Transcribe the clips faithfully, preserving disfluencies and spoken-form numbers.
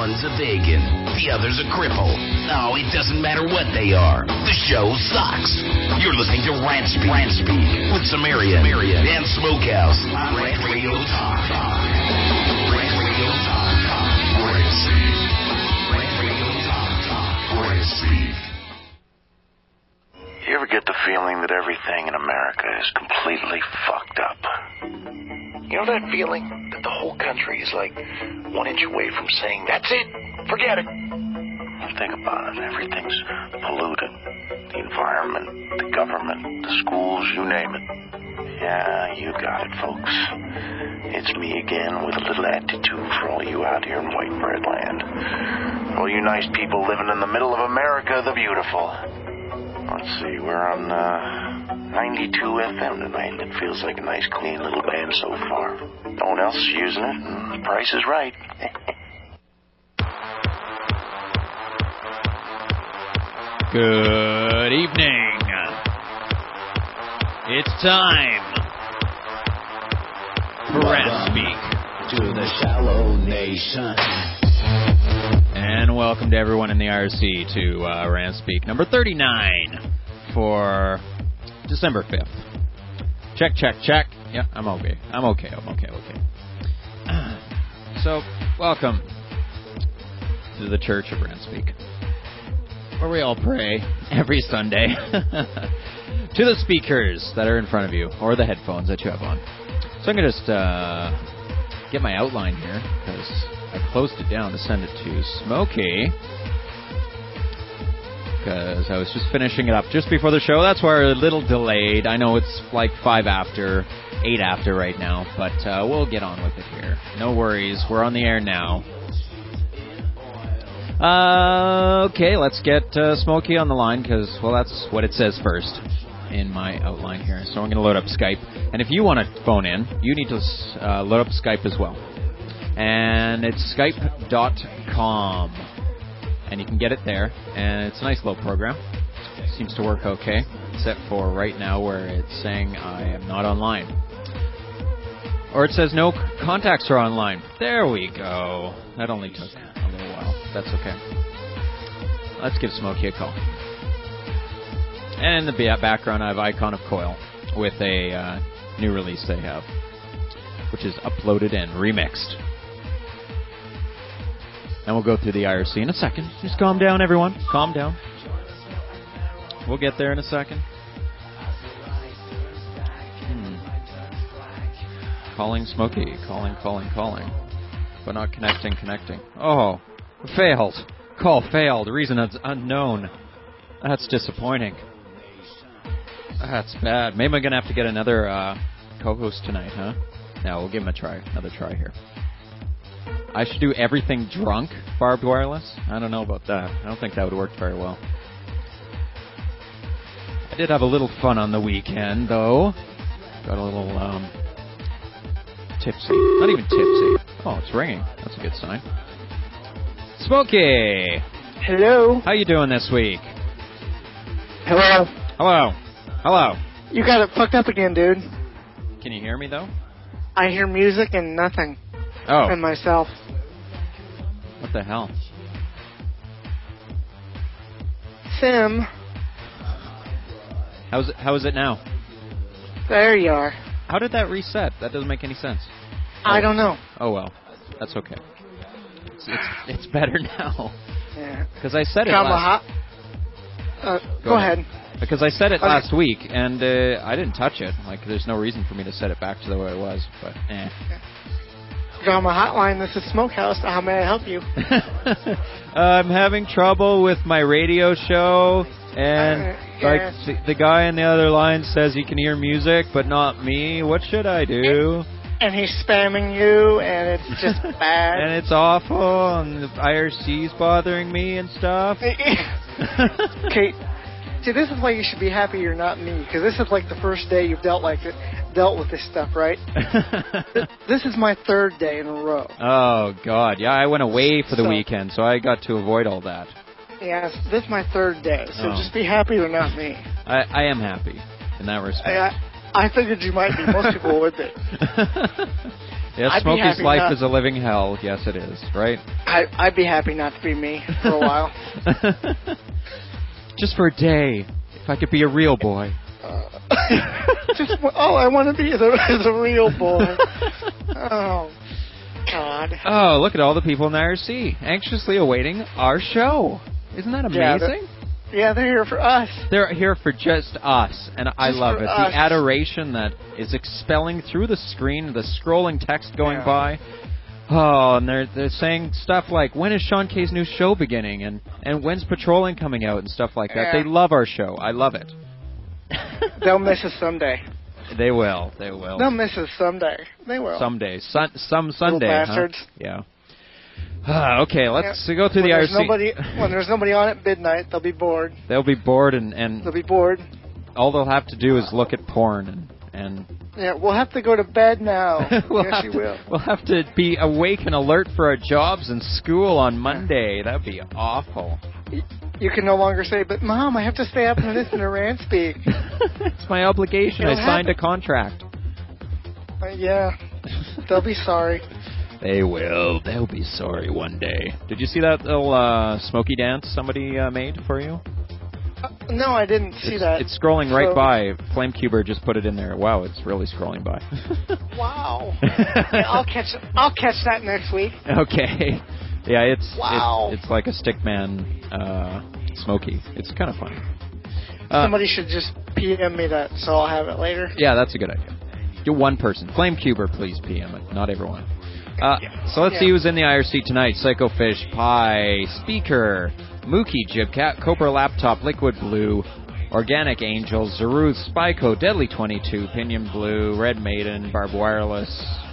One's a vegan, the other's a cripple. No, it doesn't matter what they are. The show sucks. You're listening to Rant Speak, Rant Speak with Sumerian, Sumerian and Smokehouse on Rant Radio Talk. Rant Radio Talk. Rant Speak. Rant Radio Talk. Rant Speak. You ever get the feeling that everything in America is completely fucked up? You know that feeling that the whole country is like one inch away from saying, that's it, forget it? You think about it, everything's polluted. The environment, the government, the schools, you name it. Yeah, you got it, folks. It's me again with a little attitude for all you out here in white bread land. All you nice people living in the middle of America the beautiful. Let's see, we're on uh, ninety-two F M tonight, and it feels like a nice, clean little band so far. No one else is using it, and the price is right. Good evening. It's time for Rant Speak to the Shallow Nation. And welcome to everyone in the I R C to uh, Rant Speak number thirty-nine for December fifth. Check, check, check. Yeah, I'm okay. I'm okay. I'm okay. Okay. So, welcome to the Church of Rant Speak, where we all pray every Sunday to the speakers that are in front of you or the headphones that you have on. So I'm going to just uh, get my outline here because I closed it down to send it to Smokey because I was just finishing it up just before the show. That's why we're a little delayed. I know it's like five after, eight after right now, but uh, we'll get on with it here. No worries. We're on the air now. Uh, okay, let's get uh, Smokey on the line because, well, that's what it says first in my outline here. So I'm going to load up Skype. And if you want to phone in, you need to uh, load up Skype as well. And it's skype dot com. And you can get it there. And it's a nice little program. It seems to work okay, except for right now where it's saying I am not online. Or it says no contacts are online. There we go. That only took a little while. That's okay. Let's give Smokey a call. And in the background, I have Icon of Coil with a uh, new release they have, which is uploaded and remixed. And we'll go through the I R C in a second. Just calm down, everyone. Calm down. We'll get there in a second. Hmm. Calling Smokey. Calling, calling, calling. But not connecting, connecting. Oh, failed. Call failed. Reason is unknown. That's disappointing. That's bad. Maybe I'm going to have to get another uh, co-host tonight, huh? No, we'll give him a try. Another try here. I should do everything drunk, barbed wireless? I don't know about that. I don't think that would work very well. I did have a little fun on the weekend, though. Got a little um, tipsy. Not even tipsy. Oh, it's ringing. That's a good sign. Smokey! Hello? How you doing this week? Hello? Hello. Hello. You got it fucked up again, dude. Can you hear me, though? I hear music and nothing. Oh. And myself. What the hell? Sim. How's it, how is it now? There you are. How did that reset? That doesn't make any sense. Oh. I don't know. Oh, well. That's okay. It's it's, it's better now. Yeah. Because I said it Come last... Uh, go, go ahead. ahead. Because I said it okay. last week, and uh, I didn't touch it. Like, there's no reason for me to set it back to the way it was, but eh. Got my hotline. This is Smokehouse. How may I help you? I'm having trouble with my radio show, and uh, yes. like the, the guy on the other line says he can hear music, but not me. What should I do? And he's spamming you, and it's just bad. And it's awful, and the I R C's bothering me and stuff. Okay. See, this is why you should be happy you're not me, because this is like the first day you've dealt like it, dealt with this stuff, right? This is my third day in a row. Oh, God. Yeah, I went away for the so, weekend, so I got to avoid all that. Yes, this is my third day, so oh. just be happy you're not me. I, I am happy in that respect. I, I, I figured you might be. Most people would be. Yes, I'd be Smokey's happy life not- is a living hell. Yes, it is, right? I, I'd be happy not to be me for a while. Just for a day, if I could be a real boy. Uh, just all I want to be is a, is a real boy. Oh, God. Oh, look at all the people in the I R C anxiously awaiting our show. Isn't that Yeah, amazing? Yeah, they're here for us. They're here for just us, and I Just love for it. us. The adoration that is expelling through the screen, the scrolling text going Yeah. by. Oh, and they're they're saying stuff like, when is Sean K's new show beginning, and, and when's Patrolling coming out, and stuff like that. Yeah. They love our show. I love it. They'll miss us someday. They will. They will. They'll miss us someday. They will. Someday. Sun, some Little Sunday, bastards. huh? Yeah. Ah, okay, let's Yeah. go through when the I R there's C. Nobody, when there's nobody on at midnight, they'll be bored. They'll be bored, and, and They'll be bored. all they'll have to do is look at porn, and... and Yeah, we'll have to go to bed now. we'll, yes, have you to, will. we'll have to be awake and alert for our jobs and school on Monday. That'd be awful. You can no longer say, but Mom, I have to stay up and listen to Rand speak. It's my obligation. It'll I signed happen. a contract. Uh, yeah, they'll be sorry. They will. They'll be sorry one day. Did you see that little uh, Smokey dance somebody uh, made for you? Uh, no, I didn't see it's, that. It's scrolling right So- by. Flamecuber just put it in there. Wow, it's really scrolling by. Wow. Yeah, I'll catch. I'll catch that next week. Okay. Yeah, it's Wow. it's, it's like a stickman uh, Smokey. It's kind of funny. Uh, Somebody should just P M me that, so I'll have it later. Yeah, that's a good idea. Do one person. Flamecuber, please P M it. Not everyone. Uh, so let's Yeah. see who's in the I R C tonight. Psychofish, Pie, Speaker, Mookie, Jibcat, Cobra Laptop, Liquid Blue, Organic Angels, Zeruth, Spyco, Deadly twenty-two, Pinion Blue, Red Maiden, Barb Wireless,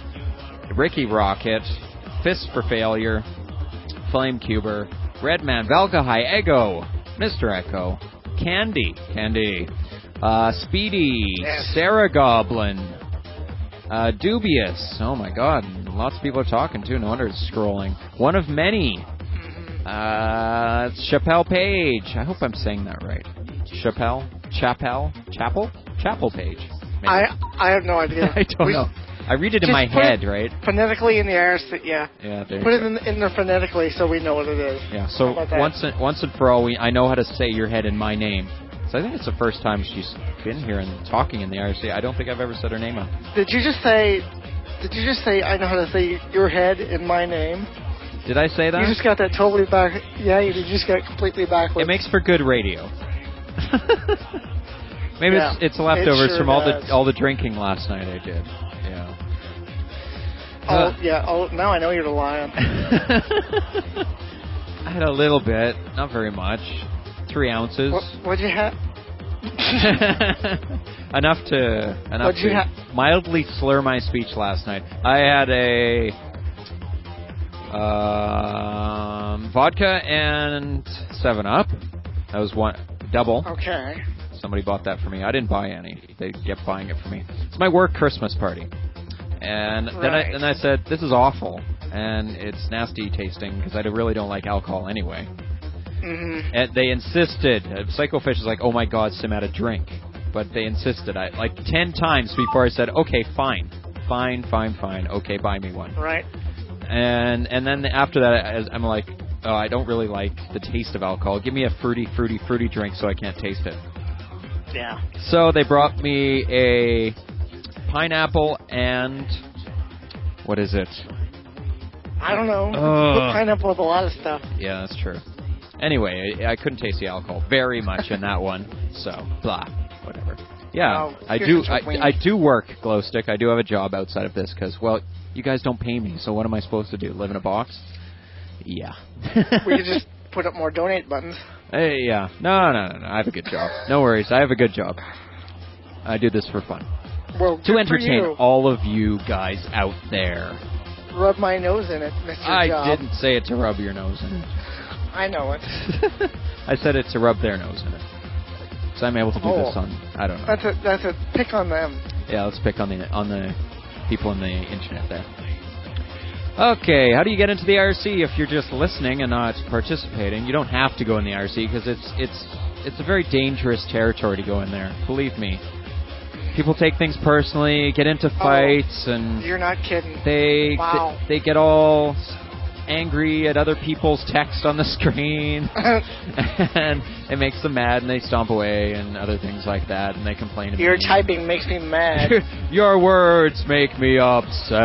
Ricky Rocket, Fist for Failure, Flamecuber, Redman, Valkahai, Ego, Mister Echo, Candy, Candy, uh, Speedy, Yes. Sarah Goblin, uh, Dubious. Oh my God, lots of people are talking too. No wonder it's scrolling. One of many. Uh, Chappelle Page. I hope I'm saying that right. Chappelle, Chappelle, Chapel, Chapel Page. Maybe. I I have no idea. I don't We- know. I read it in just my put head, it right? Phonetically in the I R C, yeah. Yeah, there. Put you it go. in, in there phonetically so we know what it is. Yeah. How So about that? once and, once and for all, we I know how to say your head in my name. So I think it's the first time she's been here and talking in the I R C. I don't think I've ever said her name out. Did you just say? Did you just say I know how to say your head in my name? Did I say that? You just got that totally back. Yeah, you did. You just got it completely backwards. It makes for good radio. Maybe Yeah, it's it's leftovers it sure from all does. the all the drinking last night I did. Yeah. Oh Uh, yeah. Oh, now I know you're the lion. I had a little bit, not very much. Three ounces. What, what'd you have? enough to enough What'd you to ha- mildly slur my speech last night. I had a um, vodka and Seven Up. That was one double. Okay. Somebody bought that for me. I didn't buy any. They kept buying it for me. It's my work Christmas party. And then I Right. then I said, this is awful. And it's nasty tasting because I really don't like alcohol anyway. Mhm. And they insisted. Uh, Psychofish is like, oh my God, Sim had a drink. But they insisted. I like ten times before I said, okay, fine. Fine, fine, fine. Okay, buy me one. Right. And and then after that, I- I'm like, oh, I don't really like the taste of alcohol. Give me a fruity, fruity, fruity drink so I can't taste it. Yeah. So they brought me a pineapple and what is it? I don't know. Ugh. Put pineapple with a lot of stuff. Yeah, that's true. Anyway, I, I couldn't taste the alcohol very much in that one, so blah, whatever. Yeah, Oh, I here's do. what you're I, I do work, Glowstick. I do have a job outside of this because, well, you guys don't pay me. So what am I supposed to do? Live in a box? Yeah. We could just put up more donate buttons. Hey, yeah. No, no, no, no. I have a good job. No worries. I have a good job. I do this for fun. Well, To good for entertain you. all of you guys out there. Rub my nose in it, Mister I Job. didn't say it to rub your nose in it. I know it. I said it to rub their nose in it. So I'm able to do Oh. this on, I don't know. That's a that's a pick on them. Yeah, let's pick on the on the people on the internet there. Okay, how do you get into the I R C if you're just listening and not participating? You don't have to go in the I R C because it's it's it's a very dangerous territory to go in there. Believe me. People take things personally, get into fights, oh, and you're not kidding. They, wow. they they get all angry at other people's text on the screen, and it makes them mad, and they stomp away, and other things like that, and they complain to Your me. typing makes me mad. Your words make me upset.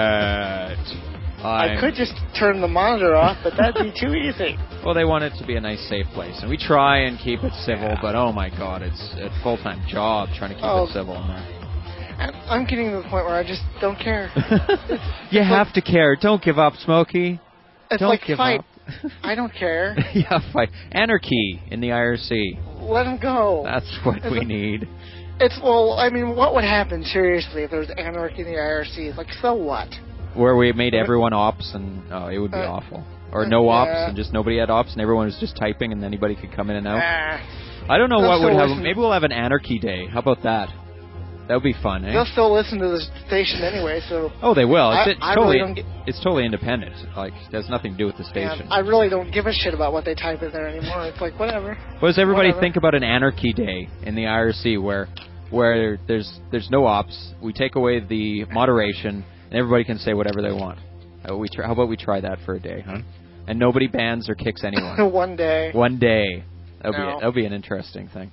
I'm... I could just turn the monitor off, but that'd be too easy. Well, they want it to be a nice, safe place, and we try and keep it civil, yeah. but oh my God, it's a full-time job trying to keep oh. it civil in there. I'm getting to the point where I just don't care. You have like, to care. Don't give up, Smokey. It's don't like give fight. up. I don't care. Yeah, fight. Anarchy in the I R C. Let them go. That's what it's we a, need. It's, well, I mean, what would happen, seriously, if there was anarchy in the I R C? It's like, so what? Where we made everyone ops, and oh, it would be uh, awful. Or no uh, ops, yeah. and just nobody had ops, and everyone was just typing, and anybody could come in and out. Uh, I don't know what would happen. happen. Maybe we'll have an anarchy day. How about that? That would be fun, eh? They'll still listen to the station anyway, so... Oh, they will. It's, I, it's I totally really don't get, it's totally independent. Like, it has nothing to do with the station. Yeah, I really don't give a shit about what they type in there anymore. It's like, whatever. What does everybody whatever. think about an anarchy day in the I R C where where there's there's no ops, we take away the moderation, and everybody can say whatever they want? How, we try, how about we try that for a day, huh? And nobody bans or kicks anyone. One day. One day. That would no. be that would be an interesting thing.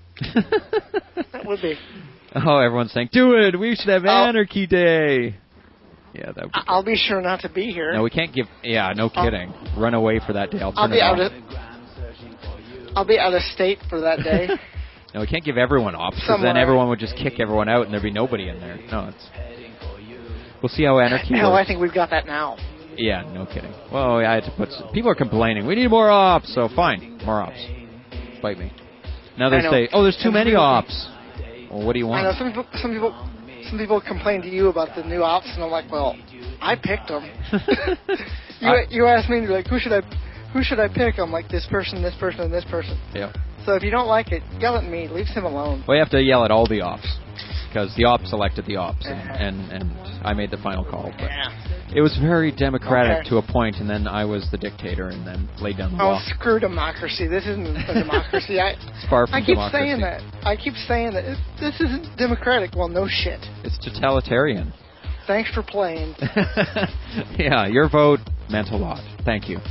That would be. Oh, everyone's saying, do it! We should have I'll, Anarchy Day! Yeah, that would be I'll be sure not to be here. No, we can't give... Yeah, no kidding. I'll, Run away for that day. I'll turn I'll be it out off. Of, I'll be out of state for that day. No, we can't give everyone off, because then everyone would just kick everyone out and there'd be nobody in there. No, it's... We'll see how Anarchy Hell, works. I think we've got that now. Yeah, no kidding. Well, I had to put... Some, people are complaining. We need more ops, so fine. More ops. Bite me. Now they say, oh, there's too many ops. Well, what do you want? I know some people, some people, some people complain to you about the new ops, and I'm like, well, I picked them. you I, you asked me, and you're like, who should I, who should I pick? I'm like, this person, this person, and this person. Yeah. So if you don't like it, yell at me. Leave him alone. Well, you have to yell at all the ops, because the ops elected the ops, and, and, and I made the final call. But yeah. It was very democratic okay. to a point, and then I was the dictator, and then laid down the oh, law. Oh, screw democracy. This isn't a democracy. I, it's far from I keep democracy. saying that. I keep saying that. It, this isn't democratic. Well, no shit. It's totalitarian. Thanks for playing. Yeah, your vote meant a lot. Thank you.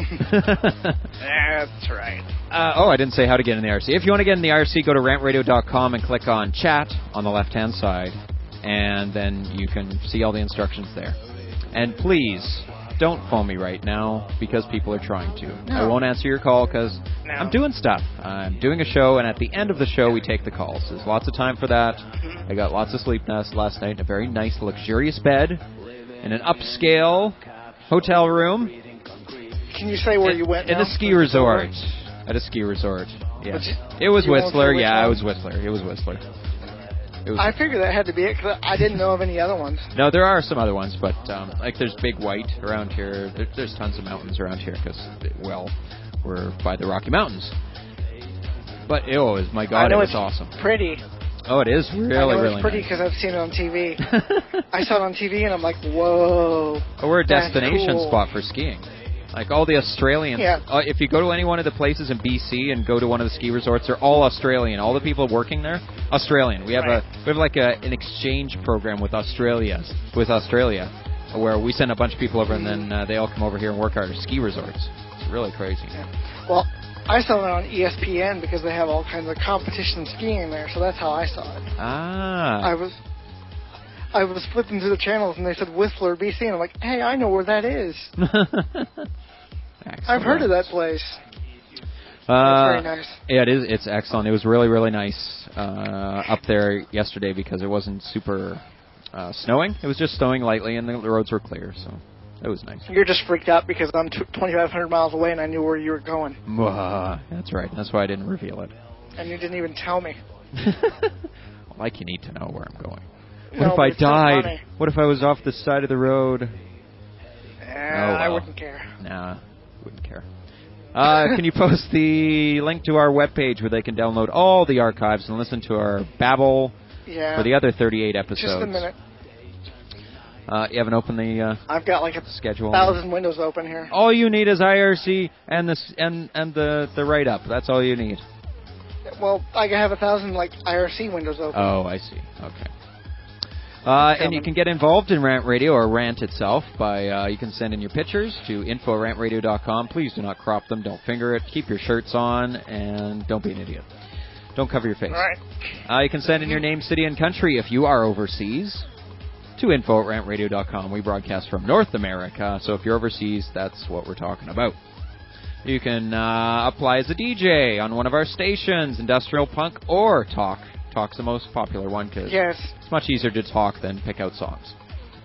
That's right. Uh, oh, I didn't say how to get in the I R C. If you want to get in the I R C, go to rant radio dot com and click on chat on the left-hand side, and then you can see all the instructions there. And please, don't phone me right now, because people are trying to. No. I won't answer your call, because no. I'm doing stuff. I'm doing a show, and at the end of the show, we take the calls. There's lots of time for that. I got lots of sleep last night in a very nice, luxurious bed in an upscale hotel room. Can you say where in, you went In now? a ski resort. At a ski resort, yes. It was Whistler, yeah, it was Whistler. It was Whistler. It was I figured that had to be it, because I didn't know of any other ones. No, there are some other ones, but um, like there's Big White around here. There, there's tons of mountains around here, because, well, we're by the Rocky Mountains. But, it was, my God, it was awesome. Pretty. Oh, it is really, I know really it's pretty nice. because I've seen it on T V. I saw it on T V, and I'm like, whoa. Oh, we're a destination cool. spot for skiing. Like, all the Australians, yeah. uh, if you go to any one of the places in B C and go to one of the ski resorts, they're all Australian. All the people working there, Australian. We have right. a we have like a, an exchange program with Australia, with Australia, where we send a bunch of people over, and then uh, they all come over here and work at our ski resorts. It's really crazy. Yeah. Well, I saw it on E S P N because they have all kinds of competition skiing there, so that's how I saw it. Ah. I was I was flipping through the channels, and they said Whistler, B C, and I'm like, hey, I know where that is. I've heard of that place. Uh, very nice. Yeah, it is. It's excellent. It was really, really nice uh, up there yesterday because it wasn't super uh, snowing. It was just snowing lightly, and the roads were clear, so it was nice. You're just freaked out because I'm twenty-five hundred miles away, and I knew where you were going. Uh, that's right. That's why I didn't reveal it. And you didn't even tell me. Like you need to know where I'm going. What no, if I died? Funny. What if I was off the side of the road? Eh, oh, well. I wouldn't care. Nah, wouldn't care. Uh, can you post the link to our webpage where they can download all the archives and listen to our babble yeah. for the other thirty-eight episodes? Just a minute. Uh, you haven't opened the uh, I've got like a schedule. thousand windows open here. All you need is I R C and the and and the the write up. That's all you need. Well, I have a thousand like I R C windows open. Oh, I see. Okay. Uh, and you can get involved in Rant Radio or Rant itself by uh, you can send in your pictures to info at rant radio dot com. Please do not crop them. Don't finger it. Keep your shirts on and don't be an idiot. Don't cover your face. All right. Uh, you can send in your name, city, and country if you are overseas to info at rant radio dot com. We broadcast from North America, so if you're overseas, that's what we're talking about. You can uh, apply as a D J on one of our stations, industrial punk or talk. Talk's the most popular one because yes. it's much easier to talk than pick out songs.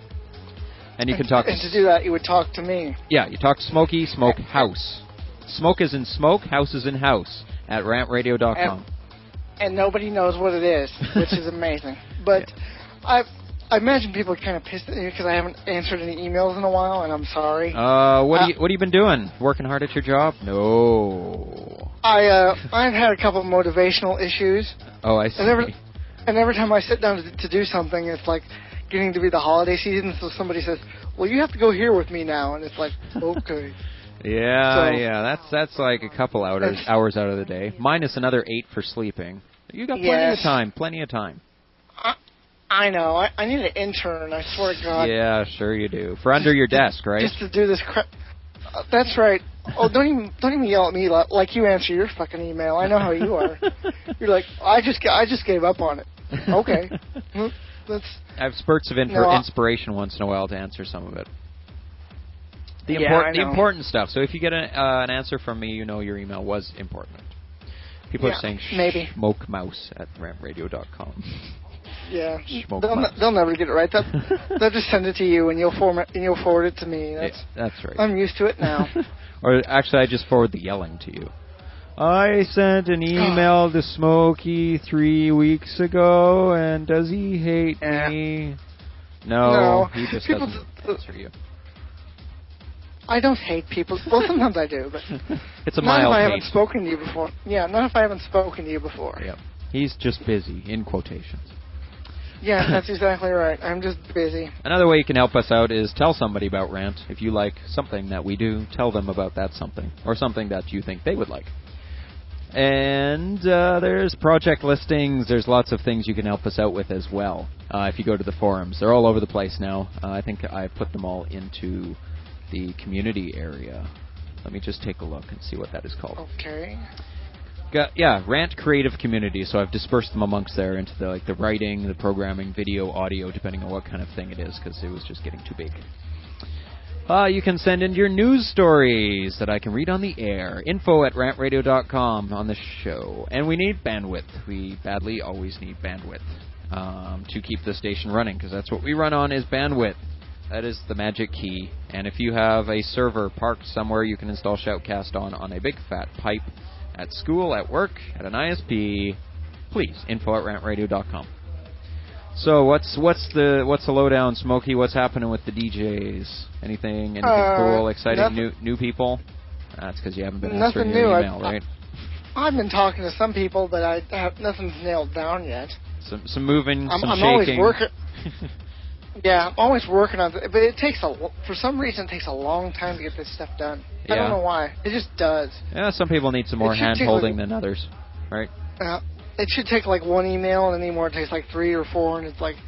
And you can talk... And to do that, you would talk to me. Yeah, you talk Smokey, Smoke House. Smoke is in smoke, house is in house at rant radio dot com. And, and nobody knows what it is, which is amazing. But yeah. I I imagine people are kind of pissed at me because I haven't answered any emails in a while, and I'm sorry. Uh, what, uh, do you, what have you been doing? Working hard at your job? No. I, uh, I've had a couple of motivational issues. Oh, I see. And every, and every time I sit down to, to do something, it's like getting to be the holiday season, so somebody says, well, you have to go here with me now, and it's like, okay. yeah, so, yeah, that's that's like a couple hours, hours out of the day, minus another eight for sleeping. You got plenty yes. of time, plenty of time. I, I know. I, I need an intern, I swear to God. Yeah, sure you do. For under your desk, right? Just to do this crap. Uh, that's right. Oh, don't even don't even yell at me like, like you answer your fucking email. I know how you are. You're like, I just I just gave up on it. Okay. That's, I have spurts of infor- no, inspiration once in a while to answer some of it. The, yeah, import- I the know. important stuff. So if you get a, uh, an answer from me, you know your email was important. People yeah, are saying maybe. smoke mouse at rant radio dot com. Yeah, Smoke they'll, mouse. n- they'll never get it right. They'll, they'll just send it to you, and you'll format and you'll forward it to me. That's yeah, that's right. I'm used to it now. Or actually, I just forward the yelling to you. I sent an email to Smokey three weeks ago, and does he hate yeah. me? No, no, he just people doesn't th- answer you. I don't hate people. Well, sometimes I do, but it's a not mild if I hate. haven't spoken to you before. Yeah, not if I haven't spoken to you before. Yep. He's just busy, in quotations. Yeah, that's exactly right. I'm just busy. Another way you can help us out is tell somebody about Rant. If you like something that we do, tell them about that something, or something that you think they would like. And uh, there's project listings. There's lots of things you can help us out with as well. Uh, if you go to the forums, they're all over the place now. Uh, I think I put them all into the community area. Let me just take a look and see what that is called. Okay. Got, yeah, Rant Creative Community. So I've dispersed them amongst there into the like the writing, the programming, video, audio, depending on what kind of thing it is, because it was just getting too big. Uh, you can send in your news stories that I can read on the air. Info at rant radio dot com on the show. And we need bandwidth. We badly always need bandwidth um, to keep the station running, because that's what we run on is bandwidth. That is the magic key. And if you have a server parked somewhere, you can install Shoutcast on on a big fat pipe at school, at work, at an I S P. Please, info at rant radio dot com. So what's what's the what's the lowdown, Smokey? What's happening with the D Js? Anything anything uh, cool, exciting, nothing, new new people? That's because you haven't been nothing answering new. your email, I, right? I've been talking to some people, but I have nothing's nailed down yet. Some some moving, I'm, some I'm shaking. always working. Yeah, I'm always working on it, but it takes a for some reason it takes a long time to get this stuff done. Yeah. I don't know why. It just does. Yeah, some people need some more hand holding like, than others, right? Uh, it should take like one email, and anymore it takes like three or four, and it's like,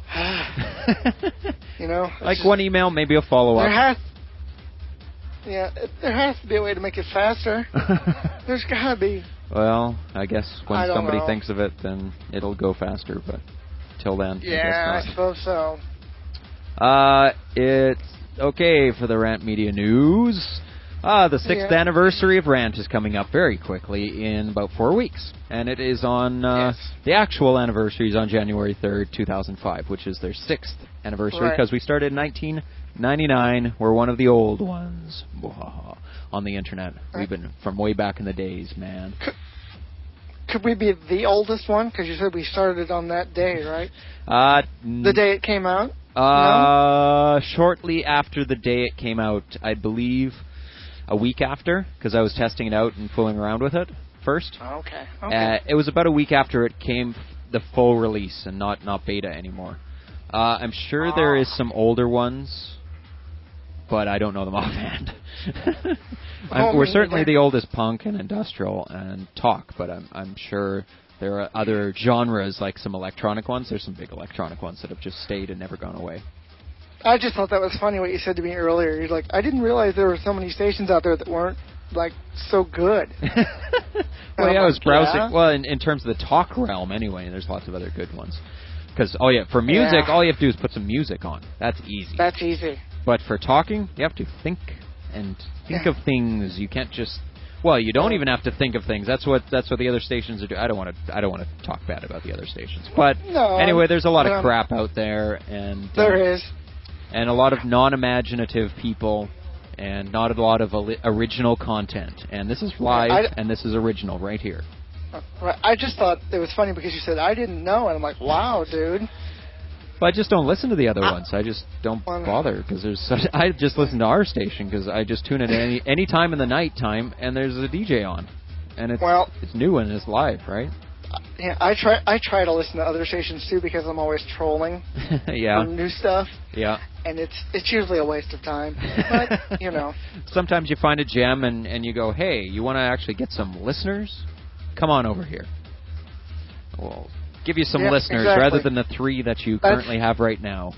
you know, like just, one email, maybe a follow up. There has, yeah, it, there has to be a way to make it faster. There's gotta be. Well, I guess when I somebody know. thinks of it, then it'll go faster. But till then, yeah, I, I suppose so. Uh, it's okay for the Rant Media News. Ah, the sixth yeah. anniversary of Rant is coming up very quickly in about four weeks. And it is on, uh, yes. the actual anniversary is on January third, two thousand five, which is their sixth anniversary, because right. we started in nineteen ninety-nine. We're one of the old ones on the internet. Right. We've been from way back in the days, man. Could, could we be the oldest one? Because you said we started on that day, right? Uh, the day it came out? Uh, no? Shortly after the day it came out, I believe a week after, because I was testing it out and fooling around with it first. Oh, okay. okay. Uh, it was about a week after it came the full release and not, not beta anymore. Uh, I'm sure oh. there is some older ones but I don't know them offhand. Oh, we're me certainly neither. the oldest punk and industrial and talk, but I'm I'm sure there are other genres, like some electronic ones. There's some big electronic ones that have just stayed and never gone away. I just thought that was funny what you said to me earlier. You're like, I didn't realize there were so many stations out there that weren't, like, so good. Well, yeah, I was like, browsing. yeah? Well, in, in terms of the talk realm, anyway, and there's lots of other good ones. Because, oh yeah, for music, Yeah. all you have to do is put some music on. That's easy. That's easy. But for talking, you have to think and think Yeah. of things. You can't just. Well, you don't even have to think of things. That's what that's what the other stations are doing. I don't want to. I don't want to talk bad about the other stations. But No, anyway, there's a lot of um, crap out there, and uh, There is. and a lot of non-imaginative people, and not a lot of ali- original content. And this is live, I- and this is original right here. Right. I just thought it was funny because you said, I didn't know. And I'm like, wow, dude. But I just don't listen to the other I- ones. I just don't Well, bother because there's such. I just listen to our station because I just tune in any any time in the night time, and there's a D J on, and it's Well- it's new and it's live, right? Yeah, I try I try to listen to other stations, too, because I'm always trolling Yeah, for new stuff. yeah. And it's it's usually a waste of time. But, you know. Sometimes you find a gem and and you go, hey, you want to actually get some listeners? Come on over here. We'll give you some Yeah, listeners exactly. rather than the three that you That's- currently have right now.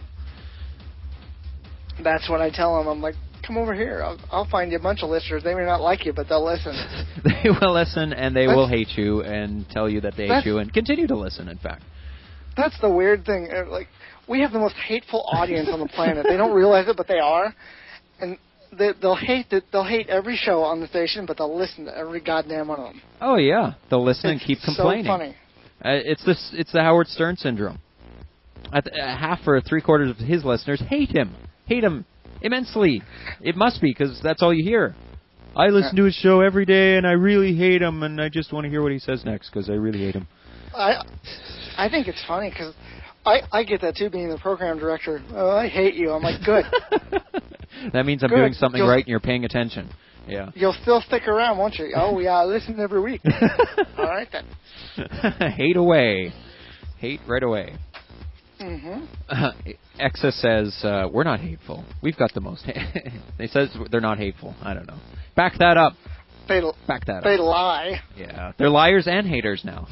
That's what I tell them. I'm like, come over here. I'll, I'll find you a bunch of listeners. They may not like you, but they'll listen. They will listen and they That's- will hate you and tell you that they hate That's- you and continue to listen, in fact. That's the weird thing. Uh, Like, we have the most hateful audience on the planet. They don't realize it, but they are. And they, they'll hate it. They'll hate every show on the station, but they'll listen to every goddamn one of them. Oh, yeah. They'll listen and It's keep complaining. So funny. Uh, it's this. It's the Howard Stern syndrome. At the, uh, half or three quarters of his listeners hate him, hate him immensely. It must be because that's all you hear. I listen to his show every day, and I really hate him, and I just want to hear what he says next because I really hate him. I I think it's funny because I, I get that too, being the program director. Oh, I hate you. I'm like, good. That means I'm Good. doing something You'll- right, and you're paying attention. Yeah. You'll still stick around, won't you? Oh, yeah, I listen every week. All right, then. Hate away. Hate right away. Mm-hmm. Uh, Exa says, uh, we're not hateful. We've got the most... They says they're not hateful. I don't know. Back that up. They, Back that they up. lie. Yeah. They're liars and haters now.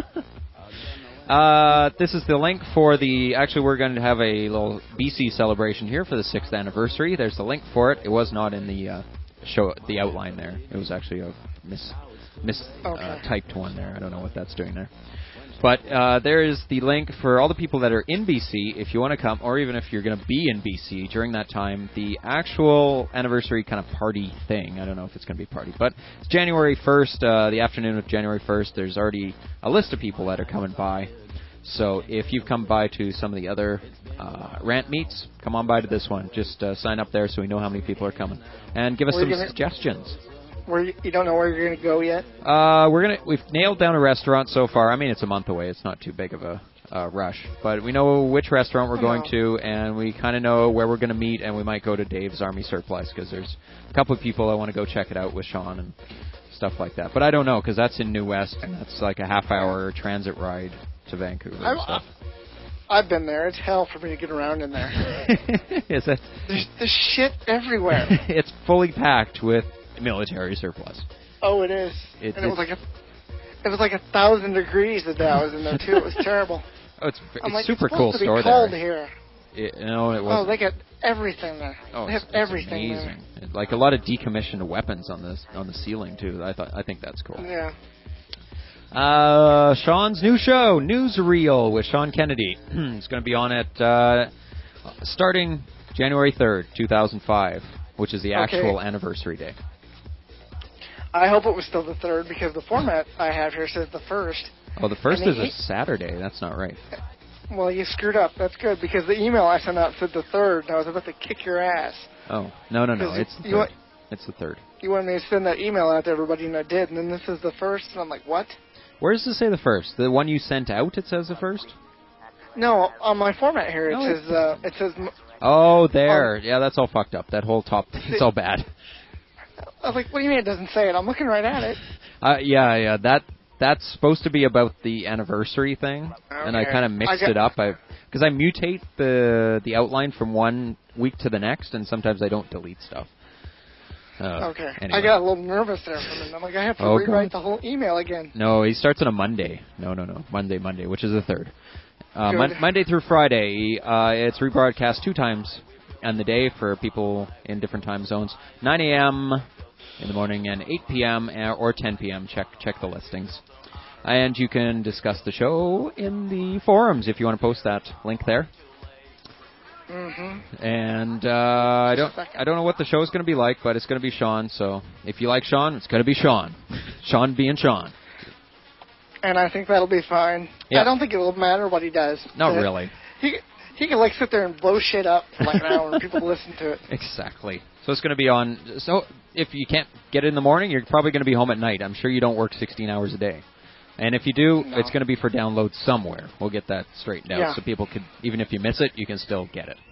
uh, this is the link for the... Actually, we're going to have a little B C celebration here for the sixth anniversary. There's the link for it. It was not in the uh, show, the outline there. It was actually a mis, mis Okay. uh, typed one there. I don't know what that's doing there. But uh, there is the link for all the people that are in B C, if you want to come, or even if you're going to be in B C during that time, the actual anniversary kind of party thing. I don't know if it's going to be a party, but it's January first, uh, the afternoon of January first. There's already a list of people that are coming by. So if you've come by to some of the other uh, rant meets, come on by to this one. Just uh, sign up there so we know how many people are coming. And give us We're some gonna- suggestions. Where you, you don't know where you're going to go yet? Uh, we're gonna we've nailed down a restaurant so far. I mean, it's a month away. It's not too big of a uh, rush, but we know which restaurant we're I going know. to, and we kind of know where we're going to meet, and we might go to Dave's Army Surplus because there's a couple of people I want to go check it out with Sean and stuff like that. But I don't know because that's in New West, and that's like a half-hour transit ride to Vancouver and I'm, stuff. I've been there. It's hell for me to get around in there. Is it? There's, there's shit everywhere. It's fully packed with military surplus. Oh, it is. It- and it was it's- like a, it was like a thousand degrees the day I was in there too. It was terrible. Oh, it's I'm it's like, super it's cool supposed to be store cold there. here. It, no, it Oh, wasn't. they got everything there. Oh, they have it's, it's everything amazing. It- like a lot of decommissioned weapons on the on the ceiling too. I thought I think that's cool. there. Yeah. Uh, Sean's new show, Newsreel with Sean Kennedy. It's going to be on at uh, starting January third, two thousand five, which is the Okay. actual anniversary day. I hope it was still the third because the format I have here says the first. Oh, the first And is the a e- Saturday. That's not right. Well, you screwed up. That's good because the email I sent out said the third, and I was about to kick your ass. Oh, no, no, no. Because you- It's the you third. want- It's the third. You wanted me to send that email out to everybody, and I did. And then this is the first, and I'm like, what? Where does it say the first? The one you sent out, it says the first? No, on my format here it No, says uh, it says. m- Oh, there. Yeah, that's all fucked up. That whole top thing, it's all bad. I was like, what do you mean it doesn't say it? I'm looking right at it. Uh, yeah, yeah. That that's supposed to be about the anniversary thing, and I Okay. kind of I mixed got- it up. I because I mutate the the outline from one week to the next, and sometimes I don't delete stuff. Uh, okay. Anyway. I got a little nervous there for a minute. I'm like, I have to Oh, rewrite God. the whole email again. No, he starts on a Monday. No, no, no. Monday, Monday, which is the third. Uh, Good. mon- Monday through Friday, uh, it's rebroadcast two times on the day for people in different time zones. nine a.m. in the morning and eight p.m. or ten p.m. Check check the listings. And you can discuss the show in the forums if you want to post that link there. Mm-hmm. And uh, I don't I don't know what the show is going to be like, but it's going to be Sean. So if you like Sean, it's going to be Sean. Sean being Sean. And I think that'll be fine. Yeah. I don't think it will matter what he does. Not Uh, really. He he can like sit there and blow shit up for like an hour and people listen to it. Exactly. So it's going to be on. So if you can't get it in the morning, you're probably going to be home at night. I'm sure you don't work sixteen hours a day. And if you do, No. it's going to be for download somewhere. We'll get that straightened out Yeah. so people could, even if you miss it, you can still get it.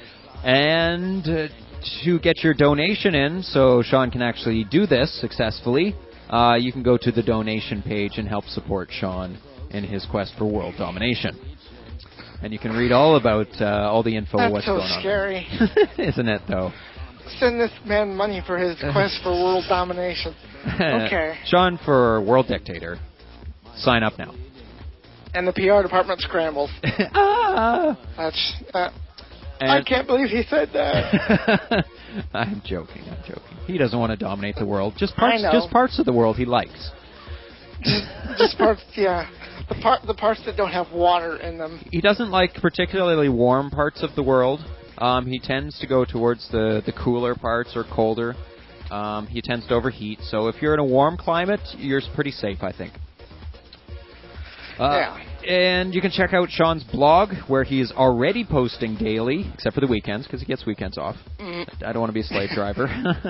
And uh, to get your donation in, so Sean can actually do this successfully, uh, you can go to the donation page and help support Sean in his quest for world domination. And you can read all about uh, all the info That's what's so going scary. on. Isn't it, though? Send this man money for his quest for world domination. Okay. Sean for world dictator. Sign up now. And the P R department scrambled. ah! That's. Uh, And I can't believe he said that. I'm joking. I'm joking. He doesn't want to dominate the world. Just parts. I know. Just parts of the world he likes. just, just parts, yeah. The part, the parts that don't have water in them. He doesn't like particularly warm parts of the world. Um, he tends to go towards the, the cooler parts or colder. Um, he tends to overheat. So if you're in a warm climate, you're pretty safe, I think. Uh, Yeah. And you can check out Sean's blog, where he is already posting daily, except for the weekends, because he gets weekends off. Mm. I don't want to be a slave driver.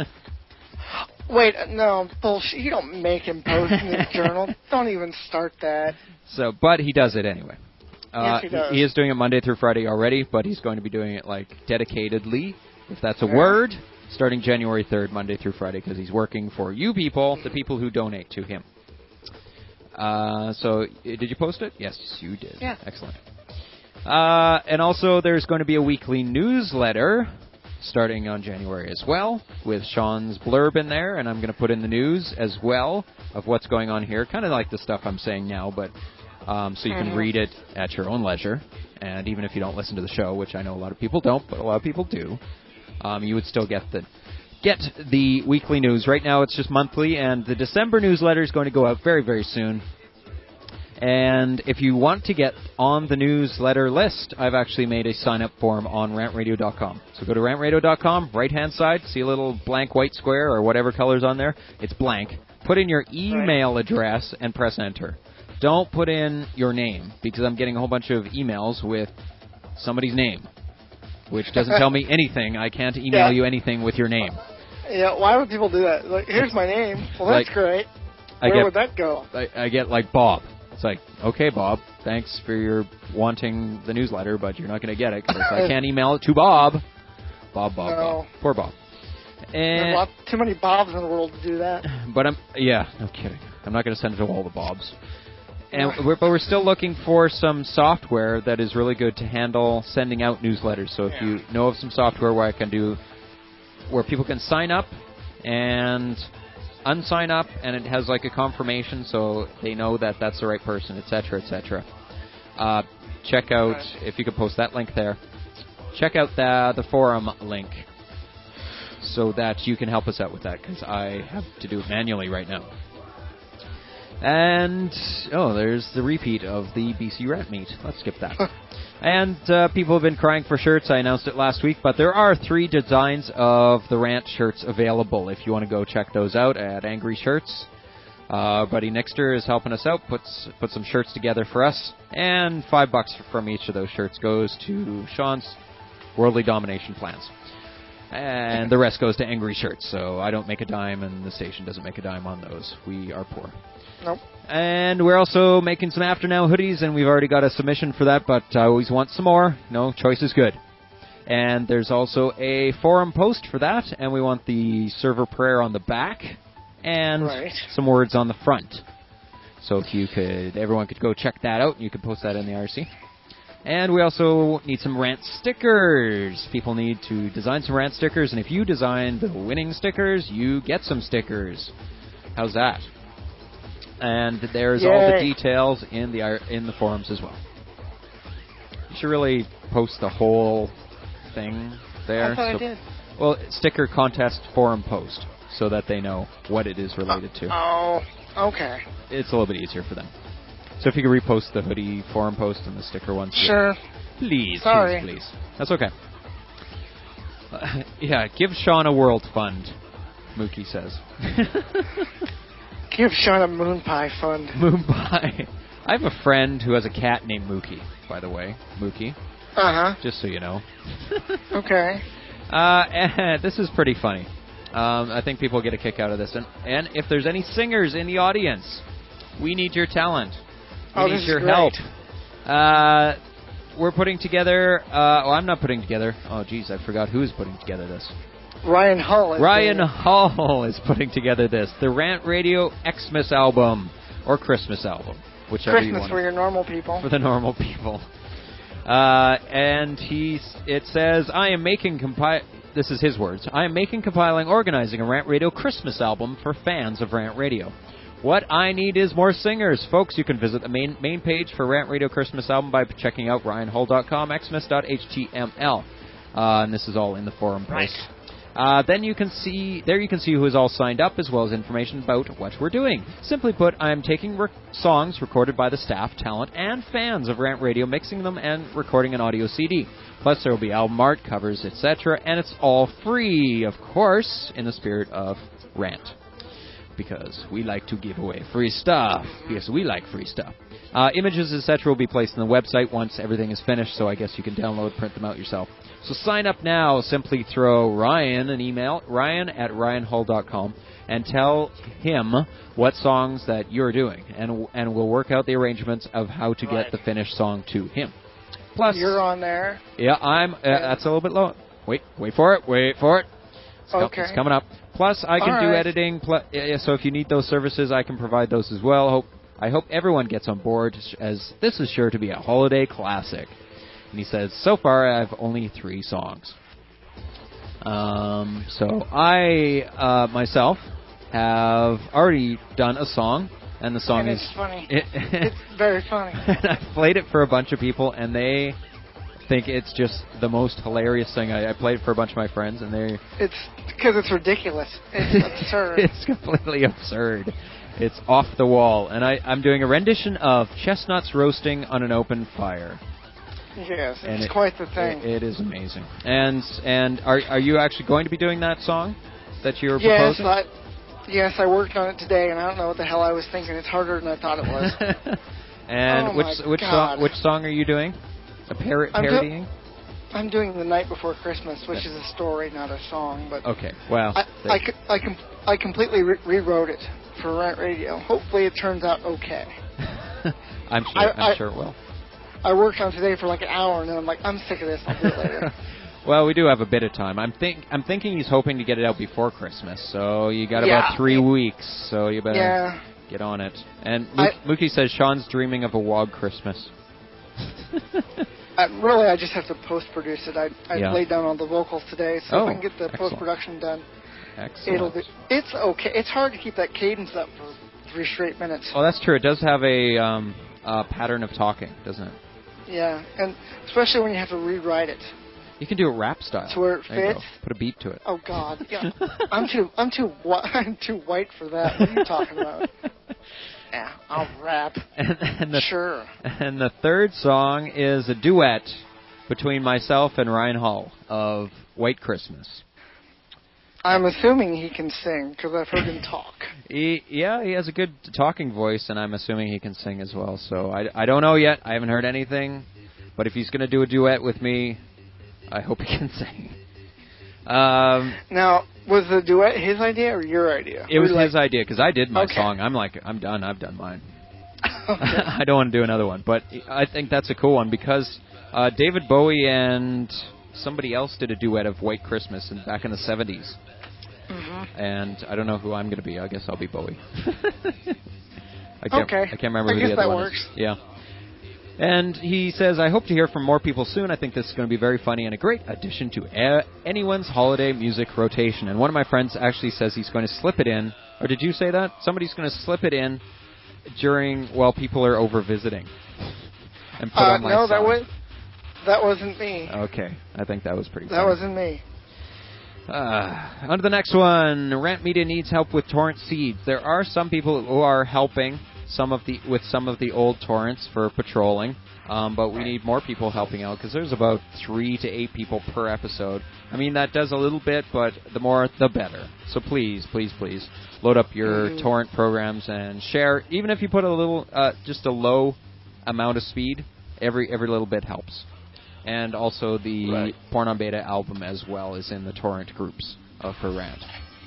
Wait, no, bullshit. You don't make him post in his journal. Don't even start that. So, but he does it anyway. Uh, Yes, he does. He is doing it Monday through Friday already, but he's going to be doing it like dedicatedly, if that's a Yeah. word, starting January third, Monday through Friday, because he's working for you people, the people who donate to him. Uh, so, uh, did you post it? Yes, you did. Yeah. Excellent. Uh, and also, there's going to be a weekly newsletter starting on January as well, with Sean's blurb in there, and I'm going to put in the news as well of what's going on here, kind of like the stuff I'm saying now, but um, so you can Mhm. read it at your own leisure, and even if you don't listen to the show, which I know a lot of people don't, but a lot of people do, um, you would still get the get the weekly news. Right now it's just monthly, and the December newsletter is going to go out very, very soon. And if you want to get on the newsletter list, I've actually made a sign-up form on rant radio dot com. So go to rant radio dot com, right-hand side, see a little blank white square or whatever color's on there. It's blank. Put in your email address and press enter. Don't put in your name, because I'm getting a whole bunch of emails with somebody's name, which doesn't tell me anything. I can't email Yeah. you anything with your name. Yeah, why would people do that? Like, here's my name. Well, that's Like, great. I Where get would that go? I, I get like Bob. It's like, okay, Bob, thanks for your wanting the newsletter, but you're not going to get it because I can't email it to Bob. Bob, Bob, No. Bob. Poor Bob. There's a And, lot, too many Bobs in the world to do that. but I'm, yeah, no kidding. I'm not going to send it to all the Bobs. And we're, but we're still looking for some software that is really good to handle sending out newsletters. So if Yeah. you know of some software where I can do, where people can sign up and unsign up, and it has like a confirmation, so they know that that's the right person, et cetera, et cetera. Uh, check out if you could post that link there. Check out the the forum link, so that you can help us out with that, because I have to do it manually right now. And, oh, there's the repeat of the B C Rant Meet. Let's skip that. And uh, people have been crying for shirts. I announced it last week, but there are three designs of the Rant shirts available if you want to go check those out at Angry Shirts. Uh, buddy Nixter is helping us out, puts put some shirts together for us, and five bucks from each of those shirts goes to Sean's worldly domination plans. And the rest goes to Angry Shirts, so I don't make a dime, and the station doesn't make a dime on those. We are poor. Nope. And we're also making some After Now hoodies, and we've already got a submission for that, but I always want some more. No, choice is good. And there's also a forum post for that, and we want the server prayer on the back, and Right. some words on the front. So if you could, everyone could go check that out, and you could post that in the R C. And we also need some rant stickers. People need to design some rant stickers, and if you design the winning stickers, you get some stickers. How's that? And there's Yay. all the details in the in the forums as well. You should really post the whole thing there. I thought so, I did. Well, sticker contest forum post, so that they know what it is related to. Oh, okay. It's a little bit easier for them. So if you could repost the hoodie forum post and the sticker ones. Sure. Please, Sorry. please, please. That's okay. Uh, yeah, give Sean a world fund, Mookie says. Give Sean a moon pie fund. Moon pie. I have a friend who has a cat named Mookie, by the way. Mookie. Uh-huh. Just so you know. Okay. Uh, and this is pretty funny. Um, I think people get a kick out of this. And, and if there's any singers in the audience, we need your talent. We Oh, need this your is great. help. Uh, we're putting together... Uh, oh, I'm not putting together... Oh, geez, I forgot who's putting together this. Ryan Hull. Is Ryan the, Hull is putting together this. The Rant Radio Xmas album. Or Christmas album. Whichever Christmas you want. for your normal people. For the normal people. Uh, and he's, it says, I am making compi- this is his words, I am making, compiling, organizing a Rant Radio Christmas album for fans of Rant Radio. What I need is more singers. Folks, you can visit the main main page for Rant Radio Christmas album by checking out ryan hull dot com, xmas dot h t m l. Uh, and this is all in the forum post. Right. Uh, then you can see, there you can see who is all signed up, as well as information about what we're doing. Simply put, I am taking rec- songs recorded by the staff, talent, and fans of Rant Radio, mixing them and recording an audio C D. Plus, there will be album art, covers, et cetera, and it's all free, of course, in the spirit of Rant. Because we like to give away free stuff. Because we like free stuff. Uh, images, et cetera will be placed on the website once everything is finished, so I guess you can download, print them out yourself. So sign up now. Simply throw Ryan an email, ryan at ryan hull dot com, and tell him what songs that you're doing, and and we'll work out the arrangements of how to Right. get the finished song to him. Plus, You're on there. yeah, I'm. Uh, that's a little bit low. Wait, wait for it. Wait for it. It's, com- Okay. it's coming up. Plus, I can All do right. editing. editing. Pl- yeah, so if you need those services, I can provide those as well. Hope I hope everyone gets on board, as this is sure to be a holiday classic. And he says, so far I have only three songs. Um, so I uh, myself have already done a song, and the song And is it's funny. It, It's very funny. and I've played it for a bunch of people, and they think it's just the most hilarious thing. I, I played it for a bunch of my friends, and they It's because it's ridiculous. It's absurd. it's completely absurd. It's off the wall, and I, I'm doing a rendition of Chestnuts Roasting on an Open Fire. Yes, And it's it- quite the thing. It, it is amazing. And and are are you actually going to be doing that song that you were yes, proposing? I, yes, I worked on it today, and I don't know what the hell I was thinking. It's harder than I thought it was. and Oh which my which God. song which song are you doing? A par- I'm do- parodying? I'm doing The Night Before Christmas, which is a story, not a song. But Okay. Well, I, there- I, co- I, com- I completely re- rewrote it for Rant Radio. Hopefully, it turns out okay. I'm sure. I- I'm I- sure it will. I worked on it today for like an hour, and then I'm like, I'm sick of this. I'll do it later. Well, we do have a bit of time. I'm think I'm thinking he's hoping to get it out before Christmas, so you got Yeah. about three weeks. So you better Yeah. get on it. And Mook- I- Mookie says Sean's dreaming of a wog Christmas. I, really, I just have to post-produce it. I, I Yeah. laid down all the vocals today, so Oh, if I can get the excellent. post-production done, Excellent. it'll be. It's okay. It's hard to keep that cadence up for three straight minutes. Oh, that's true. It does have a um, uh, pattern of talking, doesn't it? Yeah, and especially when you have to rewrite it. You can do it rap style. To where it There you go. fits? Put a beat to it. Oh God, yeah. I'm too. I'm too. whi- I'm too white for that. What are you talking about? Yeah, I'll rap. And, and the Sure. and the third song is a duet between myself and Ryan Hull of White Christmas. I'm assuming he can sing because I've heard him talk. He, yeah, he has a good talking voice, and I'm assuming he can sing as well. So I, I don't know yet. I haven't heard anything. But if he's going to do a duet with me, I hope he can sing. Um, Now, was the duet his idea or your idea? it was Who, like- his idea, because I did my Okay. song. I'm like, I'm done. I've done mine. Okay. I don't want to do another one. But I think that's a cool one, because uh, David Bowie and somebody else did a duet of White Christmas in, back in the seventies. Mhm. And I don't know who I'm going to be. I guess I'll be Bowie. I can't, Okay. I can't remember I who guess the other that one works. is. Yeah. And he says, I hope to hear from more people soon. I think this is going to be very funny and a great addition to a- anyone's holiday music rotation. And one of my friends actually says he's going to slip it in. Or did you say that? Somebody's going to slip it in during, while people are over visiting. And put uh, on my no, song. that, was, that wasn't me. Okay, I think that was pretty That funny. wasn't me. Uh, on to the next one. Rant Media needs help with torrent seeds. There are some people who are helping some of the with some of the old torrents for patrolling, um, but we need more people helping out because there's about three to eight people per episode. I mean, that does a little bit, but the more, the better. So please, please, please, load up your mm-hmm. torrent programs and share. Even if you put a little, uh, just a low amount of speed, every every little bit helps. And also the right. Porn on Beta album as well is in the torrent groups uh, for Rant.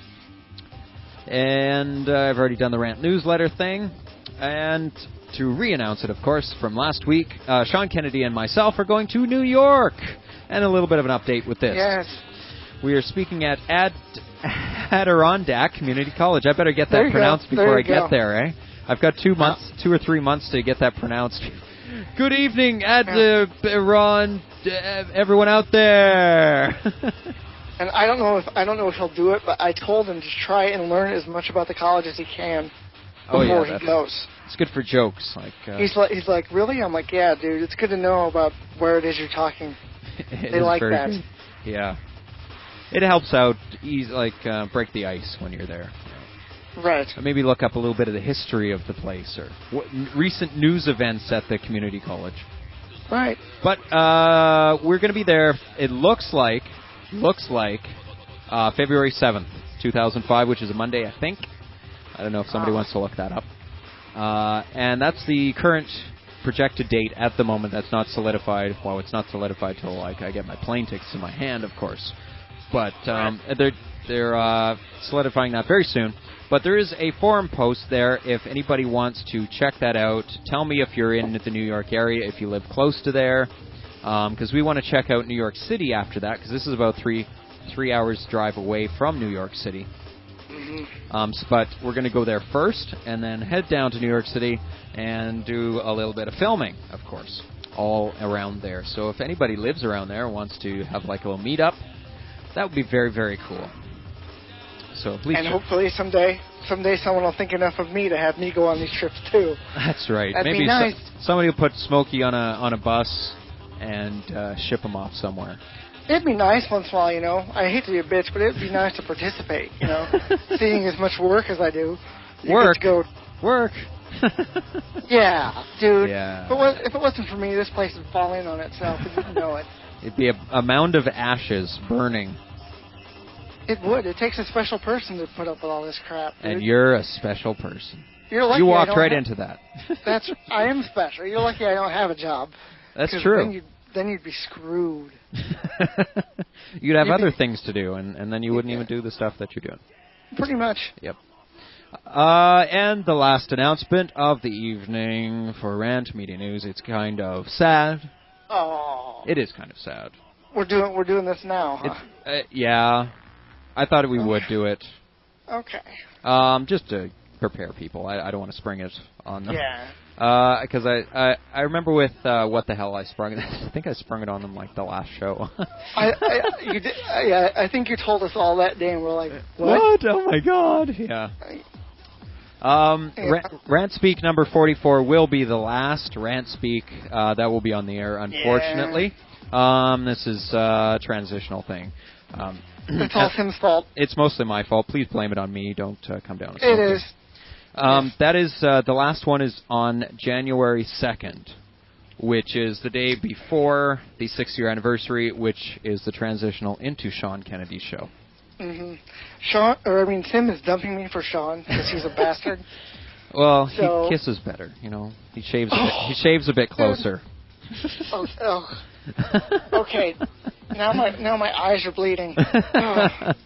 And uh, I've already done the Rant newsletter thing. And to re-announce it, of course, from last week, uh, Sean Kennedy and myself are going to New York. And a little bit of an update with this. Yes. We are speaking at Ad- Adirondack Community College. I better get that pronounced go. before I go. get there, eh? I've got two months, two or three months to get that pronounced. Good evening, Adirondack, uh, everyone out there. And I don't know if I don't know if he'll do it, but I told him to try and learn as much about the college as he can before oh, yeah, he goes. It's good for jokes. Like uh, he's like, he's like, really? I'm like, yeah, dude. It's good to know about where it is you're talking. They like that. Good. Yeah, it helps out. Ease like uh, break the ice when you're there. Right. Or maybe look up a little bit of the history of the place or what, n- recent news events at the community college. Right. But uh, we're going to be there. It looks like, looks like uh, February seventh, two thousand five, which is a Monday, I think. I don't know if somebody oh. wants to look that up. Uh, and that's the current projected date at the moment. That's not solidified. Well, it's not solidified till like I get my plane tickets in my hand, of course. But um, they're they're uh, solidifying that very soon. But there is a forum post there if anybody wants to check that out. Tell me if you're in the New York area, if you live close to there, because um, we want to check out New York City after that, because this is about three three hours drive away from New York City. Mm-hmm. Um, so, but we're going to go there first and then head down to New York City and do a little bit of filming, of course, all around there. So if anybody lives around there and wants to have like a little meet-up, that would be very, very cool. So please and check. hopefully someday, someday someone will think enough of me to have me go on these trips too. That's right. That'd Maybe be nice. so, somebody will put Smokey on a on a bus and uh, ship him off somewhere. It'd be nice once in a while, you know. I hate to be a bitch, but it'd be nice to participate, you know. Seeing as much work as I do. Work. Go, work. yeah, dude. Yeah. If it, was, if it wasn't for me, this place would fall in on itself. You didn't know it. It'd be a, a mound of ashes burning. It would. It takes a special person to put up with all this crap, dude. And you're a special person. You're lucky you walked I don't right have, into that. That's. I am special. You're lucky I don't have a job. That's true. Then you'd, then you'd be screwed. You'd have you'd other be, things to do, and, and then you wouldn't yeah. even do the stuff that you're doing. Pretty much. Yep. Uh, and the last announcement of the evening for Rant Media News. It's kind of sad. Oh. It is kind of sad. We're doing we're doing this now, huh? Uh, yeah. I thought we would do it. Okay. Um, just to prepare people. I, I don't want to spring it on them. Yeah. Because uh, I, I I remember with uh, What the Hell I sprung it. I think I sprung it on them like the last show. I, I you did. I, I think you told us all that day, and we're like, what? What? Oh my God! Yeah. Um, yeah. Rant, Rant Speak number forty-four will be the last Rant Speak uh, that will be on the air. Unfortunately, yeah. um, this is a transitional thing. Um, it's all Tim's fault. It's mostly my fault. Please blame it on me. Don't uh, come down. It is. Um, yes. That is uh, the last one is on January second, which is the day before the six-year anniversary, which is the transitional into Sean Kennedy's show. Mm-hmm. Sean, or I mean, Tim is dumping me for Sean because he's a bastard. Well, so, he kisses better, you know. He shaves. A bit, he shaves a bit closer. oh, oh. Okay. Now my now my eyes are bleeding. Oh.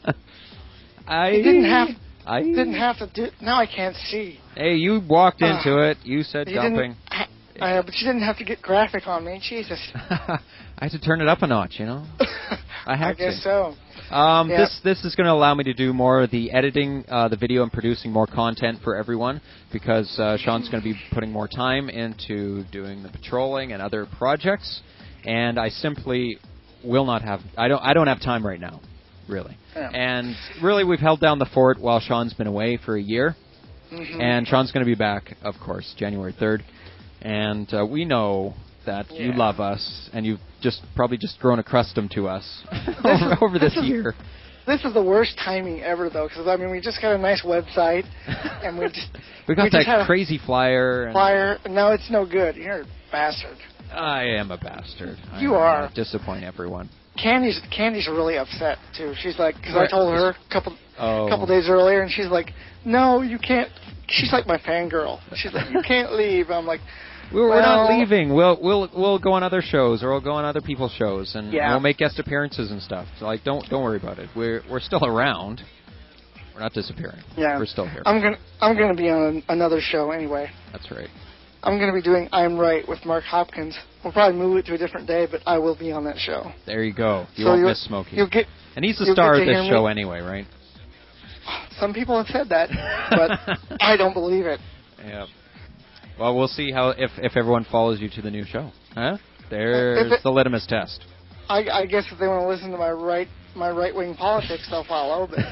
I he didn't have. I didn't have to do. Now I can't see. Hey, you walked into uh, it. You said he dumping. Didn't, I know, but you didn't have to get graphic on me. Jesus. I had to turn it up a notch, you know. I had I guess to. so. Um, Yep. This this is going to allow me to do more of the editing, uh, the video, and producing more content for everyone because uh, Sean's going to be putting more time into doing the patrolling and other projects, and I simply will not have. I don't. I don't have time right now, really. Yeah. And really, we've held down the fort while Sean's been away for a year, Mm-hmm. and Sean's going to be back, of course, January third, and uh, we know that you Yeah. love us, and you've just probably just grown accustomed to us This over, is- over this, this is- year. This is the worst timing ever, though, because I mean, we just got a nice website, and we just We got we just had that a crazy flyer. And flyer. And now it's no good. You're a bastard. I am a bastard. You I, are. I disappoint everyone. Candy's Candy's really upset too. She's like, because I Right. told her a couple Oh. couple days earlier, and she's like, "No, you can't." She's like my fangirl. She's like, "You can't leave." I'm like, We're, we're not Well- leaving. We'll we'll we'll go on other shows, or we'll go on other people's shows, and Yeah. we'll make guest appearances and stuff. So, like, don't don't worry about it. We're we're still around. We're not disappearing. "Yeah, We're still here. I'm gonna I'm gonna be on an, another show anyway. That's right. I'm gonna be doing I'm Right with Mark Hopkins. We'll probably move it to a different day, but I will be on that show. There you go. You So won't you'll- miss Smokey. You'll get. And he's the you'll star get of to this hear show me- anyway, right? Some people have said that, but I don't believe it. Yeah. Well, we'll see how if if everyone follows you to the new show. Huh? There's If it- the litmus test. I, I guess if they want to listen to my right my right wing politics, they'll follow. But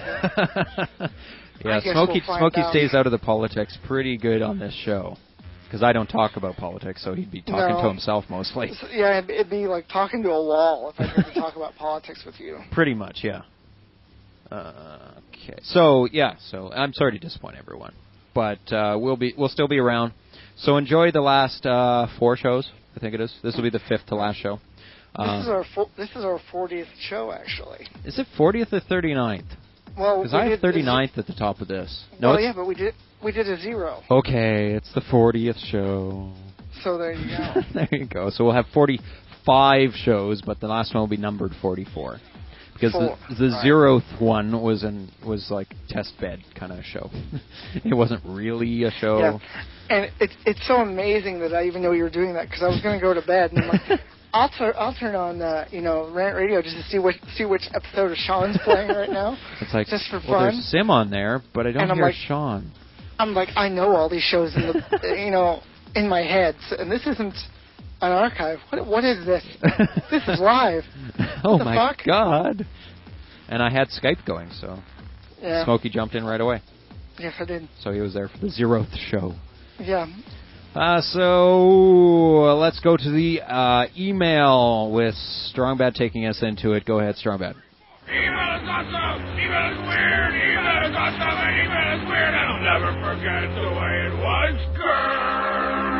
Yeah, I guess Smokey we'll find Smokey out. stays out of the politics pretty good on this show because I don't talk about politics, so he'd be talking No. to himself mostly. So, yeah, it'd, it'd be like talking to a wall if I tried to talk about politics with you. Pretty much, yeah. Uh, okay, so yeah, so I'm sorry to disappoint everyone, but uh, we'll be we'll still be around. So enjoy the last uh, four shows. I think it is. This will be the fifth to last show. This Uh, is our fo- this is our fortieth show, actually. is it fortieth or thirty-ninth? Well, Because we I have did- thirty-ninth at the top of this. No, Well, it's, yeah, but we did we did a zero, okay, it's the fortieth show. so there you go. There you go. So we'll have forty-five shows, but the last one will be numbered forty-four. Because Four. the, the Right. zeroth one was an was like test bed kind of show. It wasn't really a show. Yeah, and it's it's so amazing that I even know you were doing that because I was going to go to bed and I'm like, I'll turn I'll turn on uh, you know Rant Radio just to see what see which episode of Sean's playing right now. It's like, just for well, fun. there's Sim on there, but I don't And I'm hear like- Sean. I'm like, I know all these shows in the you know in my head, so, and this isn't an archive. What what is this? This is live. Oh the my fuck? God! And I had Skype going, so Yeah. Smokey jumped in right away. Yes, I did. So he was there for the zeroth show. Yeah. Uh, so uh, let's go to the uh, email with Strongbad taking us into it. Go ahead, Strongbad. Email is awesome. Email is weird. Email is awesome. And email is weird. And I'll never forget the way it was.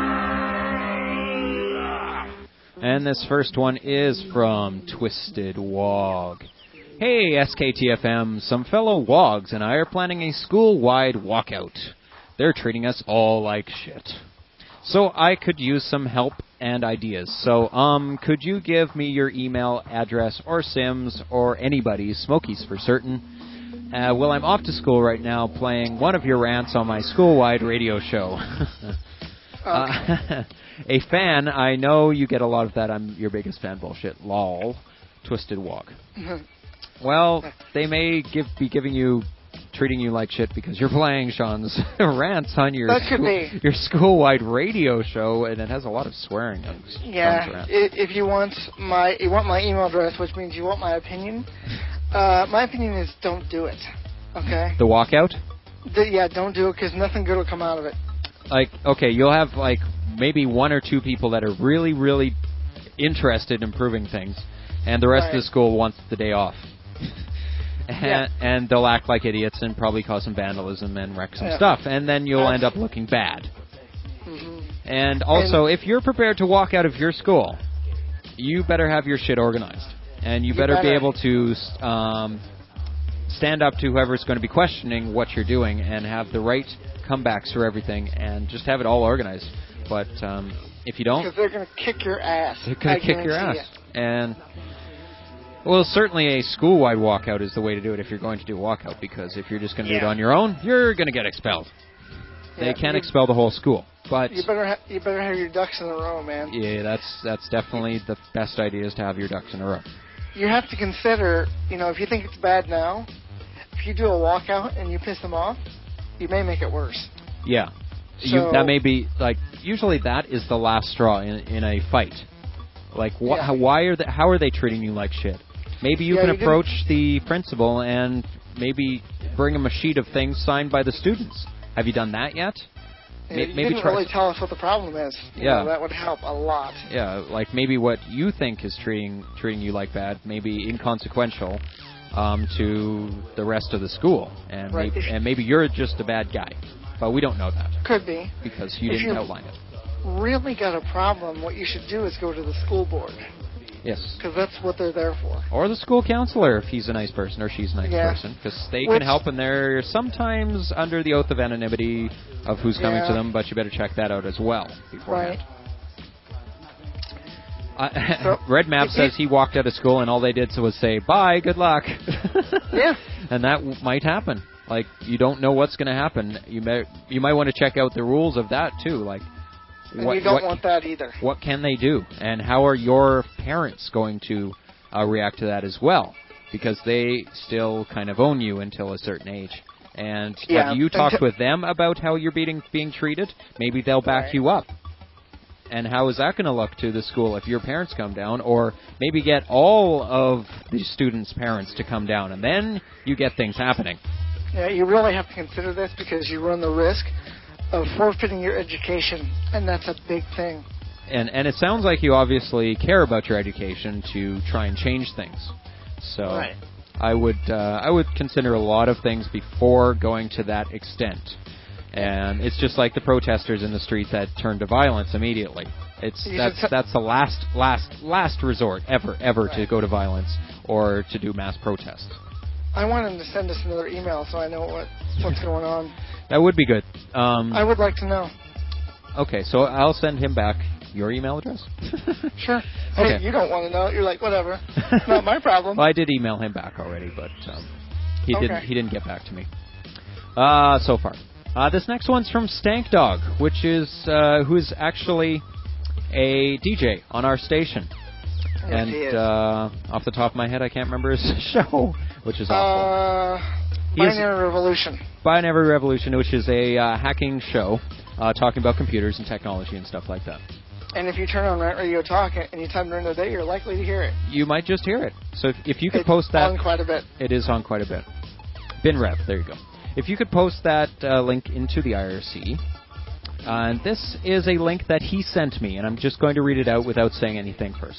Girl. And this first one is from Twisted Wog. Hey, S K T F M, some fellow wogs and I are planning a school-wide walkout. They're treating us all like shit. So I could use some help and ideas. So, um, could you give me your email address or Sims or anybody's, Smokies for certain? Uh, well, I'm off to school right now playing one of your rants on my school-wide radio show. Uh, a fan, I know you get a lot of that. I'm your biggest fan. Bullshit. Lol. Twisted Walk. Well, they may give be giving you, treating you like shit because you're playing Sean's rants on your That could school, be. your school-wide radio show, and it has a lot of swearing on Sean's Yeah, rants. i- if you want my you want my email address, which means you want my opinion. Uh, my opinion is don't do it. Okay. The walkout, The, yeah, don't do it because nothing good will come out of it. like, okay, you'll have like maybe one or two people that are really, really interested in improving things, and the rest Right. of the school wants the day off. And, Yeah. and they'll act like idiots and probably cause some vandalism and wreck some Yeah. stuff, and then you'll That's- end up looking bad. hmm And also, if you're prepared to walk out of your school, you better have your shit organized. And you, You better, be better. able to um, stand up to whoever's going to be questioning what you're doing and have the right comebacks for everything and just have it all organized. But um, if you don't, Because they're going to kick your ass. they're going I to kick your guarantee ass. And, well, certainly a school-wide walkout is the way to do it if you're going to do a walkout, because if you're just going to do it Yeah. on your own, you're going to get expelled. it. They Yeah, can't you- expel the whole school. But you better ha- you better have your ducks in a row, man. Yeah, that's that's definitely the best idea, is to have your ducks in a row. You have to consider, you know, if you think it's bad now, if you do a walkout and you piss them off, you may make it worse. Yeah. So, you, that may be, like, usually that is the last straw in, in a fight. Like, wh- yeah. how, why are they, how are they treating you like shit? Maybe you yeah, can you approach didn't... the principal and maybe bring him a sheet of things signed by the students. Have you done that yet? Yeah, maybe you didn't try really tell us what the problem is. You yeah. know, that would help a lot. Yeah, like maybe what you think is treating treating you like bad, maybe inconsequential um, to the rest of the school, and right. maybe, and maybe you're just a bad guy, but we don't know that. Could be because you if didn't you outline it. Really got a problem? What you should do is go to the school board. Yes. Because that's what they're there for. Or the school counselor, if he's a nice person or she's a nice yeah. person, because they Which, can help, and they're sometimes under the oath of anonymity of who's coming yeah. to them, but you better check that out as well beforehand. Right. Uh, so, Red Map it, says he walked out of school and all they did was say, bye, good luck. Yeah. And that w- might happen. Like, you don't know what's going to happen. You may you might want to check out the rules of that, too. Like, and what, you don't what, want that either. What can they do? And how are your parents going to uh, react to that as well? Because they still kind of own you until a certain age. And yeah, have you talked until- with them about how you're being, being treated? Maybe they'll back right. you up. And how is that going to look to the school if your parents come down? Or maybe get all of the students' parents to come down, and then you get things happening. Yeah, you really have to consider this because you run the risk of forfeiting your education, and that's a big thing. And and it sounds like you obviously care about your education to try and change things. So right. I would uh, I would consider a lot of things before going to that extent. And it's just like the protesters in the street that turn to violence immediately. It's you that's should... that's the last last last resort ever ever right. to go to violence or to do mass protests. I want him to send us another email so I know what what's going on. That would be good. Um, I would like to know. Okay, so I'll send him back your email address. Sure. Okay. Hey, you don't want to know. You're like, whatever. Not my problem. Well, I did email him back already, but um, he okay. didn't. He didn't get back to me. Uh, so far. Uh, this next one's from Stank Dog, which is uh, who is actually a D J on our station. Yes, and he is. Uh, off the top of my head, I can't remember his show, which is awful. Uh, He is- Binary Revolution. Binary Revolution, which is a uh, hacking show uh, talking about computers and technology and stuff like that. And if you turn on Rant Radio Talk anytime during the day, you're likely to hear it. You might just hear it. So if, if you could it's post that, on quite a bit. It is on quite a bit. BinRev, there you go. If you could post that uh, link into the I R C. Uh, and this is a link that he sent me, and I'm just going to read it out without saying anything first.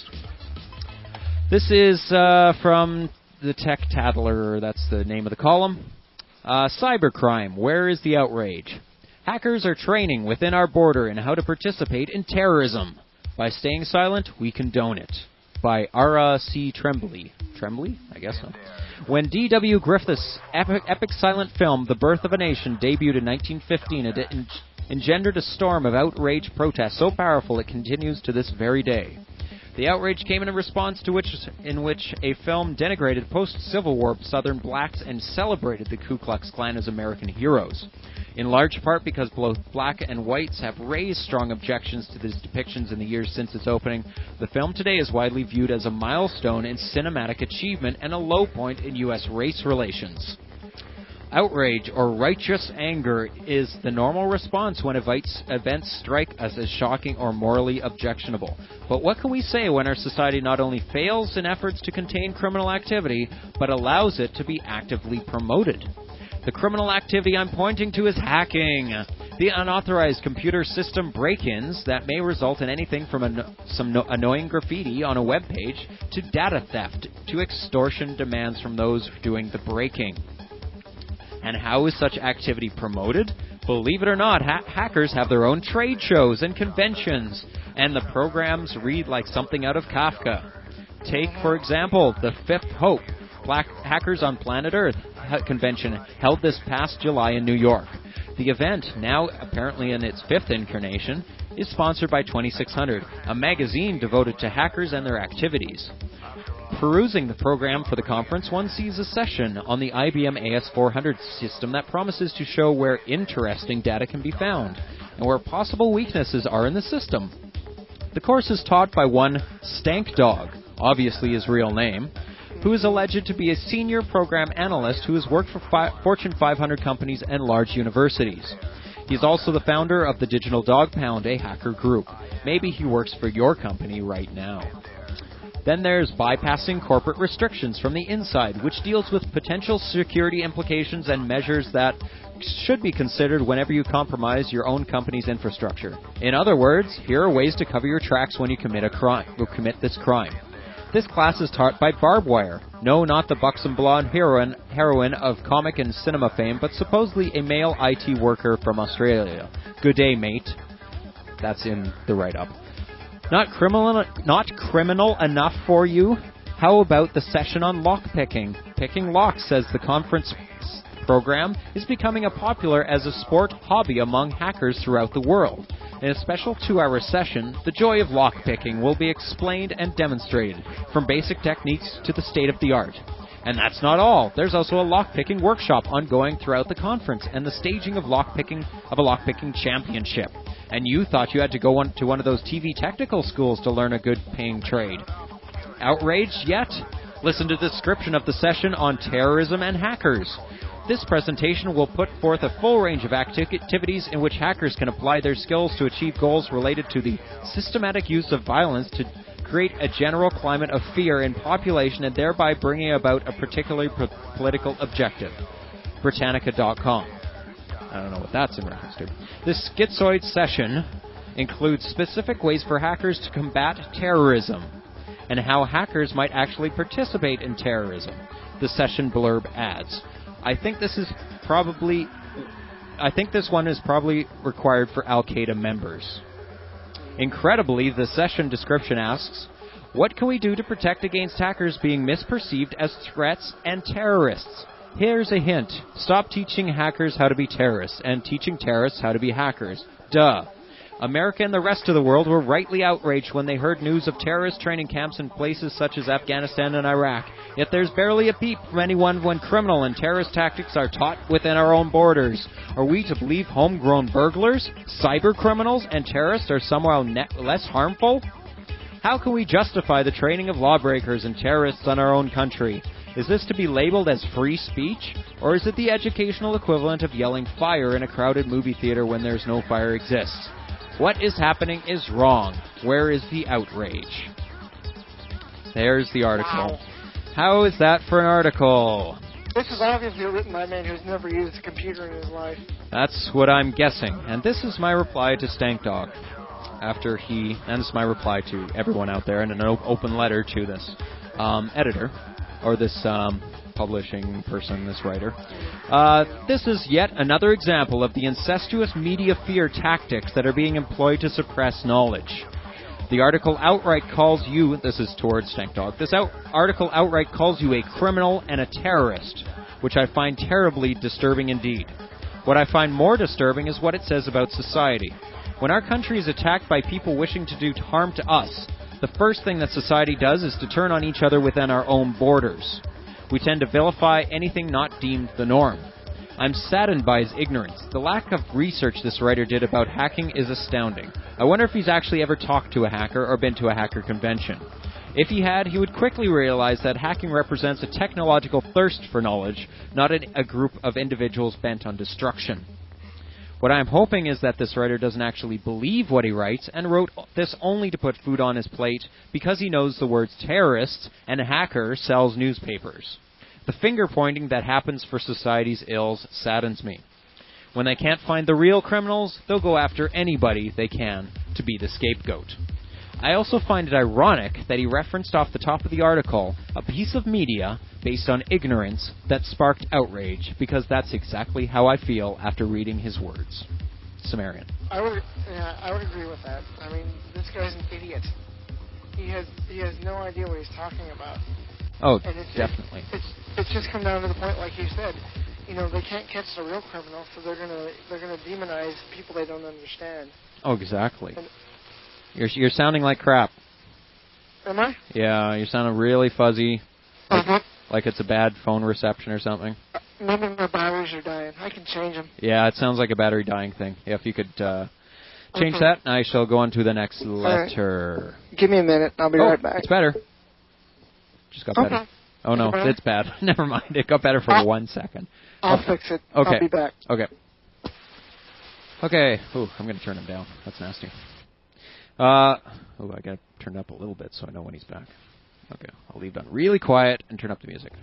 This is uh, from the Tech Tattler, that's the name of the column. Uh, cybercrime, where is the outrage? Hackers are training within our border in how to participate in terrorism. By staying silent, we condone it. By Ara C. Tremblay. Tremblay? I guess so. When D W Griffith's epic, epic silent film, The Birth of a Nation, debuted in nineteen fifteen, it en- engendered a storm of outrage protest so powerful it continues to this very day. The outrage came in a response to which, in which a film denigrated post-Civil War Southern blacks and celebrated the Ku Klux Klan as American heroes. In large part because both black and whites have raised strong objections to these depictions in the years since its opening, the film today is widely viewed as a milestone in cinematic achievement and a low point in U S race relations. Outrage or righteous anger is the normal response when events, events strike us as shocking or morally objectionable. But what can we say when our society not only fails in efforts to contain criminal activity, but allows it to be actively promoted? The criminal activity I'm pointing to is hacking. The unauthorized computer system break-ins that may result in anything from an- some no- annoying graffiti on a web page to data theft to extortion demands from those doing the breaking. And how is such activity promoted? Believe it or not, ha- hackers have their own trade shows and conventions, and the programs read like something out of Kafka. Take, for example, the Fifth Hope, Black Hackers on Planet Earth convention held this past July in New York. The event, now apparently in its fifth incarnation, is sponsored by twenty-six hundred, a magazine devoted to hackers and their activities. Perusing the program for the conference, one sees a session on the I B M A S four hundred system that promises to show where interesting data can be found. and where possible weaknesses are in the system. The course is taught by one Stank Dog, obviously his real name, who is alleged to be a senior program analyst who has worked for fi- Fortune five hundred companies and large universities. He's also the founder of the Digital Dog Pound, a hacker group. Maybe he works for your company right now. Then there's bypassing corporate restrictions from the inside, which deals with potential security implications and measures that should be considered whenever you compromise your own company's infrastructure. In other words, here are ways to cover your tracks when you commit a crime, or commit this crime. This class is taught by Barbwire. No, not the buxom blonde heroine, heroine of comic and cinema fame, but supposedly a male I T worker from Australia. Good day, mate. That's in the write-up. Not criminal, not criminal enough for you? How about the session on lockpicking? Picking locks, says the conference program, is becoming a popular as a sport hobby among hackers throughout the world. In a special two-hour session, the joy of lockpicking will be explained and demonstrated, from basic techniques to the state-of-the-art. And that's not all. There's also a lockpicking workshop ongoing throughout the conference and the staging of lockpicking of a lockpicking championship. And you thought you had to go on to one of those T V technical schools to learn a good-paying trade. Outraged yet? Listen to the description of the session on terrorism and hackers. This presentation will put forth a full range of acti- activities in which hackers can apply their skills to achieve goals related to the systematic use of violence to create a general climate of fear in population and thereby bringing about a particularly po- political objective. Britannica dot com. I don't know what that's in reference to. This schizoid session includes specific ways for hackers to combat terrorism and how hackers might actually participate in terrorism. The session blurb adds, I think this is probably I think this one is probably required for Al-Qaeda members. Incredibly, the session description asks, what can we do to protect against hackers being misperceived as threats and terrorists? Here's a hint. Stop teaching hackers how to be terrorists and teaching terrorists how to be hackers. Duh. America and the rest of the world were rightly outraged when they heard news of terrorist training camps in places such as Afghanistan and Iraq. Yet there's barely a peep from anyone when criminal and terrorist tactics are taught within our own borders. Are we to believe homegrown burglars, cyber criminals, and terrorists are somehow ne- less harmful? How can we justify the training of lawbreakers and terrorists on our own country? Is this to be labeled as free speech? Or is it the educational equivalent of yelling fire in a crowded movie theater when there's no fire exists? What is happening is wrong. Where is the outrage? There's the article. Wow. How is that for an article? This is obviously written by a man who's never used a computer in his life. That's what I'm guessing. And this is my reply to Stank Dog. After he, and this is my reply to everyone out there in an op- open letter to this um, editor, or this um, publishing person, this writer. Uh, this is yet another example of the incestuous media fear tactics that are being employed to suppress knowledge. The article outright calls you, this is towards Stank Dog, this out, article outright calls you a criminal and a terrorist, which I find terribly disturbing indeed. What I find more disturbing is what it says about society. When our country is attacked by people wishing to do harm to us, the first thing that society does is to turn on each other within our own borders. We tend to vilify anything not deemed the norm. I'm saddened by his ignorance. The lack of research this writer did about hacking is astounding. I wonder if he's actually ever talked to a hacker or been to a hacker convention. If he had, he would quickly realize that hacking represents a technological thirst for knowledge, not a group of individuals bent on destruction. What I'm hoping is that this writer doesn't actually believe what he writes and wrote this only to put food on his plate because he knows the words terrorists and hacker sells newspapers. The finger-pointing that happens for society's ills saddens me. When they can't find the real criminals, they'll go after anybody they can to be the scapegoat. I also find it ironic that he referenced off the top of the article a piece of media based on ignorance that sparked outrage, because that's exactly how I feel after reading his words. Sumerian. I would, yeah, I would agree with that. I mean, this guy's an idiot. He has, he has no idea what he's talking about. Oh, and it's, definitely. It's, it's just come down to the point, like you said, you know, they can't catch the real criminal, so they're gonna, they're gonna demonize people they don't understand. Oh, exactly. And, You're you're sounding like crap. am I? Yeah, you're sounding really fuzzy, like, Uh-huh. like it's a bad phone reception or something. Maybe my batteries are dying. I can change them. Yeah, it sounds like a battery dying thing. Yeah, if you could uh, change Mhm. that, and I shall go on to the next letter. Right. Give me a minute. I'll be oh, right back. It's better. Just got Okay. better. Oh, no, better? it's bad. Never mind. It got better for I'll, one second. I'll okay. fix it. Okay. I'll be back. Okay. Okay. Ooh, I'm going to turn him down. That's nasty. Uh, oh, I got to turn it up a little bit so I know when he's back. Okay. I'll leave that really quiet and turn up the music.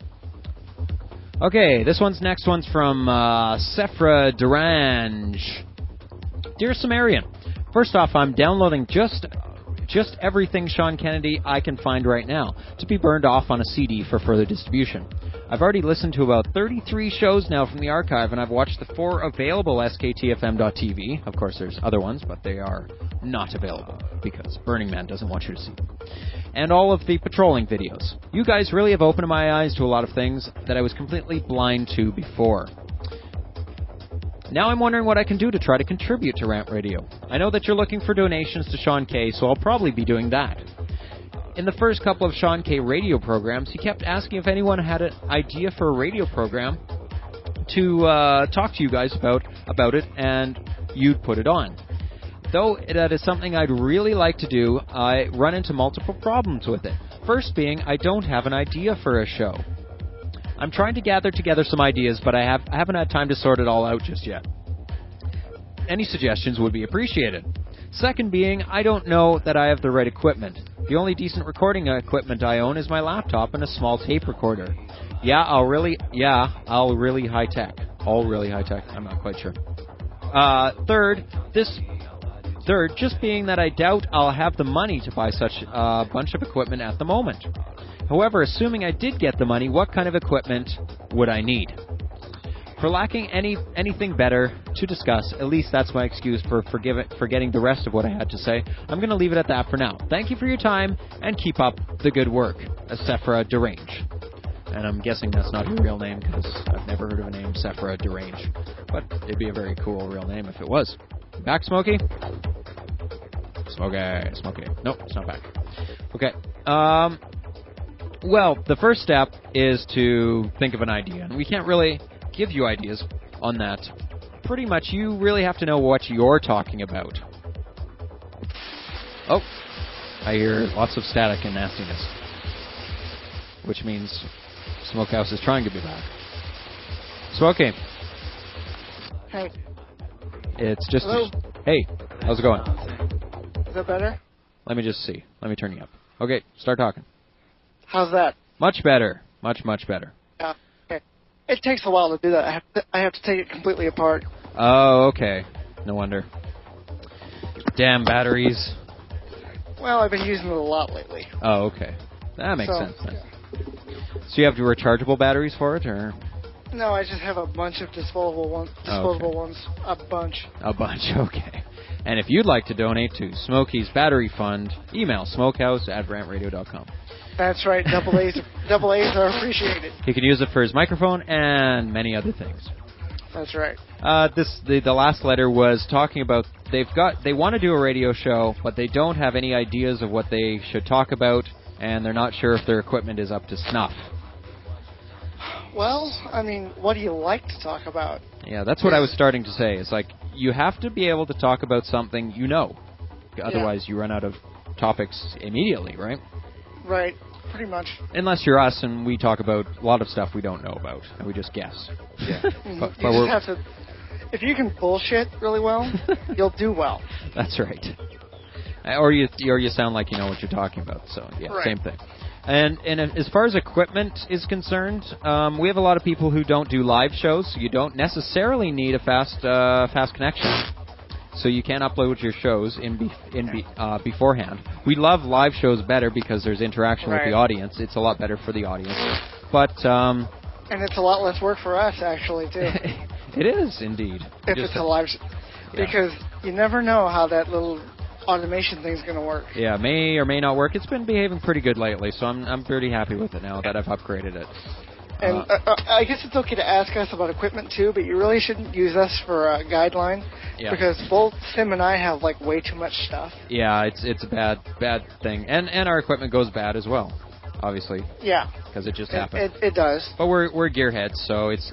Okay, this one's next one's from uh, Sephra Durange. Dear Sumerian, first off, I'm downloading just just everything Sean Kennedy I can find right now to be burned off on a C D for further distribution. I've already listened to about thirty-three shows now from the archive, and I've watched the four available S K T F M dot T V. Of course, there's other ones, but they are not available because Burning Man doesn't want you to see them. And all of the patrolling videos. You guys really have opened my eyes to a lot of things that I was completely blind to before. Now I'm wondering what I can do to try to contribute to Rant Radio. I know that you're looking for donations to Sean K, so I'll probably be doing that. In the first couple of Sean K radio programs, he kept asking if anyone had an idea for a radio program to uh, talk to you guys about, about it, and you'd put it on. Though that is something I'd really like to do, I run into multiple problems with it. First being, I don't have an idea for a show. I'm trying to gather together some ideas, but I, have, I haven't had time to sort it all out just yet. Any suggestions would be appreciated. Second being, I don't know that I have the right equipment. The only decent recording equipment I own is my laptop and a small tape recorder. Yeah, I'll really, yeah, I'll really high tech. All really high tech. I'm not quite sure. Uh, third, this, third, just being that I doubt I'll have the money to buy such a bunch of equipment at the moment. However, assuming I did get the money, what kind of equipment would I need? For lacking any anything better to discuss, at least that's my excuse for forgive it, forgetting the rest of what I had to say. I'm going to leave it at that for now. Thank you for your time, and keep up the good work. Sephra Derange. And I'm guessing that's not her real name, because I've never heard of a name Sephra Derange. But it'd be a very cool real name if it was. Back, Smokey? Smokey, Smokey. Nope, it's not back. Okay. Um... Well, the first step is to think of an idea, and we can't really give you ideas on that. Pretty much, you really have to know what you're talking about. Oh, I hear lots of static and nastiness, which means Smokehouse is trying to be back. Smokey. Hey. It's just... Hello? Hey, how's it going? Is that better? Let me just see. Let me turn you up. Okay, start talking. How's that? Much better. Much, much better. Yeah. Okay. It takes a while to do that. I have to, I have to take it completely apart. Oh, okay. No wonder. Damn batteries. Well, I've been using it a lot lately. Oh, okay. That makes so, sense then. Yeah. So you have rechargeable batteries for it, or? No, I just have a bunch of disposable ones. Disposable okay. ones. A bunch. A bunch, okay. And if you'd like to donate to Smokey's Battery Fund, email smokehouse at rant radio dot com. That's right. Double A's, double A's are appreciated. He could use it for his microphone and many other things. That's right. Uh, this the, the last letter was talking about they've got they want to do a radio show, but they don't have any ideas of what they should talk about, and they're not sure if their equipment is up to snuff. Well, I mean, what do you like to talk about? Yeah, that's what I was starting to say. It's like you have to be able to talk about something you know, otherwise yeah. you run out of topics immediately, right? Right. Pretty much. Unless you're us and we talk about a lot of stuff we don't know about and we just guess. Yeah. but, you but just have to. If you can bullshit really well, you'll do well. That's right. Or you or you sound like you know what you're talking about. So yeah, right. Same thing. And and as far as equipment is concerned, um, we have a lot of people who don't do live shows, so you don't necessarily need a fast uh, fast connection. So you can upload your shows in be, in be, uh, beforehand. We love live shows better because there's interaction right. with the audience. It's a lot better for the audience. But um, and it's a lot less work for us, actually, too. It is indeed. If it's a live, sh- yeah. because you never know how that little automation thing's going to work. Yeah, may or may not work. It's been behaving pretty good lately, so I'm I'm pretty happy with it now that I've upgraded it. And uh, uh, I guess it's okay to ask us about equipment too, but you really shouldn't use us for a guideline yeah. because both Sim and I have like way too much stuff. Yeah, it's it's a bad bad thing, and and our equipment goes bad as well, obviously. Yeah, because it just it, happened. It, it does. But we're we're gearheads, so it's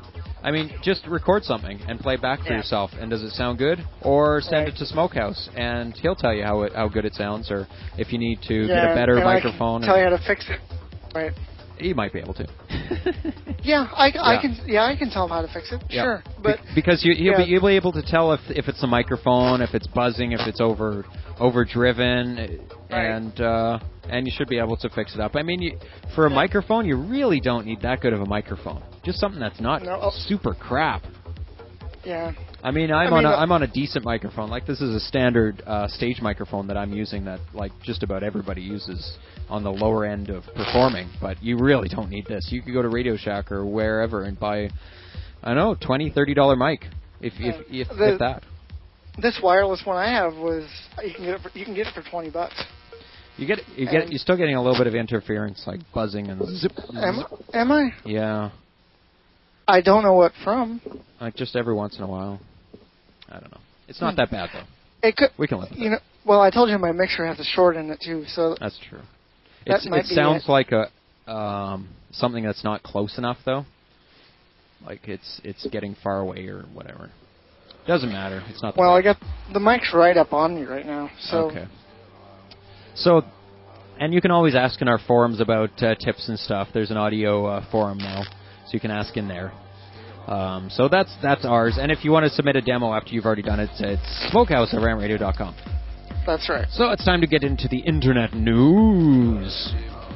I mean, just record something and play back for Yeah. yourself. And does it sound good? Or send Right. it to Smokehouse, and he'll tell you how it, how good it sounds, or if you need to yeah, get a better and microphone. I can tell or- you how to fix it. Right. He might be able to. Yeah, I, I Yeah. can. Yeah, I can tell him how to fix it. Yeah. Sure, but Be- because you, you'll, yeah. be, you'll be able to tell if if it's a microphone, if it's buzzing, if it's over overdriven, and uh, and you should be able to fix it up. I mean, you, for a microphone, you really don't need that good of a microphone. Just something that's not No, oh. super crap. yeah. I mean, I'm I on mean, a, the- I'm on a decent microphone. Like, this is a standard uh, stage microphone that I'm using that like just about everybody uses on the lower end of performing. But you really don't need this. You could go to Radio Shack or wherever and buy, I don't know, twenty, thirty dollar mic if if Uh, if, the- if that. This wireless one I have was you can get it for, you can get it for twenty bucks. You get you get And- you're still getting a little bit of interference, like buzzing and zip. Am, zip. am I? Yeah, I don't know what from. like just every once in a while. I don't know. It's not Hmm. that bad though. It could. We can live with You it. know. Well, I told you my mixer has a short in it too, so That's true. That It's, might it be sounds it. like a um, something that's not close enough though. Like it's it's getting far away or whatever. Doesn't matter. It's not. well, I that got the mic's right up on me right now. So Okay. So, and you can always ask in our forums about uh, tips and stuff. There's an audio uh, forum now, so you can ask in there. Um, so that's that's ours. And if you want to submit a demo after you've already done it, it's smokehouse at ram radio dot com. that's right. So it's time to get into the internet news.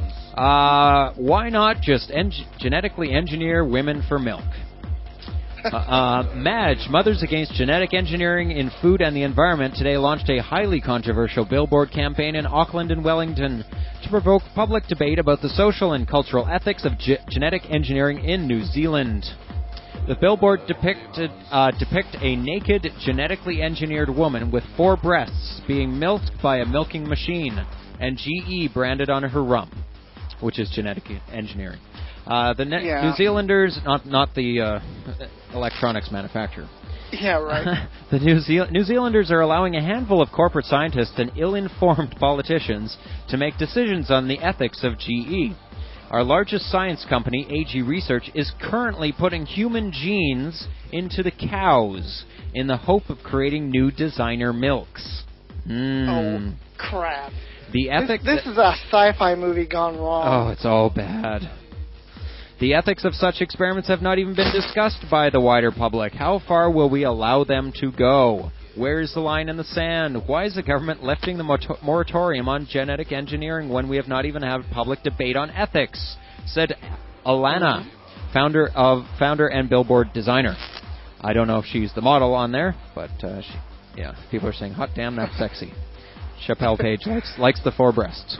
Uh, why not just en- genetically engineer women for milk? Uh, uh, Madge, Mothers Against Genetic Engineering in Food and the Environment, today launched a highly controversial billboard campaign in Auckland and Wellington to provoke public debate about the social and cultural ethics of ge- genetic engineering in New Zealand. The billboard depicted uh, depict a naked, genetically engineered woman with four breasts being milked by a milking machine, and G E branded on her rump, which is genetic engineering. Uh, the ne- Yeah. New Zealanders, not not the uh, electronics manufacturer. Yeah, right. The New, Zea- New Zealanders are allowing a handful of corporate scientists and ill-informed politicians to make decisions on the ethics of G E. Our largest science company, A G Research, is currently putting human genes into the cows in the hope of creating new designer milks. Mm. Oh crap! The This, ethics. this is a sci-fi movie gone Oh, wrong. it's all bad. The ethics of such experiments have not even been discussed by the wider public. How far will we allow them to go? Where's the line in the sand? Why is the government lifting the mot- moratorium on genetic engineering when we have not even had public debate on ethics? Said Alana, founder of founder and billboard designer. I don't know if she's the model on there, but uh, she, yeah, people are saying, "Hot damn, that's sexy." Chappelle Page likes likes the four breasts.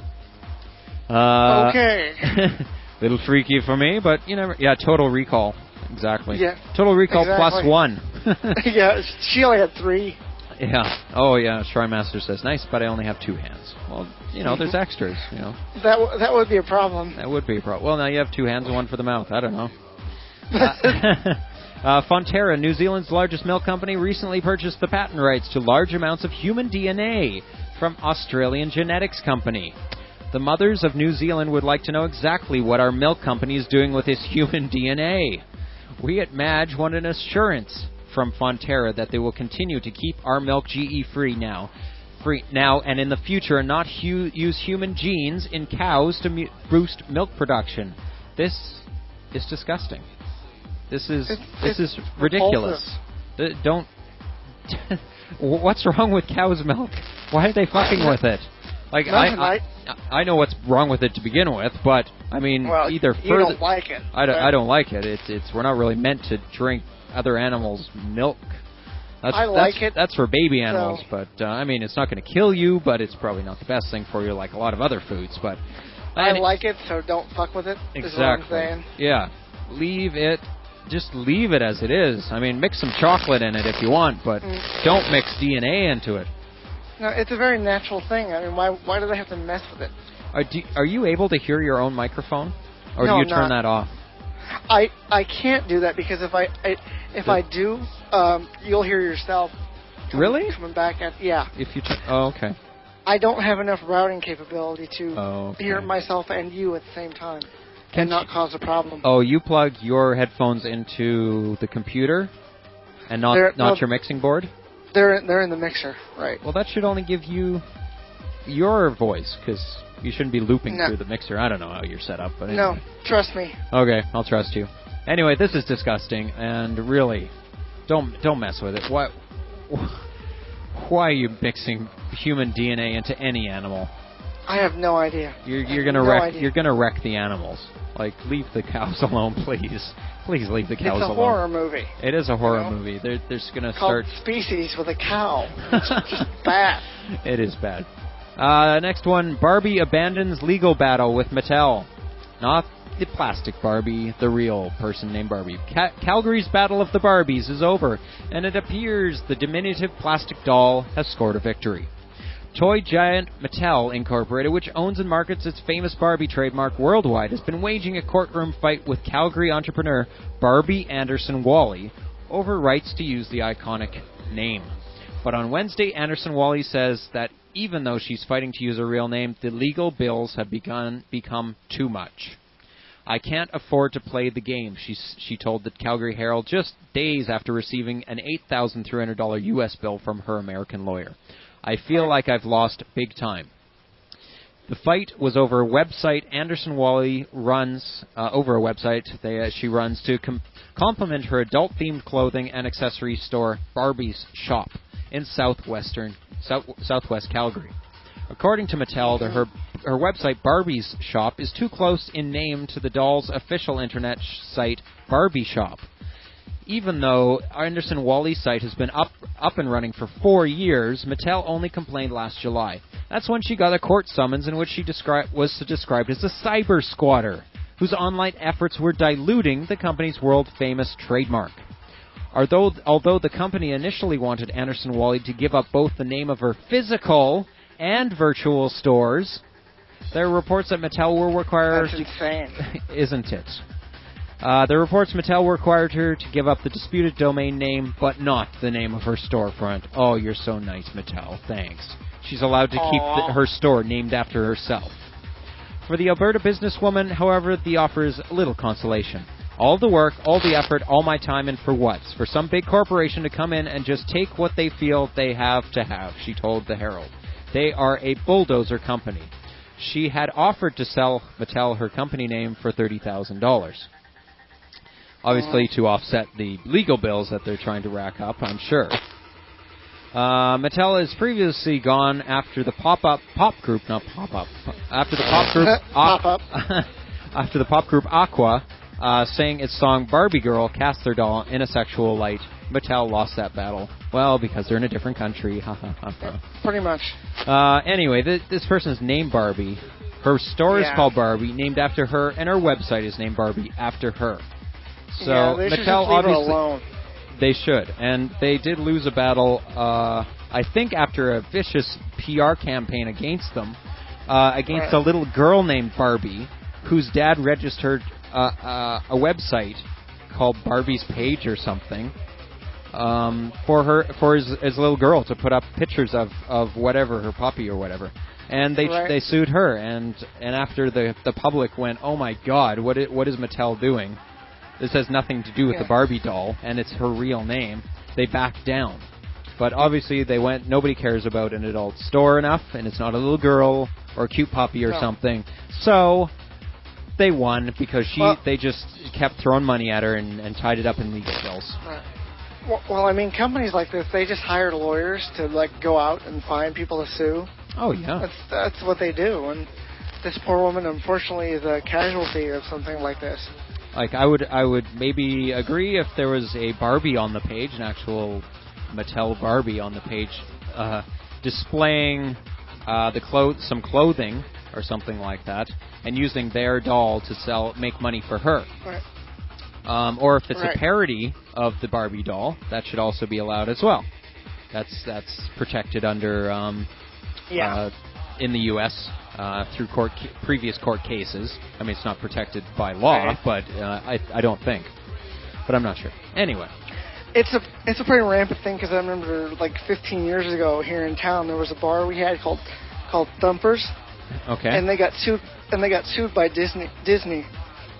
Uh, Okay. Little freaky for me, but you never. Yeah, Total Recall. Exactly. Yeah, Total Recall plus exactly. one. Yeah, she only had three. Yeah. Oh, yeah. Shrine Master says, nice, but I only have two hands. Well, you know, there's extras, you know. That w- that would be a problem. That would be a problem. Well, now you have two hands and one for the mouth. I don't know. Uh, uh, Fonterra, New Zealand's largest milk company, recently purchased the patent rights to large amounts of human D N A from Australian genetics company. The mothers of New Zealand would like to know exactly what our milk company is doing with this human D N A. We at Madge want an assurance from Fonterra that they will continue to keep our milk G E free now, free now and in the future, and not hu- use human genes in cows to mu- boost milk production. This is disgusting. This is It's- this it's is ridiculous. D- don't. What's wrong with cow's milk? Why are they fucking with it? Like Nothing, I, I, I know what's wrong with it to begin with, but I mean, Well, either you further. don't like it. I don't. but I don't like it. It's. It's. We're not really meant to drink other animals' milk. That's, I like that's, it, That's for baby animals, so- but uh, I mean, it's not going to kill you, but it's probably not the best thing for you, like a lot of other foods. But I any- like it, so don't fuck with it. Is what I'm exactly. saying. Yeah, leave it. Just leave it as it is. I mean, mix some chocolate in it if you want, but Mm. don't mix D N A into it. No, it's a very natural thing. I mean, why why do they have to mess with it? Are, do, are you able to hear your own microphone, or No, do you I'm turn not. that off? I I can't do that because if I, I if I do, um, you'll hear yourself. coming- Really? Coming back at yeah. If you. T- oh, okay. I don't have enough routing capability to Oh, okay. hear myself and you at the same time. and not cause a problem. Oh, you plug your headphones into the computer and not They're- not no. your mixing board? They're they're in the mixer, right? Well, that should only give you your voice, because you shouldn't be looping No. through the mixer. I don't know how you're set up, but No, anyway. trust me. Okay, I'll trust you. Anyway, this is disgusting, and really, don't don't mess with it. Why, why are you mixing human D N A into any animal? I have no idea. You're I you're have gonna no wreck idea. you're gonna wreck the animals. Like, leave the cows alone, please. Please leave the cows It's a alone. horror movie It is a horror You know? movie. They're they're just gonna called start. Species with a cow. It's just bad. It is bad. Uh, next one, Barbie abandons legal battle with Mattel. Not the plastic Barbie, the real person named Barbie. Ca- Calgary's battle of the Barbies is over, and it appears the diminutive plastic doll has scored a victory. Toy giant Mattel Incorporated, which owns and markets its famous Barbie trademark worldwide, has been waging a courtroom fight with Calgary entrepreneur Barbie Anderson Wally over rights to use the iconic name. But on Wednesday, Anderson Wally says that even though she's fighting to use her real name, the legal bills have begun become too much. I can't afford to play the game, she she told the Calgary Herald just days after receiving an eight thousand three hundred dollars U S bill from her American lawyer. I feel like I've lost big time. The fight was over a website Anderson Wally runs, uh, over a website they, uh, she runs to com- complement her adult-themed clothing and accessory store, Barbie's Shop, in southwestern south, southwest Calgary. According to Mattel, the, her her website Barbie's Shop is too close in name to the doll's official internet sh- site Barbie Shop. Even though Anderson Wally's site has been up up and running for four years, Mattel only complained last July. That's when she got a court summons in which she descri- was described as a cyber squatter, whose online efforts were diluting the company's world-famous trademark. Although, although the company initially wanted Anderson Wally to give up both the name of her physical and virtual stores, there are reports that Mattel will require... That's insane. Isn't it? Uh, the reports Mattel required her to give up the disputed domain name, but not the name of her storefront. Oh, you're so nice, Mattel. Thanks. She's allowed to keep the, her store named after herself. For the Alberta businesswoman, however, the offer is little consolation. All the work, all the effort, all my time, and for what? For some big corporation to come in and just take what they feel they have to have, she told the Herald. They are a bulldozer company. She had offered to sell Mattel her company name for thirty thousand dollars. Obviously, to offset the legal bills that they're trying to rack up, I'm sure. Uh, Mattel has previously gone after the pop-up pop group, not pop-up, after the pop group Pop-up. after the pop group Aqua, uh, saying its song "Barbie Girl" cast their doll in a sexual light. Mattel lost that battle. Well, because they're in a different country. Ha ha ha ha. Pretty much. Uh, anyway, th- this person's named Barbie. Her store is Yeah. called Barbie, named after her, and her website is named Barbie after her. So yeah, they should Mattel just leave her obviously alone. they should, and they did lose a battle. Uh, I think after a vicious P R campaign against them, uh, against Right. a little girl named Barbie, whose dad registered uh, uh, a website called Barbie's Page or something. Um, for her, for his, his little girl to put up pictures of, of whatever, her puppy or whatever, and they Right. they sued her, and and after the the public went, oh my God, what is, what is Mattel doing? This has nothing to do with Yeah. the Barbie doll, and it's her real name. They backed down, but obviously they went. Nobody cares about an adult store enough, and it's not a little girl or a cute puppy or No. something. So they won because she Well- they just kept throwing money at her and, and tied it up in legal bills. Right. Well, well, I mean, companies like this, they just hired lawyers to like go out and find people to sue. Oh yeah. That's that's what they do, and this poor woman, unfortunately, is a casualty of something like this. Like I would, I would maybe agree if there was a Barbie on the page, an actual Mattel Barbie on the page, uh, displaying uh, the clo- some clothing or something like that, and using their doll to sell, make money for her. Right. Um, or if it's Right. a parody of the Barbie doll, that should also be allowed as well. That's that's protected under um, Yeah. uh, in the U S Uh, through court ca- previous court cases. I mean, it's not protected by law, Right. but uh, I I don't think. But I'm not sure. Anyway, It's a it's a pretty rampant thing because I remember like fifteen years ago here in town there was a bar we had called called Thumpers, okay. and they got sued and they got sued by Disney Disney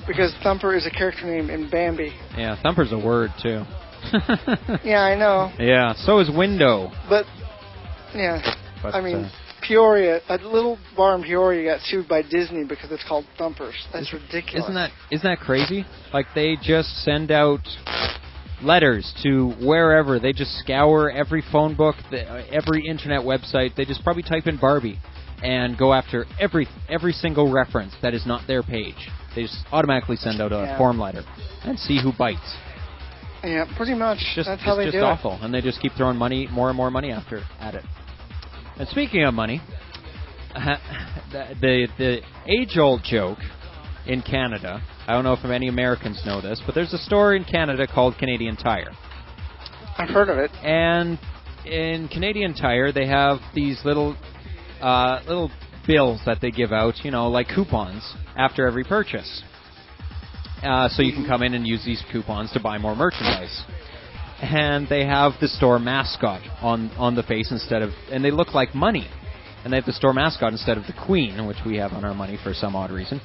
because Thumper is a character name in Bambi. Yeah, Thumper's a word, too. Yeah, I know. Yeah, so is window. But, yeah, But, I mean, uh, Peoria, a little bar in Peoria got sued by Disney because it's called Thumpers. That's ridiculous. Isn't that isn't that crazy? Like, they just send out letters to wherever. They just scour every phone book, the, uh, every internet website. They just probably type in Barbie and go after every every single reference that is not their page. They just automatically send out a Yeah. form letter and see who bites. Yeah, pretty much. Just, That's how it's they just do awful, and they just keep throwing money, more and more money after at it. And speaking of money, uh, the, the the age-old joke in Canada. I don't know if many Americans know this, but there's a store in Canada called Canadian Tire. it. I've heard of it. And in Canadian Tire, they have these little uh, little bills that they give out, you know, like coupons after every purchase. Uh, so you can come in and use these coupons to buy more merchandise. And they have the store mascot on, on the face instead of... And they look like money. And they have the store mascot instead of the Queen, which we have on our money for some odd reason.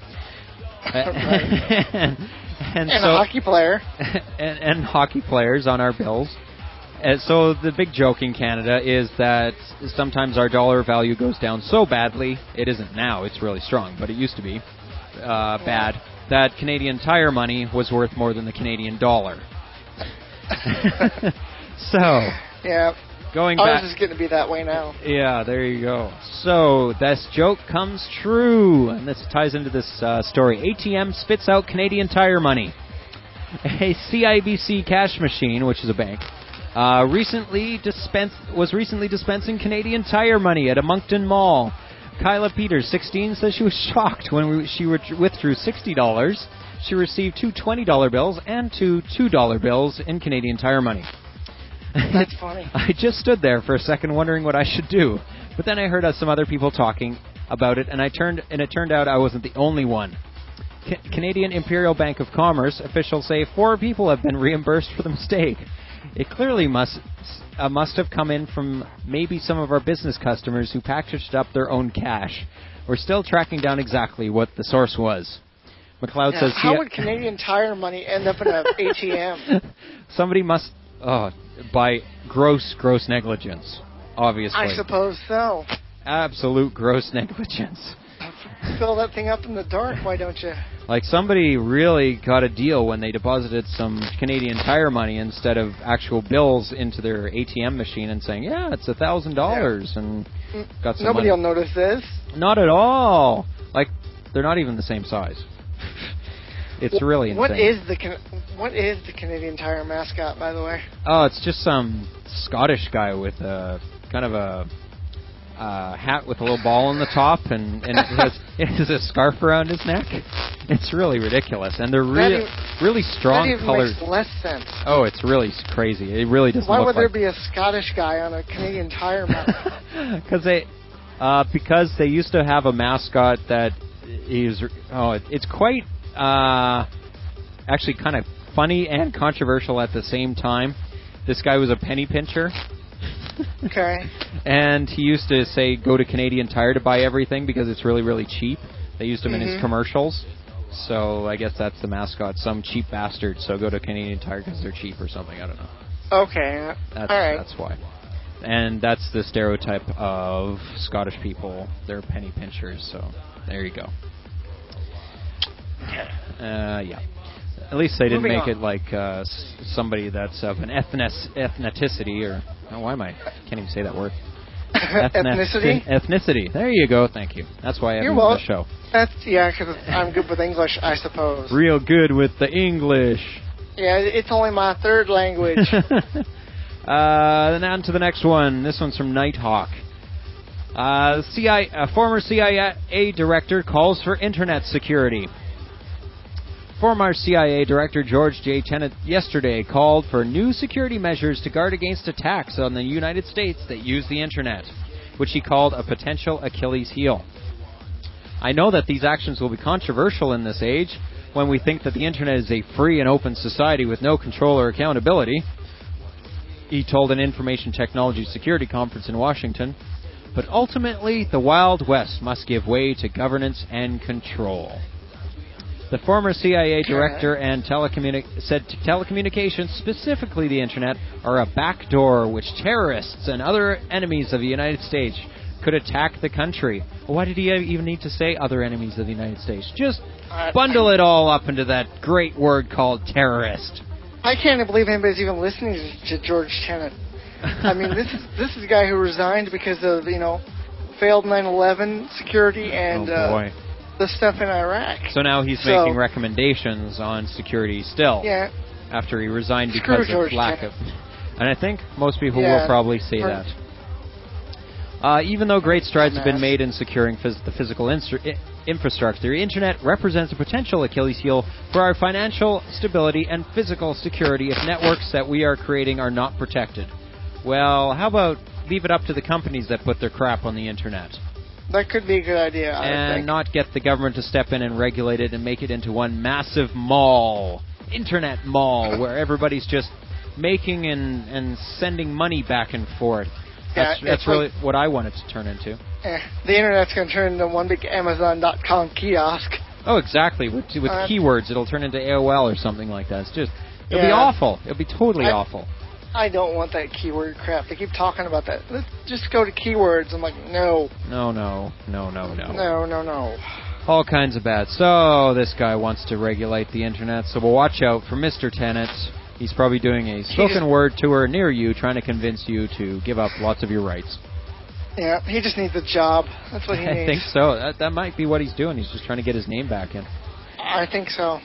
and, and, And so, a hockey player. and, and hockey players on our bills. And so the big joke in Canada is that sometimes our dollar value goes down so badly, it isn't now, it's really strong, but it used to be uh, bad, that Canadian Tire money was worth more than the Canadian dollar. So, Yeah. going Ours back... is going to be that way now. Yeah, there you go. So, this joke comes true, and this ties into this uh, story. A T M spits out Canadian Tire money. A C I B C cash machine, which is a bank, uh, recently dispensed was recently dispensing Canadian Tire money at a Moncton mall. Kyla Peters, sixteen, says she was shocked when we, she withdrew sixty dollars. She received two twenty dollar bills and two two dollar bills in Canadian Tire money. That's funny. I just stood there for a second wondering what I should do. But then I heard uh, some other people talking about it, and I turned and it turned out I wasn't the only one. Ca- Canadian Imperial Bank of Commerce officials say four people have been reimbursed for the mistake. It clearly must uh, must have come in from maybe some of our business customers who packaged up their own cash. We're still tracking down exactly what the source was. McLeod Yeah, says... how he- would Canadian Tire money end up in an A T M? Somebody must... Oh, by gross, gross negligence, obviously. I suppose so. Absolute gross negligence. Fill that thing up in the dark, why don't you? Like, somebody really got a deal when they deposited some Canadian Tire money instead of actual bills into their A T M machine and saying, yeah, it's a thousand dollars, and got some Nobody money. will notice this. Not at all. Like, they're not even the same size. It's really insane. What is the Can- what is the Canadian Tire mascot, by the way? Oh, it's just some Scottish guy with a kind of a uh, hat with a little ball on the top, and, and it, has, it has a scarf around his neck. It's really ridiculous, and they're really even- really strong that even colors. makes less sense. Oh, it's really crazy. It really doesn't Why look would there like... be a Scottish guy on a Canadian Tire mascot? Because they, uh, because they used to have a mascot that is oh, it, it's quite uh, actually kind of funny and controversial at the same time. This guy was a penny pincher. Okay. And he used to say, go to Canadian Tire to buy everything because it's really, really cheap. They used him in his Mhm. commercials. So I guess that's the mascot. Some cheap bastard. So go to Canadian Tire because they're cheap or something. I don't know. Okay. That's, All right. that's why. And that's the stereotype of Scottish people. They're penny pinchers. So there you go. Uh, yeah. At least they didn't Moving make on. it like uh, s- somebody that's of an ethnic ethnicity or oh, why am I? Can't even say that word. Ethnicity? Ethnicity. There you go. Thank you. That's why I have You're you on wel- the show. That's yeah, because I'm good with English, I suppose. Real good with the English. Yeah, it's only my third language. uh, then on to the next one. This one's from Nighthawk. Uh, C I A, a former C I A director calls for internet security. Former C I A Director George J. Tenet yesterday called for new security measures to guard against attacks on the United States that use the internet, which he called a potential Achilles heel. I know that these actions will be controversial in this age, when we think that the internet is a free and open society with no control or accountability, he told an information technology security conference in Washington. But ultimately, the Wild West must give way to governance and control. The former C I A director and telecommuni- said telecommunications, specifically the Internet, are a backdoor which terrorists and other enemies of the United States could attack the country. Why did he even need to say other enemies of the United States? Just Uh, bundle it all up into that great word called terrorist. I can't believe anybody's even listening to, to George Tenet. I mean, this is this is a guy who resigned because of, you know, failed nine eleven security and oh boy. uh, the stuff in Iraq. So now he's So- making recommendations on security still. Yeah. After he resigned Screw because George of lack Tenet. of... And I think most people Yeah. will probably say For- that. Uh, even though great strides have been Dumbass. made in securing phys- the physical instru- I- infrastructure, the Internet represents a potential Achilles heel for our financial stability and physical security if networks that we are creating are not protected. Well, how about leave it up to the companies that put their crap on the Internet? That could be a good idea, I and think. not get the government to step in and regulate it and make it into one massive mall, Internet mall, where everybody's just making and, and sending money back and forth. That's, Yeah, that's it's really like- what I want it to turn into. Eh, the Internet's going to turn into one big Amazon dot com kiosk. Oh, exactly. With, with Uh, keywords, it'll turn into A O L or something like that. It's just, it'll be Yeah. awful. It'll be totally I- awful. I don't want that keyword crap. They keep talking about that. Let's just go to keywords. I'm like, no, No, no, no, no, no. no, no, no. All kinds of bad. So this guy wants to regulate the Internet, so we'll watch out for Mister Tenet. He's probably doing a spoken just- word tour near you, trying to convince you to give up lots of your rights. Yeah, he just needs a job. That's what he I needs. think so. That, that might be what he's doing. He's just trying to get his name back in. I think so.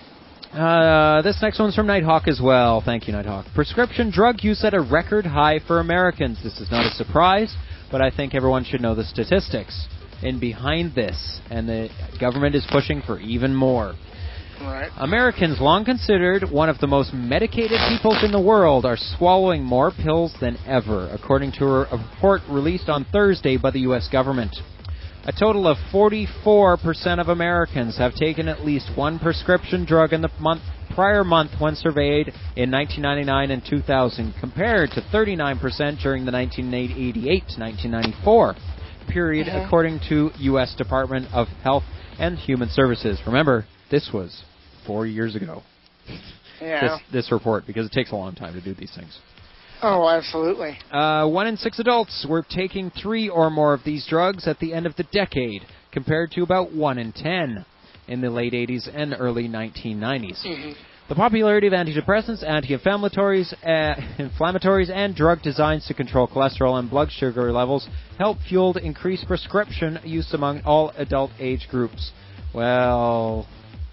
Uh, this next one's from Nighthawk as well. Thank you, Nighthawk. Prescription drug use at a record high for Americans. This is not a surprise, but I think everyone should know the statistics in behind this, and the government is pushing for even more. Right. Americans, long considered one of the most medicated peoples in the world, are swallowing more pills than ever, according to a report released on Thursday by the U S government. A total of forty-four percent of Americans have taken at least one prescription drug in the month, prior month when surveyed in nineteen ninety-nine and two thousand, compared to thirty-nine percent during the nineteen eighty-eight to nineteen ninety-four period, Mhm. according to U S Department of Health and Human Services. Remember, this was four years ago, Yeah. this, this report, because it takes a long time to do these things. Oh, absolutely. Uh, one in six adults were taking three or more of these drugs at the end of the decade, compared to about one in ten in the late eighties and early nineteen nineties. Mm-hmm. The popularity of antidepressants, anti-inflammatories, uh, inflammatories, and drug designs to control cholesterol and blood sugar levels helped fuel increased prescription use among all adult age groups. Well,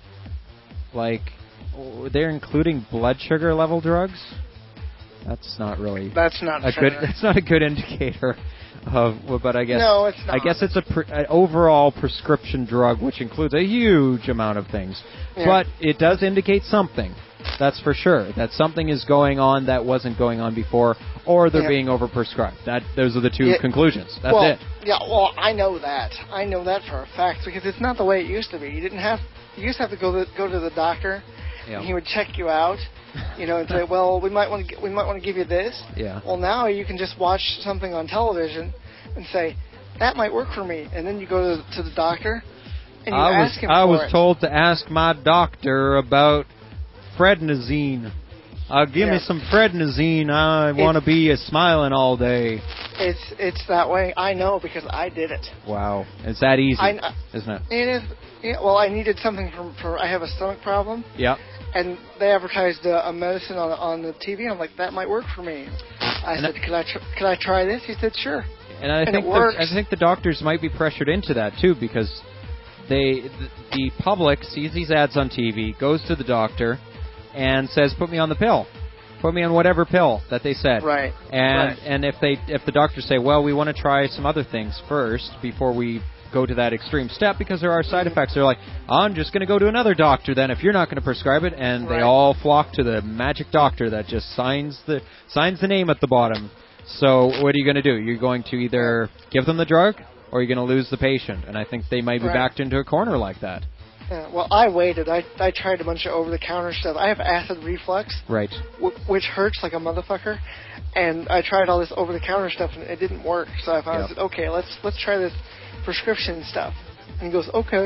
like, they're including blood sugar level drugs? That's not really That's not a fair. good. That's not a good indicator of. well, But I guess No, it's not. I guess it's a pre, an overall prescription drug, which includes a huge amount of things. Yeah. But it does indicate something. That's for sure. That something is going on that wasn't going on before, or they're Yeah. being overprescribed. That those are the two Yeah. conclusions. That's well, it. Yeah, well, I know that. I know that for a fact because it's not the way it used to be. You didn't have. You used to have to go to go to the doctor, Yeah. and he would check you out, you know, and say, "Well, we might want to we might want to give you this." Yeah. Well, now you can just watch something on television and say, "That might work for me," and then you go to, to the doctor and you I was ask him I for was it. told to ask my doctor about prednisone. Uh, give me Yeah. some prednisone. I want to be a smiling all day. It's it's that way. I know because I did it. Wow, it's that easy, I kn- isn't it? It is. Yeah, well, I needed something for for I have a stomach problem. Yep. And they advertised uh, a medicine on on the T V. And I'm like, that might work for me. I And said, could I tr- could I try this? He said, sure. And I And think it the, works. I think the doctors might be pressured into that too, because they the, the public sees these ads on T V, goes to the doctor, and says, "Put me on the pill. Put me on whatever pill that they said." Right. And Right. and if they if the doctors say, "Well, we want to try some other things first before we go to that extreme step because there are side Mhm. effects," they're like, "I'm just going to go to another doctor then if you're not going to prescribe it," and they Right. all flock to the magic doctor that just signs the signs the name at the bottom. So what are you going to do? You're going to either give them the drug or you're going to lose the patient, and I think they might be Right. backed into a corner like that. Yeah, well, I waited. I I tried a bunch of over-the-counter stuff. I have acid reflux, Right. w- which hurts like a motherfucker. And I tried all this over-the-counter stuff, and it didn't work. So I finally Yep. said, okay, let's let's try this prescription stuff. And he goes, okay.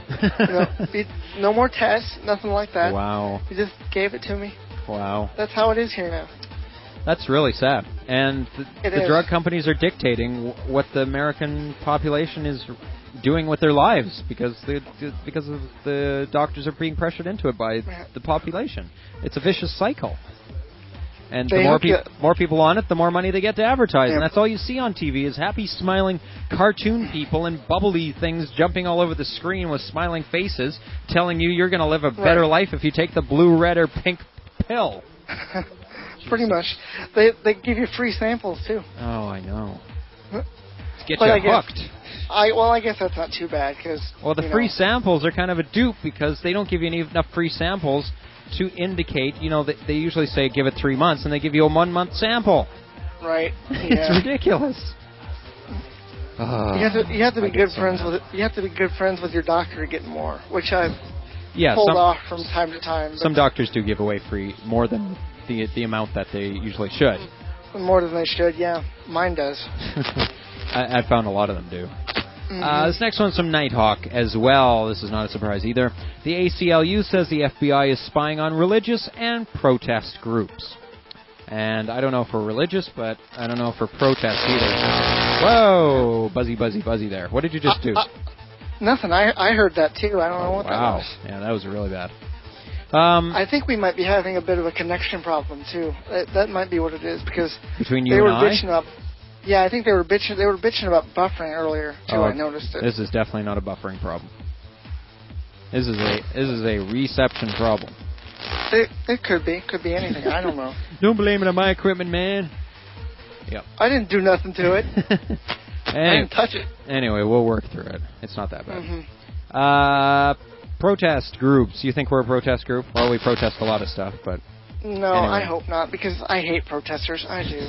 You know, it, no more tests, nothing like that. Wow. You just gave it to me. Wow. That's how it is here now. That's really sad. And the, the is. drug companies are dictating w- what the American population is doing with their lives because the because of the doctors are being pressured into it by the population. It's a vicious cycle. And They the more, hook you- peop more people on it, the more money they get to advertise. Yeah. And that's all you see on T V is happy, smiling cartoon people and bubbly things jumping all over the screen with smiling faces telling you you're going to live a better Right. life if you take the blue, red, or pink pill. Pretty much. They they give you free samples, too. Oh, I know. Huh. To get But you I guess- hooked. I Well, I guess that's not too bad, because... Well, the free samples are kind of a dupe because they don't give you any, enough free samples to indicate, you know, they, they usually say give it three months, and they give you a one-month sample. Right. It's Yeah. ridiculous. Uh, You have to you have to be I get good so friends mad. with you have to be good friends with your doctor to get more, which I've Yeah, pulled some, off from time to time. But some doctors do give away free more than the the amount that they usually should. more than they should. Yeah, mine does. I, I found a lot of them do. Mhm. Uh, this next one's from Nighthawk as well. This is not a surprise either. The A C L U says the F B I is spying on religious and protest groups. And I don't know for religious, but I don't know for protest either. Whoa! Buzzy, buzzy, buzzy there. What did you just do? Uh, uh, nothing. I I heard that too. I don't know what Wow. that was. Yeah, that was really bad. Um, I think we might be having a bit of a connection problem too. That, that might be what it is because between you they were and I? bitching up. Yeah, I think they were bitching. They were bitching about buffering earlier too. Oh, I noticed it. This is definitely not a buffering problem. This is a this is a reception problem. It, it could be. Could be anything. I don't know. Don't blame it on my equipment, man. Yep. I didn't do nothing to it. I Anyway, didn't touch it. anyway, we'll work through it. It's not that bad. hmm Uh, protest groups. You think we're a protest group? Well, we protest a lot of stuff, but No, Anyway. I hope not because I hate protesters. I do.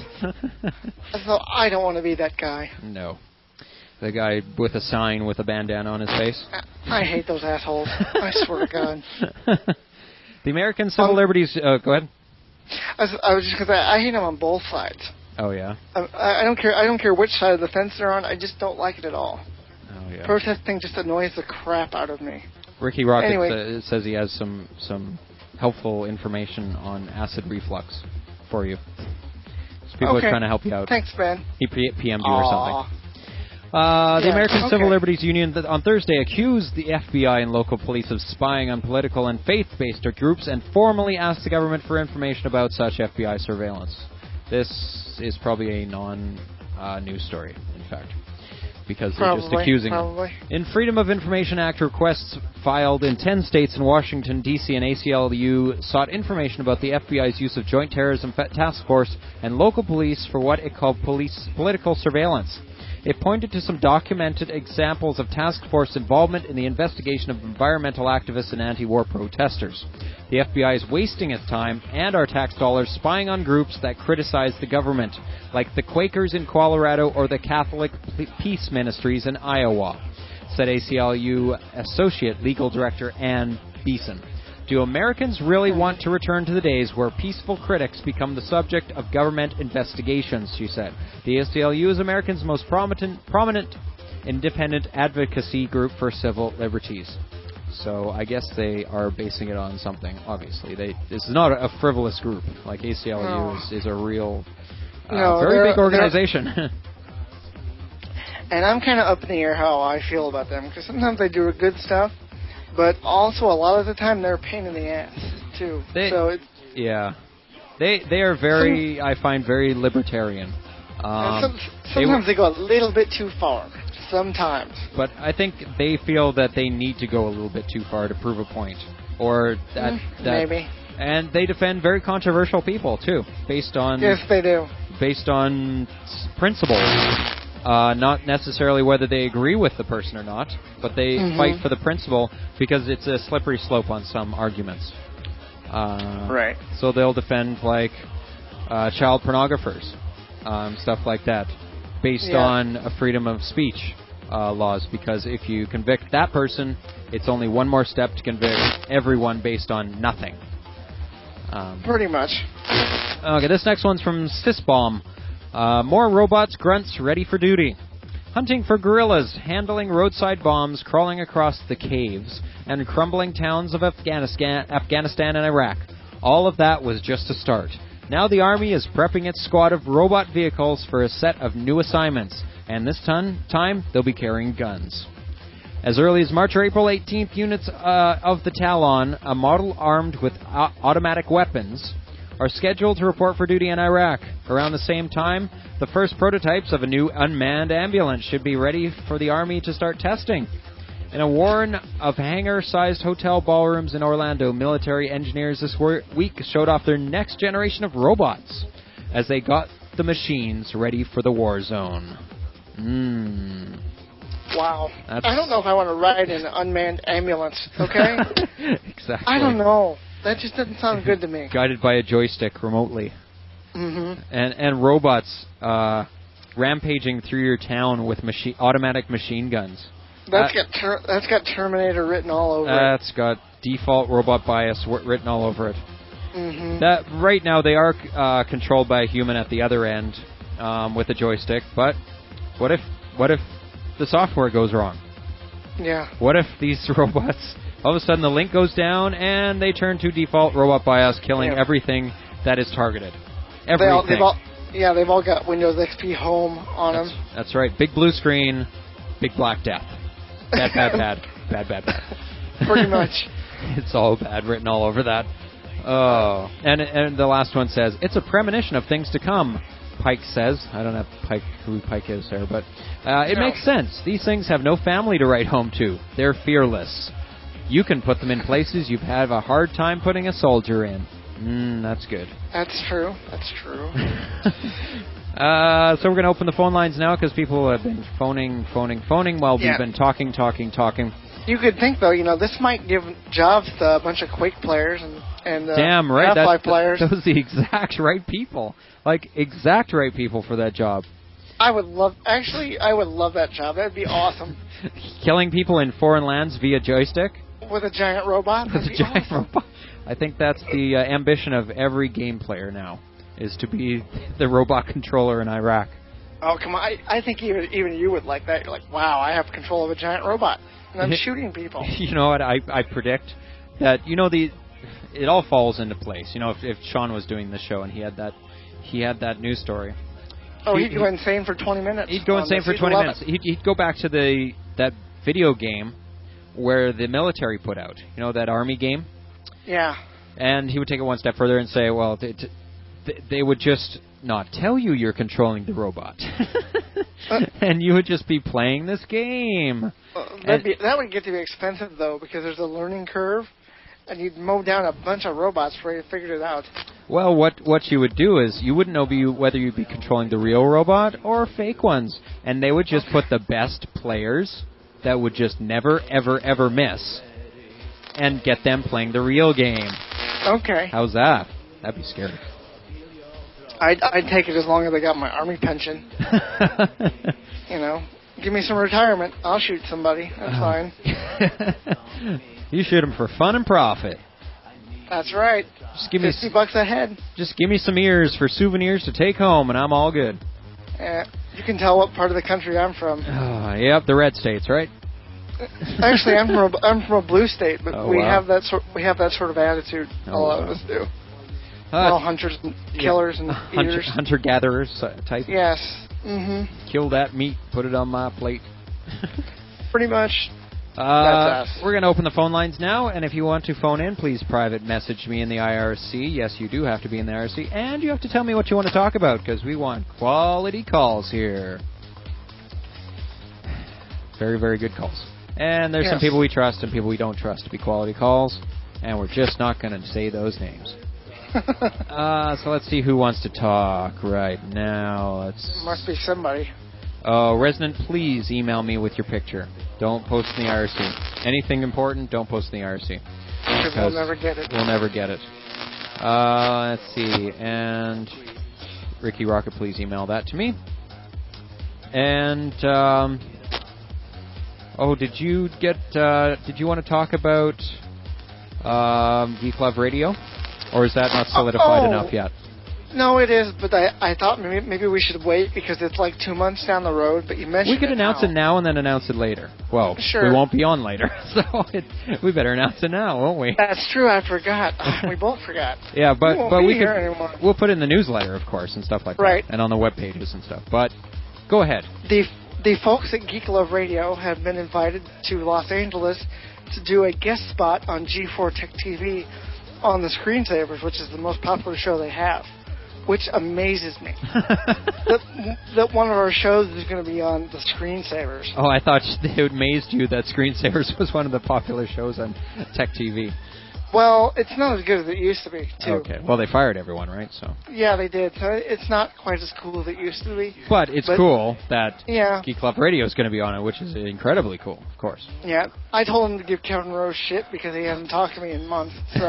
So I don't want to be that guy. no. The guy with a sign with a bandana on his face. I, I hate those assholes. I swear to God. The American Civil Um, Liberties. Uh, go ahead. I was, I was just because I, I hate them on both sides. Oh yeah. I, I don't care. I don't care which side of the fence they're on. I just don't like it at all. Oh yeah. Protesting just annoys the crap out of me. Ricky Rocket Anyway. uh, says he has some some helpful information on acid reflux for you. So people Okay. are trying to help you out. Thanks, Ben. He P- PM'd you or Aw. something. Uh, the Yeah, American okay. Civil Liberties Union th- on Thursday accused the F B I and local police of spying on political and faith-based groups and formally asked the government for information about such F B I surveillance. This is probably a non-news uh, story, in fact, because they're Probably, just accusing probably. them. In Freedom of Information Act requests filed in ten states and Washington, D C and A C L U sought information about the F B I's use of Joint Terrorism Task Force and local police for what it called police political surveillance. It pointed to some documented examples of task force involvement in the investigation of environmental activists and anti-war protesters. The F B I is wasting its time and our tax dollars spying on groups that criticize the government, like the Quakers in Colorado or the Catholic Peace Ministries in Iowa, said A C L U Associate Legal Director Ann Beeson. Do Americans really want to return to the days where peaceful critics become the subject of government investigations, she said. The A C L U is America's most prominent, prominent independent advocacy group for civil liberties. So I guess they are basing it on something, obviously. They, this is not a frivolous group. Like A C L U No. is, is a real, uh, No, very they're- big organization. And I'm kind of up in the air how I feel about them because sometimes they do good stuff, but also a lot of the time they're a pain in the ass too. They- so it's Yeah. They they are very, I find, very libertarian. Um, some, they w- sometimes they go a little bit too far. Sometimes. But I think they feel that they need to go a little bit too far to prove a point, or that, Mm, that maybe. And they defend very controversial people too, based on Yes, they do. based on s- principles, uh, not necessarily whether they agree with the person or not, but they Mhm. fight for the principle because it's a slippery slope on some arguments. Uh, Right. So they'll defend like uh, child pornographers, um, stuff like that, based Yeah. on a freedom of speech uh, laws. Because if you convict that person, it's only one more step to convict everyone based on nothing. Um, Pretty much. okay, this next one's from Sysbomb. Uh, more robots, grunts, ready for duty. hunting for guerrillas, handling roadside bombs, crawling across the caves, and crumbling towns of Afghanistan, Afghanistan and Iraq. All of that was just a start. Now the Army is prepping its squad of robot vehicles for a set of new assignments, and this ton, time they'll be carrying guns. As early as March or April eighteenth, units uh, of the Talon, a model armed with uh, automatic weapons, are scheduled to report for duty in Iraq. Around the same time, the first prototypes of a new unmanned ambulance should be ready for the Army to start testing. In a warren of hangar-sized hotel ballrooms in Orlando, military engineers this week showed off their next generation of robots as they got the machines ready for the war zone. Mmm. Wow. That's... I don't know if I want to ride in an unmanned ambulance, okay? Exactly. I don't know. That just doesn't sound good to me. Guided by a joystick remotely. Mm-hmm. And and robots uh, rampaging through your town with machi- automatic machine guns. That's uh, got ter- that's got Terminator written all over that's it. That's got default robot bias w- written all over it. Mm-hmm. That right now they are uh, controlled by a human at the other end um, with a joystick. But what if what if the software goes wrong? Yeah. What if these robots, all of a sudden the link goes down and they turn to default robot bias, killing yeah. everything that is targeted? Everything. They all, they've all, yeah, they've all got Windows X P Home on that's, them. That's right. Big blue screen, big black death. Bad, bad, bad. Bad, bad, bad. Pretty much. It's all bad written all over that. Oh. And and the last one says, it's a premonition of things to come, Pike says. I don't know Pike, who Pike is there, but uh, it no. makes sense. These things have no family to write home to. They're fearless. You can put them in places you've had a hard time putting a soldier in. Mm, that's good. That's true. That's true. uh, so we're going to open the phone lines now because people have been phoning, phoning, phoning while yeah. we've been talking, talking, talking. You could think, though, you know, this might give jobs to a bunch of Quake players and, and uh, Damn right, Half-Life that's, players. Those are the exact right people. Like, exact right people for that job. I would love, actually, I would love that job. That'd be awesome. Killing people in foreign lands via joystick? With a giant robot? With a giant awesome. robot. I think that's the uh, ambition of every game player now, is to be the robot controller in Iraq. Oh, come on. I, I think even even you would like that. You're like, wow, I have control of a giant robot. And I'm shooting people. You know what? I, I predict that, you know, the it all falls into place. You know, if, if Sean was doing the show and he had that he had that news story. Oh, he, he'd go insane for twenty minutes. He'd go insane for twenty minutes. He'd, he'd go back to the that video game where the military put out. You know, that army game? Yeah. And he would take it one step further and say, well, they, they would just not tell you you're controlling the robot. uh, and you would just be playing this game. Uh, that'd be, that would get to be expensive, though, because there's a learning curve, and you'd mow down a bunch of robots before you figured it out. Well, what what you would do is you wouldn't know be, whether you'd be controlling the real robot or fake ones. And they would just put the best players that would just never, ever, ever miss and get them playing the real game. Okay. How's that? That'd be scary. I'd, I'd take it as long as I got my army pension. You know, give me some retirement. I'll shoot somebody. That's fine. You shoot them for fun and profit. That's right. Just give me fifty bucks a head. Just give me some ears for souvenirs to take home, and I'm all good. Uh, you can tell what part of the country I'm from. Oh, yep, the red states, right? Actually, I'm from a, I'm from a blue state, but oh, we wow. have that sort we have that sort of attitude. Oh, a lot wow. of us do. Uh, We're all hunters and killers yeah. and eaters. Hunter, hunter-gatherers uh, type. Yes. Mm-hmm. Kill that meat, put it on my plate. Pretty much. Uh, That's us. We're going to open the phone lines now, and if you want to phone in, please private message me in the I R C. Yes, you do have to be in the I R C, and you have to tell me what you want to talk about, because we want quality calls here. Very, very good calls. And there's yes. some people we trust and people we don't trust to be quality calls, and we're just not going to say those names. uh, so let's see who wants to talk right now. Let's. Must be somebody. Oh, Resonant, please email me with your picture. Don't post in the I R C. Anything important, don't post in the I R C. Because we'll never get it. We'll never get it. Uh, let's see. And Ricky Rocket, please email that to me. And, um... Oh, did you get, uh... Did you want to talk about, um, Geek Love Radio? Or is that not solidified oh. enough yet? No, it is, but I, I thought maybe, maybe we should wait because it's like two months down the road, but you mentioned We could it announce now. it now and then announce it later. Well, Sure. we won't be on later, so it, we better announce it now, won't we? That's true, I forgot. we both forgot. Yeah, but we won't but be we here could, anymore. we'll put it in the newsletter, of course, and stuff like Right. that, and on the web pages and stuff. But go ahead. The the folks at Geek Love Radio have been invited to Los Angeles to do a guest spot on G four Tech T V on the Screensavers, which is the most popular show they have, which amazes me. that, that one of our shows is going to be on the Screensavers. Oh, I thought it amazed you that Screensavers was one of the popular shows on Tech T V. Well, it's not as good as it used to be, too. Okay. Well, they fired everyone, right? So. Yeah, they did. So it's not quite as cool as it used to be. But it's But- cool that Yeah. Geek Club Radio is going to be on it, which is incredibly cool, of course. Yeah. I told him to give Kevin Rose shit because he hasn't talked to me in months. So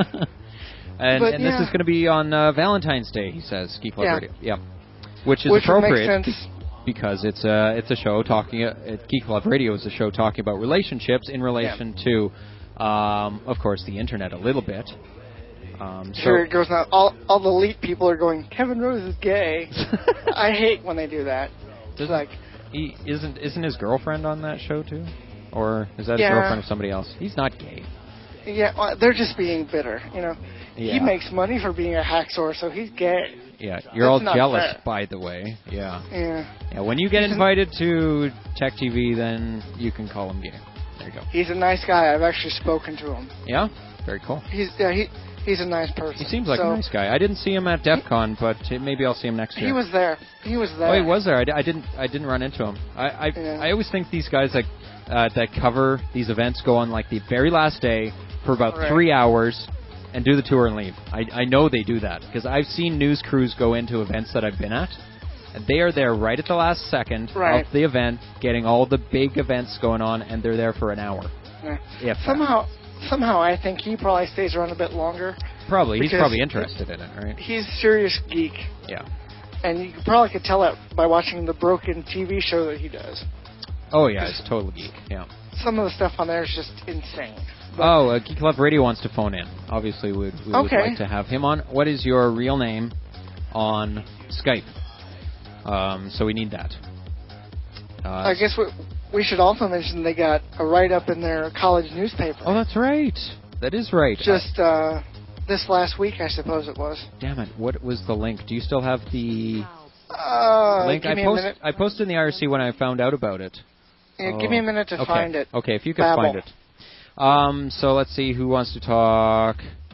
and But, and yeah. this is going to be on uh, Valentine's Day, he says, Geek Club Yeah. Radio. Yeah. Which is which would make appropriate sense. because it's a, it's a show talking, uh, Geek Club Radio is a show talking about relationships in relation to, um, of course, the internet a little bit. Um, so Sure, it goes now. All all the elite people are going, Kevin Rose is gay. I hate when they do that. It's Doesn't- like, he isn't isn't his girlfriend on that show too, or is that Yeah. his girlfriend of somebody else? He's not gay. yeah, well, they're just being bitter, you know. Yeah. He makes money for being a hacksaw, so he's gay. Yeah, you're That's all not jealous, fair. by the way. Yeah. Yeah. Yeah. When you get He's an- invited to Tech T V, then you can call him gay. There you go. He's a nice guy. I've actually spoken to him. Yeah. Very cool. He's yeah, he he's a nice person. He seems like so, a nice guy. I didn't see him at DEF CON, but uh, maybe I'll see him next year. He was there. He was there. Oh, he was there. I, d- I didn't. I didn't run into him. I I, Yeah. I always think these guys like uh, that cover these events go on like the very last day for about Right. three hours and do the tour and leave. I I know they do that because I've seen news crews go into events that I've been at, and they are there right at the last second Right. of the event, getting all the big events going on, and they're there for an hour. Yeah. If that. Somehow, somehow, I think he probably stays around a bit longer. Probably he's because probably interested in it, right? He's a serious geek, Yeah. and you probably could tell that by watching the Broken T V show that he does. Oh yeah, he's a total geek. Yeah. Some of the stuff on there is just insane. But Oh, uh, Geek Club Radio wants to phone in. Obviously, we'd, we would Okay. like to have him on. What is your real name on Skype? Um, so we need that. Uh, I guess we, we should also mention they got a write-up in their college newspaper. Oh, that's right. That is right. Just uh, this last week, I suppose it was. Uh, damn it. What was the link? Do you still have the Uh, link? give I me post, a minute. I posted in the I R C when I found out about it. Yeah, Oh. Give me a minute to okay. find it. Okay, if you could Babble. find it. Um, so let's see who wants to talk.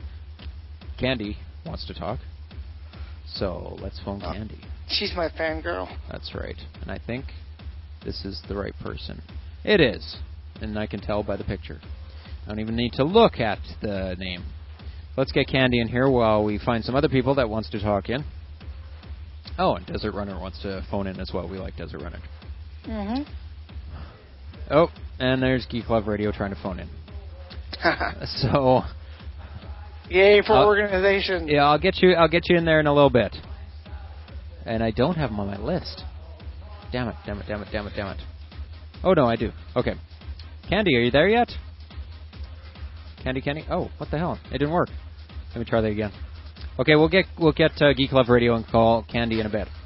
Candy wants to talk. So let's phone Oh. Candy. She's my fangirl. That's right. And I think this is the right person. It is. And I can tell by the picture. I don't even need to look at the name. Let's get Candy in here while we find some other people that wants to talk in. Oh, and Desert Runner wants to phone in as well. We like Desert Runner. Mm-hmm. Oh, and there's Geek Love Radio trying to phone in. So, Yay for Uh, organization. yeah, I'll get you. I'll get you in there in a little bit. And I don't have them on my list. Damn it! Damn it! Damn it! Damn it! Damn it! Oh no, I do. Okay, Candy, are you there yet? Candy, Candy. Oh, what the hell? It didn't work. Let me try that again. Okay, we'll get we'll get uh, Geek Love Radio and call Candy in a bit.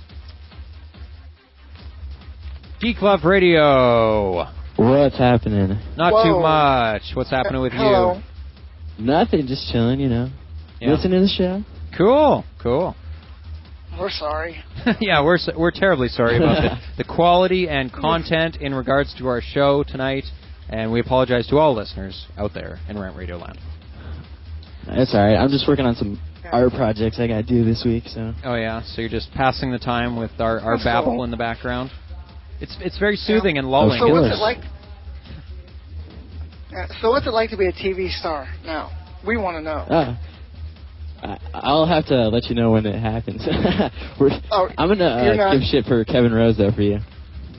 Geek Love Radio. What's happening? Not Whoa. too much. What's happening with Hello. you? Nothing, just chilling, you know. Yeah. Listening to the show. Cool. Cool. We're sorry. Yeah, we're s- we're terribly sorry about the, the quality and content in regards to our show tonight, and we apologize to all listeners out there in Rant Radio Land. That's alright. I'm just working on some art projects I gotta do this week, so. Oh yeah, so you're just passing the time with our, our That's babble cool. in the background. It's it's very soothing and lulling. So Of what's course. it like? Uh, so what's it like to be a T V star now? We want to know. Uh, I, I'll have to let you know when it happens. We're, Oh, I'm gonna you're uh, not- give shit for Kevin Rose, though, for you.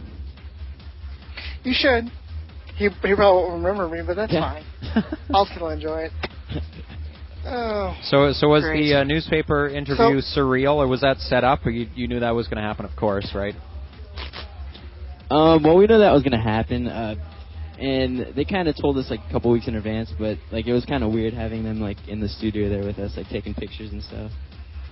You should. He, he probably won't remember me, but that's Yeah. fine. I'll still enjoy it. Oh. So so was Great. the uh, newspaper interview So- surreal, or was that set up, or you you knew that was going to happen? Of course, right? Um, well, we know that was gonna happen, uh, and they kind of told us like a couple weeks in advance, but like it was kind of weird having them like in the studio there with us, like taking pictures and stuff.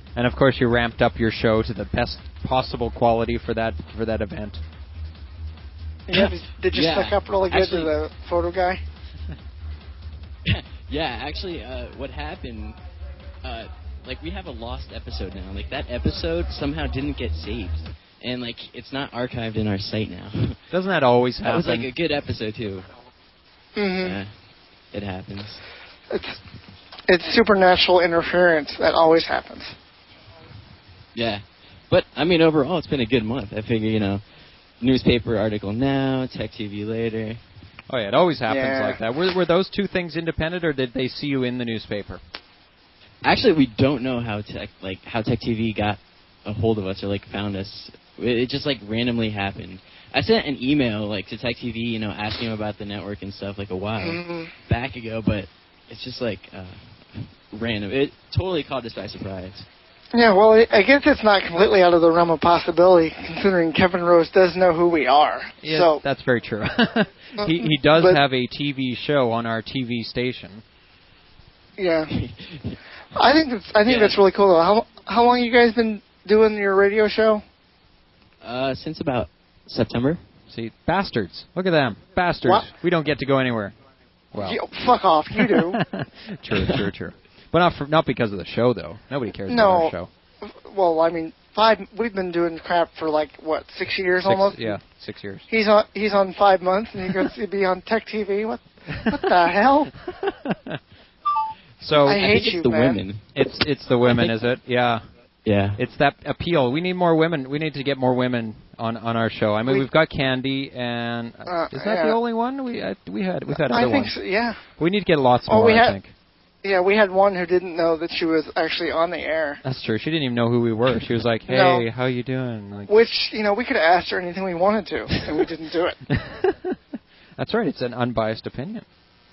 And of course, you ramped up your show to the best possible quality for that for that event. Yeah, did, did you Yeah. suck up really good Actually- to the photo guy? Yeah, actually, uh, what happened, uh, like, we have a lost episode now. Like, that episode somehow didn't get saved. And, like, it's not archived in our site now. Doesn't that always That happen? was, like, a good episode, too. Mm-hmm. Yeah, it happens. It's it's supernatural interference that always happens. Yeah. But, I mean, overall, it's been a good month. I figure, you know, newspaper article now, Tech T V later. Oh, yeah, it always happens Yeah. like that. Were, were those two things independent, or did they see you in the newspaper? Actually, we don't know how Tech, like, how Tech T V got a hold of us or, like, found us. It, it just, like, randomly happened. I sent an email, like, to Tech T V, you know, asking them about the network and stuff, like, a while Mhm. back ago, but it's just, like, uh, random. It totally caught us by surprise. Yeah, well, I- I guess it's not completely out of the realm of possibility, considering Kevin Rose does know who we are. Yeah, so that's very true. he he does But- have a T V show on our T V station. yeah, I think that's I think Yeah. that's really cool. Though. How how long you guys been doing your radio show? Uh, since about September. See, bastards. Look at them. Bastards. What? We don't get to go anywhere. Well, You- fuck off, you do. true, true, true. But not for, not because of the show, though. Nobody cares No. about our show. Well, I mean, five. We've been doing crap for like what six years Six, almost. Yeah, six years. He's on he's on five months, and he goes to be on Tech T V. What what the hell? So I I hate think it's you, the man. women. it's it's the women, I is think- it? Yeah. Yeah. It's that appeal. We need more women. We need to get more women on, on our show. I mean, We- we've got Candy, and uh, Uh, is that the yeah. only one we uh, we had? We've had other I think ones. so, yeah. We need to get lots Oh, more. we I had- think Yeah, we had one who didn't know that she was actually on the air. that's true. She didn't even know who we were. She was like, "Hey, No. how you doing?" Like, Which, you know, we could have asked her anything we wanted to, and we didn't do it. that's right. It's an unbiased opinion.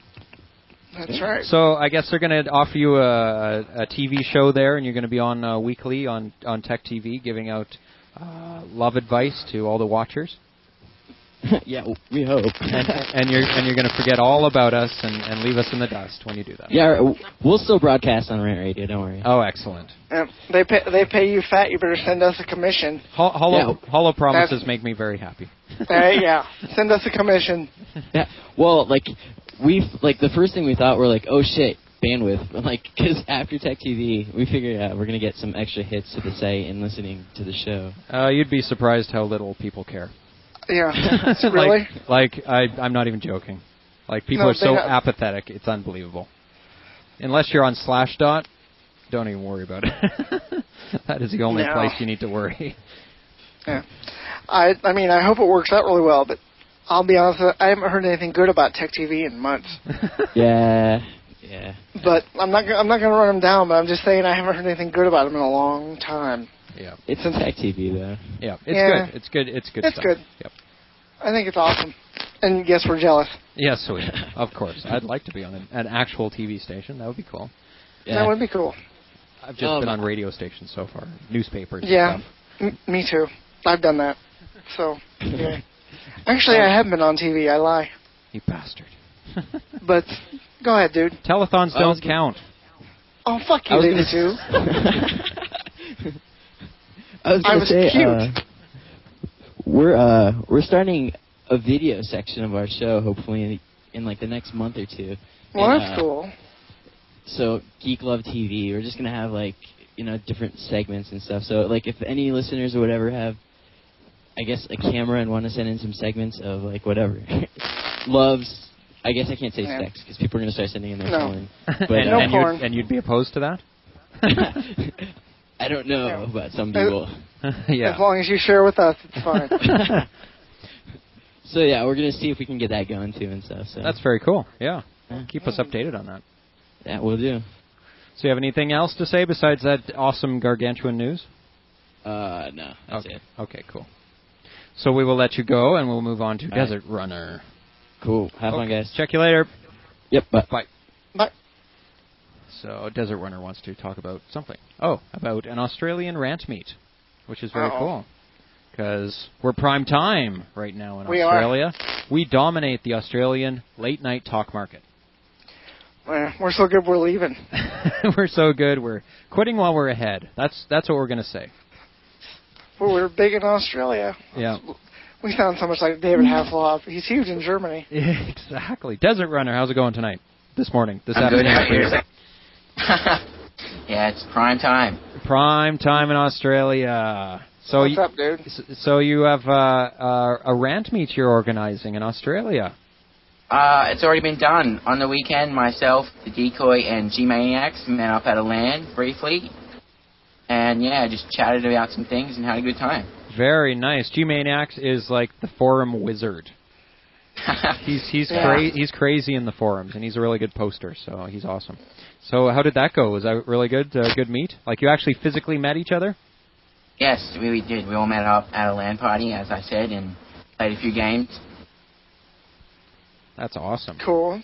That's right. So I guess they're going to offer you a, a T V show there, and you're going to be on uh, weekly on on Tech T V, giving out uh, love advice to all the watchers. Yeah, we hope. and, and you're and you're going to forget all about us and, and leave us in the dust when you do that. Yeah, we'll still broadcast on Rant Radio, don't worry. Oh, excellent. Yeah, they pay they pay you fat. You better send us a commission. Hol- Hollow, Yeah. hollow promises That's- make me very happy. Uh, yeah, send us a commission. Yeah, well, like, we like, the first thing we thought, we're like, oh shit, bandwidth. Like, because after Tech T V, we figured out we're going to get some extra hits to the site and listening to the show. Uh, you'd be surprised how little people care. Yeah, really? Like, like I, I'm not even joking. Like, people No, are so they have- apathetic, it's unbelievable. Unless you're on Slashdot, don't even worry about it. That is the only No. place you need to worry. Yeah. I I mean, I hope it works out really well, but I'll be honest, I haven't heard anything good about Tech T V in months. Yeah, yeah. But I'm not gonna- I'm not going to run them down. But I'm just saying I haven't heard anything good about them in a long time. Yeah, It's in Tech T V, though. yeah, it's Yeah. good. It's good. It's good. It's stuff. good. Yep. I think it's awesome. And yes, we're jealous. Yes, sweet. Of course, I'd like to be on an, an actual T V station. That would be cool. Yeah. That would be cool. I've just Um, been on radio stations so far, newspapers. Yeah, And stuff. M- me too. I've done that. So, yeah. Actually, I haven't been on T V. I lie. You bastard. But go ahead, dude. Telethons I don't was- count. Oh, fuck I you, was they gonna do. I was I gonna was say, cute. uh, we're uh, we're starting a video section of our show, hopefully in, in like the next month or two. Well, And, that's uh, cool. So Geek Love T V, we're just gonna have like you know different segments and stuff. So like if any listeners or whatever have, I guess a camera and want to send in some segments of like whatever loves. I guess I can't say Yeah. sex because people are gonna start sending in their No. porn. But and, No and, porn. you'd, and you'd be opposed to that? I don't know Yeah. about some people. Yeah. As long as you share with us, it's fine. So yeah, we're gonna see if we can get that going too and stuff. So That's very cool. Yeah. Yeah. Keep us updated on that. yeah, we'll do. So you have anything else to say besides that awesome gargantuan news? Uh, no, that's okay. it. Okay, cool. So we will let you go, and we'll move on to All right. Desert Runner. Cool. Have fun, Okay. guys. Check you later. Yep. Bye. Bye. But So Desert Runner wants to talk about something. Oh, about an Australian rant meet, which is very Uh-oh. cool. Because we're prime time right now in We are. Australia. We dominate the Australian late-night talk market. Eh, we're so good we're leaving. We're so good. We're quitting while we're ahead. That's that's what we're going to say. Well, we're big in Australia. Yeah. We sound so much like David Hasselhoff. He's huge in Germany. Exactly. Desert Runner, how's it going tonight? This morning? This I'm good. afternoon? Yeah, it's prime time. Prime time in Australia. So What's you, up, dude? So you have uh, uh, a rant meet you're organizing in Australia. Uh, it's already been done. On the weekend, myself, the Decoy, and G-Maniacs met up at a LAN briefly. And, yeah, just chatted about some things and had a good time. Very nice. G-Maniacs is like the forum wizard. he's he's Yeah. cra- he's crazy in the forums, and he's a really good poster, so he's awesome. So how did that go? Was that really good? Uh, good meet? Like you actually physically met each other? Yes, we, we did. We all met up at a LAN party, as I said, and played a few games. That's awesome. Cool.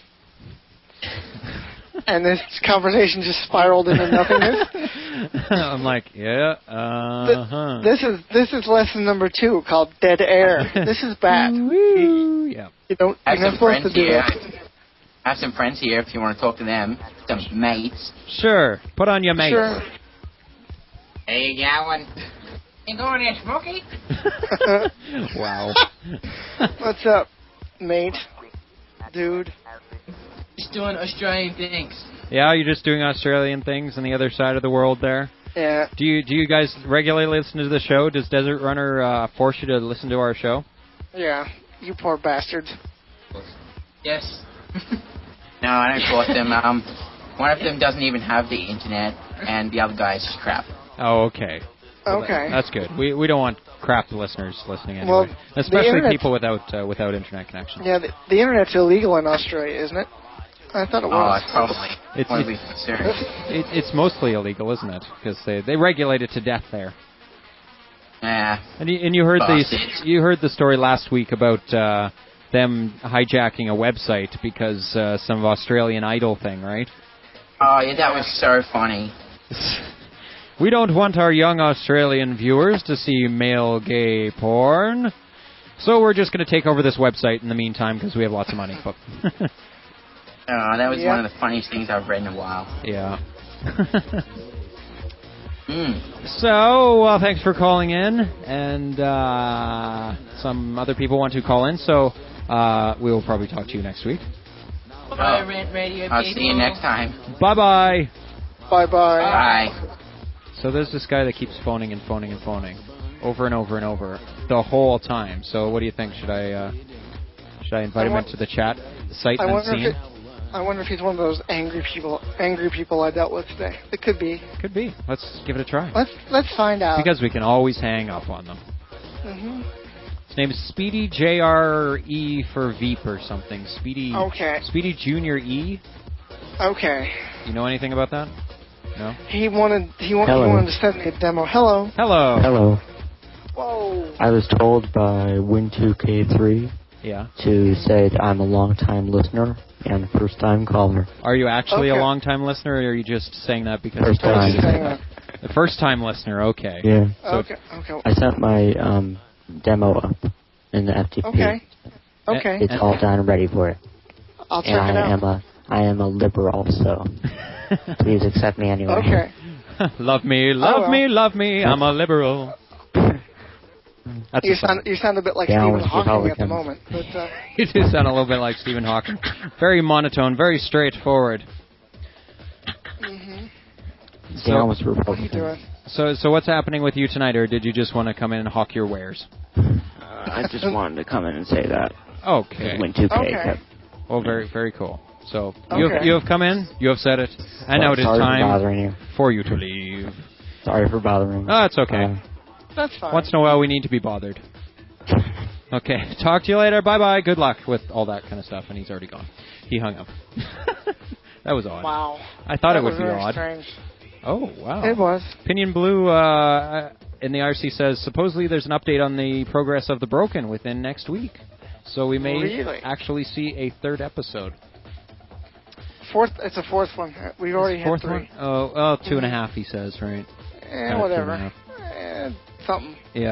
And this conversation just spiraled into nothingness. I'm like, yeah, uh-huh. This is this is lesson number two called dead air. This is bad. Woo, yeah. You don't. I have You're not some supposed friends to do here. this. I have some friends here if you want to talk to them. Some mates. Sure. Put on your mates. Sure. Hey, Gowan. You going there, Smokey? Wow. What's up, mate? Dude. Just doing Australian things. Yeah, you're just doing Australian things on the other side of the world there. Yeah. Do you do you guys regularly listen to the show? Does Desert Runner uh, force you to listen to our show? Yeah. You poor bastards. Yes. No, I don't force them. Um, one of them doesn't even have the internet, and the other guy is just crap. Oh, okay. Well, Okay. that- that's good. We we don't want crap listeners listening anyway, Well, the especially internet- people without uh, without internet connection. Yeah, the, the internet's illegal in Australia, isn't it? I thought it Oh, was. it's probably It's- one of it's- these concerns. It, it's mostly illegal, isn't it? Because they they regulate it to death there. Yeah. And you, and you heard the Bastards. you heard the story last week about uh, them hijacking a website because uh, some Australian Idol thing, right? Oh, yeah, that was so funny. We don't want our young Australian viewers to see male gay porn, so we're just going to take over this website in the meantime because we have lots of money. But Oh, that was Yeah. one of the funniest things I've read in a while. yeah. Mm. So, well, thanks for calling in, and uh, some other people want to call in, so uh, we will probably talk to you next week. Oh, I'll see you next time. Bye-bye. Bye bye. Bye. So there's this guy that keeps phoning and phoning and phoning over and over and over the whole time. So what do you think? Should I uh, should I invite I him want- into the chat, the sight I wonder unseen? if it, I wonder if he's one of those angry people angry people I dealt with today. It could be. Could be. Let's give it a try. Let's let's find out. Because we can always hang up on them. hmm His name is Speedy J R E for Veep or something. Speedy. Okay. Speedy Junior E. Okay. You know anything about that? No. He wanted he, wa- he Hello. wanted to send me a demo. Hello. Hello. Hello. Whoa. I was told by Win two K three Yeah. to say that I'm a long-time listener and a first-time caller. Are you actually Okay. a long-time listener, or are you just saying that because First I told you to time. say that? The first-time listener. Okay. Yeah. So- okay. Okay. I sent my um, demo up in the F T P. Okay. Okay. It's all done and ready for it. I'll check and it I out. am a I am a liberal, so please accept me anyway. Okay. Love me, love well. me, love me. I'm a liberal. That's You a song. sound you sound a bit like Yeah, Stephen with Hawking at the Republicans. moment, but uh, You do sound a little bit like Stephen Hawking. Very monotone, very straightforward. mhm. Down with What are you Republicans. doing? So, so what's happening with you tonight, or did you just want to come in and hawk your wares? Uh, I just wanted to come in and say that. Okay. Win two K. Okay. kept- Well, very, very cool. So you have, Okay. you have come in, you have said it, and now it is Sorry for time bothering you. for you to leave. Sorry for bothering you. Oh, it's okay. Uh, That's fine. Once in a while, we need to be bothered. Okay. Talk to you later. Bye bye. Good luck with all that kind of stuff. And he's already gone. He hung up. That was odd. Wow. I thought that it would was be very odd. Strange. Oh wow. It was. Pinion Blue uh, in the R C says supposedly there's an update on the progress of The Broken within next week, so we may Really? actually see a third episode. Fourth. It's a fourth one. We already had Fourth three. one? Oh, oh, two and a half. He says, right? Eh, Uh, two whatever. and a half. Eh, something. Yeah.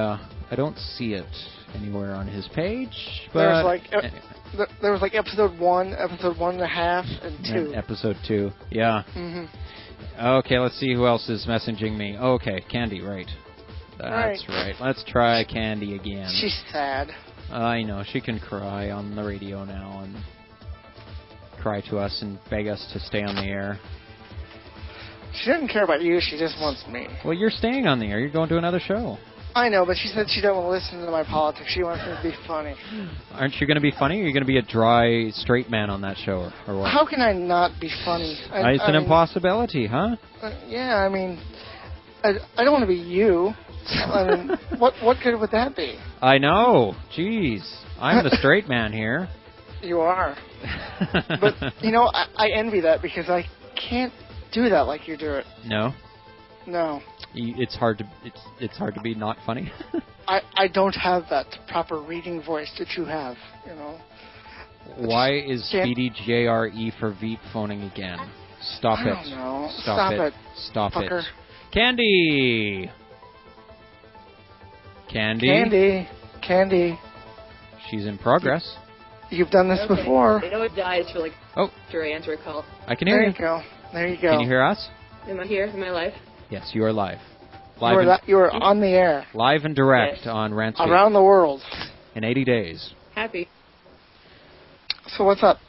I don't see it anywhere on his page. But There was like ep- th- there was like episode one, episode one and a half, and two. and episode two. Yeah. Mhm. Okay, let's see who else is messaging me. Okay, Candy, right. That's Right. right. Let's try Candy again. She's sad. I know. She can cry on the radio now and cry to us and beg us to stay on the air. She doesn't care about you. She just wants me. Well, you're staying on the air. You're going to another show. I know, but she said she don't want to listen to my politics. She wants me to be funny. Aren't you going to be funny? Or are you going to be a dry, straight man on that show, or, or what? How can I not be funny? I, Uh, it's I an mean, impossibility, huh? uh, yeah, I mean, I, I don't want to be you. I mean, what what good would that be? I know. Jeez. I'm the straight man here. You are. But, you know, I, I envy that because I can't do that like you do it. No? No. You- It's hard to it's it's hard to be not funny. I, I don't have that proper reading voice that you have, you know. Why is Can't- V D J R E for Veep phoning again? Stop I it. don't know. Stop, Stop it. it, Stop fucker. it. Candy! Candy? Candy. Candy. She's in progress. You've done this Okay. before. I know it dies for like Oh. after I answer a call. I can hear There you. you go. There you go. Can you hear us? Am I here? Am I live? Yes, you are live. You Live are, and, li- you are on the air. live and direct Yes. on Rant Speak Around the world. in eighty days. Happy. So what's up?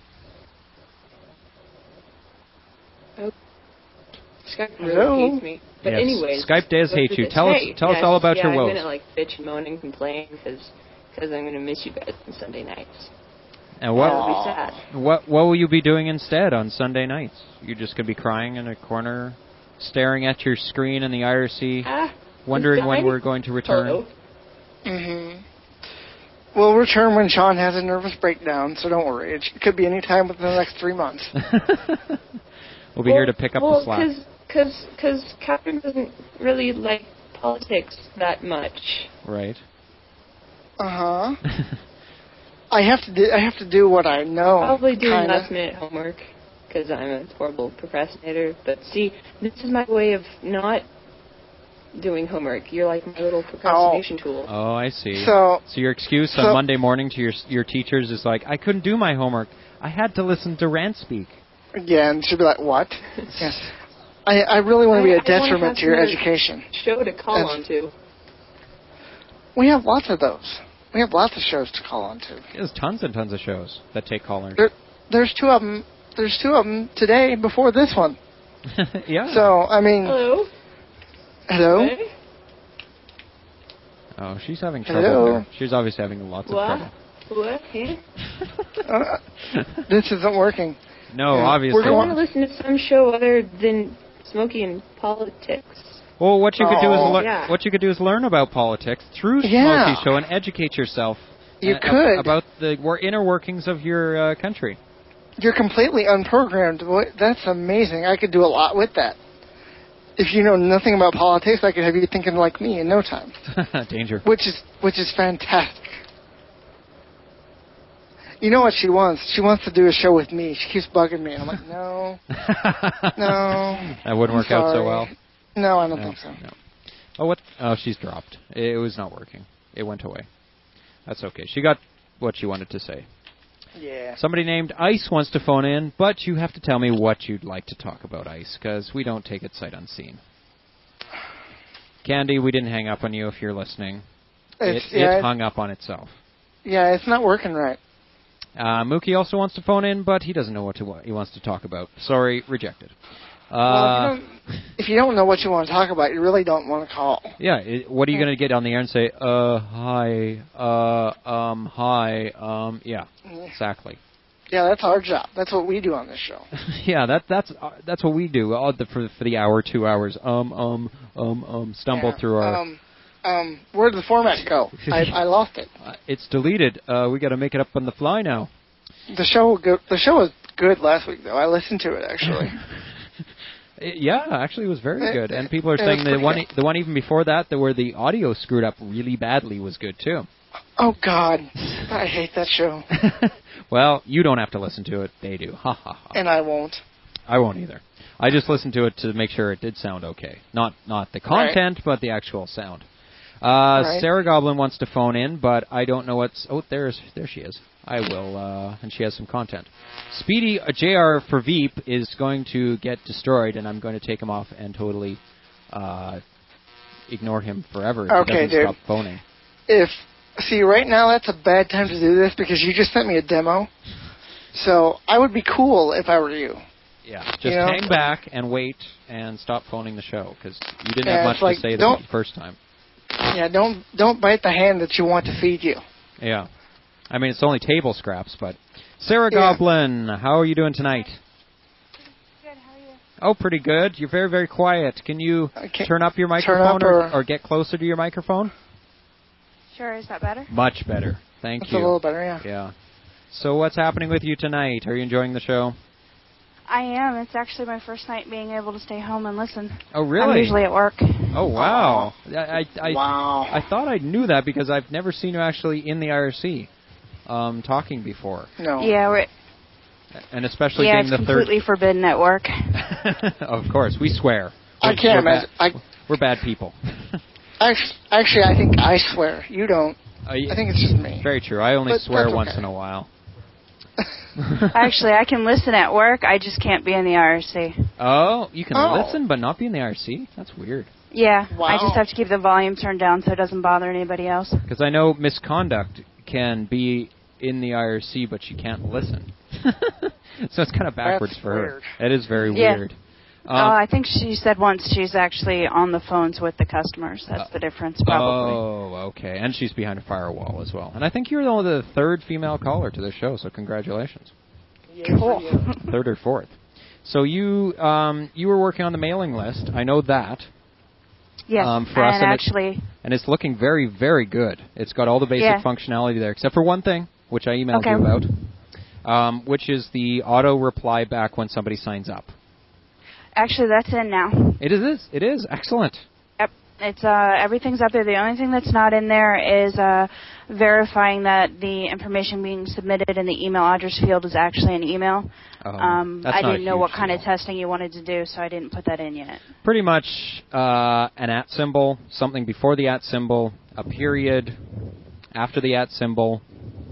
Skype really Hello? hates me. But Yes, anyways. Skype does let's hate do you. this. Tell us- Hey, tell us yes, all about yeah, your woes. I'm gonna like bitch and moan and complain because I'm gonna miss you guys on Sunday nights. And what That'll be sad. what what will you be doing instead on Sunday nights? You're just gonna be crying in a corner, staring at your screen in the I R C, Ah, wondering this when guy? we're going to return. Hello. Mm-hmm. We'll return when Sean has a nervous breakdown, so don't worry. It could be any time within the next three months. We'll be here to pick up well, the slack. Because because Catherine doesn't really like politics that much. Right. Uh-huh. I have to do. I have to do what I know. Probably doing kinda. last minute homework because I'm a horrible procrastinator. But see, this is my way of not doing homework. You're like my little procrastination tool. Oh, I see. So, So your excuse so- on Monday morning to your your teachers is like, I couldn't do my homework. I had to listen to Rant Speak. Again, she'll be like, "What?" Yes. I I really want to be I- a I wanna detriment have to your another education. Show to call That's- on to. We have lots of those. We have lots of shows to call on to. There's tons and tons of shows that take callers. There, there's two of them. There's two of them today before this one. Yeah. So I mean, Hello. hello. Hey? Oh, she's having trouble Hello? here. She's obviously having lots of What? trouble. What? Huh? Uh, this isn't working. No, Yeah, obviously. we're I want going- to listen to some show other than Smokey and politics. Well, what you could do is Oh. lear- Yeah. what you could do is learn about politics through Yeah. Smokey's show and educate yourself. You uh, could. about the wor- inner workings of your uh, country. You're completely unprogrammed. Boy, that's amazing. I could do a lot with that. If you know nothing about politics, I could have you thinking like me in no time, Danger. which is which is fantastic. You know what she wants? She wants to do a show with me. She keeps bugging me. I'm like, no, no. That wouldn't I'm work out so sorry. well. No, I don't No, think so. no. Oh, what? Oh, she's dropped. It was not working. It went away. That's okay. She got what she wanted to say. Yeah. Somebody named Ice wants to phone in, but you have to tell me what you'd like to talk about, Ice, because we don't take it sight unseen. Candy, we didn't hang up on you if you're listening. It's, it, yeah, it hung up on itself. yeah, it's not working right. Uh, Mookie also wants to phone in, but he doesn't know what to, what he wants to talk about. Sorry, rejected. Uh, Well, if you, don't, if you don't know what you want to talk about, you really don't want to call. yeah, it, what are you going to get on the air and say, uh, hi, uh, um, hi, um, yeah, exactly. Yeah, that's our job. That's what we do on this show. Yeah, that that's uh, that's what we do all the, for for the hour, two hours. Um, um, um, um, stumble Yeah. through our. Um, um, where did the format go? I, I lost it. Uh, it's deleted. Uh, we got to make it up on the fly now. The show, go, the show was good last week, though. I listened to it actually. It- yeah, actually, it was very It- good. And people are it was saying the pretty one good. the one even before that, that where the audio screwed up really badly, was good too. Oh God, I hate that show, Well, you don't have to listen to it; they do. Ha ha ha. and I won't. I won't either. I just listened to it to make sure it did sound okay. Not not the Right. content, but the actual sound. Uh, Right. Sarah Goblin wants to phone in, but I don't know what's... Oh, there's there she is. I will, uh, and she has some content. Speedy uh, J R for Veep is going to get destroyed, and I'm going to take him off and totally uh, ignore him forever if Okay, he doesn't dude. stop phoning. If see, right now that's a bad time to do this because you just sent me a demo. So I would be cool if I were you. Yeah, just You know? hang back and wait and stop phoning the show, because you didn't Yeah, have much it's like, to say the don't- first time. Yeah, don't don't bite the hand that you want to feed you. Yeah. I mean, it's only table scraps, but... Sarah Yeah. Goblin, how are you doing tonight? Good, how are you? Oh, pretty good. You're very, very quiet. Can you Okay. turn up your Turn microphone up or, or- or get closer to your microphone? Sure, is that better? Much better. Thank That's you. a little better, yeah. Yeah. So what's happening with you tonight? Are you enjoying the show? I am. It's actually my first night being able to stay home and listen. Oh, really? I'm usually at work. Oh, wow. I, I, I, Wow. I thought I knew that because I've never seen you actually in the I R C um, talking before. No. Yeah, we're, And especially yeah, being it's the completely forbidden at work. third... Of course, we swear. I We're- can't we're imagine. Bad, I we're bad people. actually, actually, I think I swear. You don't. Uh, y- I think it's just me. Very true. I only But swear that's once okay. in a while. Actually, I can listen at work. I just can't be in the I R C. Oh, you can Oh. listen but not be in the I R C? That's weird. Yeah, Wow. I just have to keep the volume turned down so it doesn't bother anybody else. Because I know misconduct can be in the I R C, but she can't listen. So it's kind of backwards That's for weird. her. It is very Yeah. weird. Oh, Um, I think she said once she's actually on the phones with the customers. That's the difference, probably. Oh, okay. And she's behind a firewall as well. And I think you're only the third female caller to this show, so congratulations. Cool. Third or fourth. So you um, you were working on the mailing list. I know that. Yes, Um, for us, and and actually, And it's looking very, very good. It's got all the basic Yeah. functionality there, except for one thing, which I emailed Okay. you about, um, which is the auto reply back when somebody signs up. actually, that's in now. It is. It is excellent. Yep, it's uh, everything's up there. The only thing that's not in there is uh, verifying that the information being submitted in the email address field is actually an email. Oh, um, that's I not a didn't know what huge kind of deal. testing you wanted to do, so I didn't put that in yet. Pretty much uh, an at symbol, something before the at symbol, a period after the at symbol,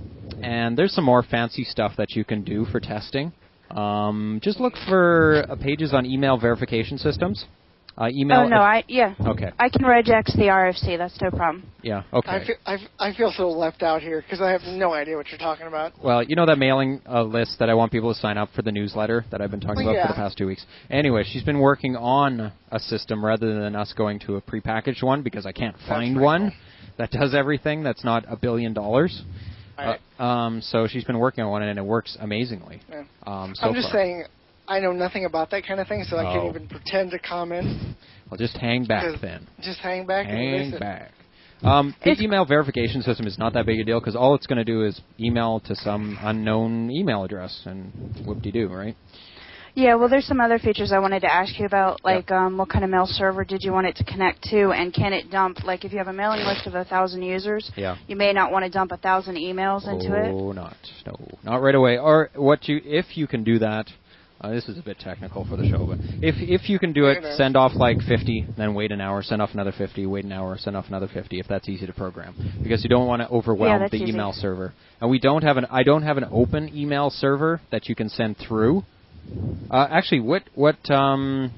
and there's some more fancy stuff that you can do for testing. Um, just look for uh, pages on email verification systems. Uh, email. Oh no, I yeah. Okay. I can regex the R F C. That's no problem. Yeah. Okay. I feel, I, I feel so left out here because I have no idea what you're talking about. Well, you know that mailing uh, list that I want people to sign up for the newsletter that I've been talking Well, about for yeah. the past two weeks. Anyway, she's been working on a system rather than us going to a prepackaged one because I can't find pretty one cool. that does everything that's not a billion dollars. Right. Uh, um, so she's been working on one and it works amazingly. Yeah. Um, so I'm just far. saying, I know nothing about that kind of thing, so I Oh. can't even pretend to comment. Well, just hang back Just- then. Just hang back and Hang listen. back. Um, the It's- email verification system is not that big a deal because all it's going to do is email to some unknown email address and whoop-de-doo, right? Yeah, well, there's some other features I wanted to ask you about, like um, what kind of mail server did you want it to connect to, and can it dump, like if you have a mailing list of a thousand users, Yeah. you may not want to dump a thousand emails into it. Oh, not no, not right away. Or what you, if you can do that. Uh, this is a bit technical for the show, but if if you can do it, It is. send off like fifty, then wait an hour, send off another fifty, wait an hour, send off another fifty. If that's easy to program, because you don't want to Yeah, overwhelm that's the easy. email server. And we don't have an I don't have an open email server that you can send through. Uh, actually, what what um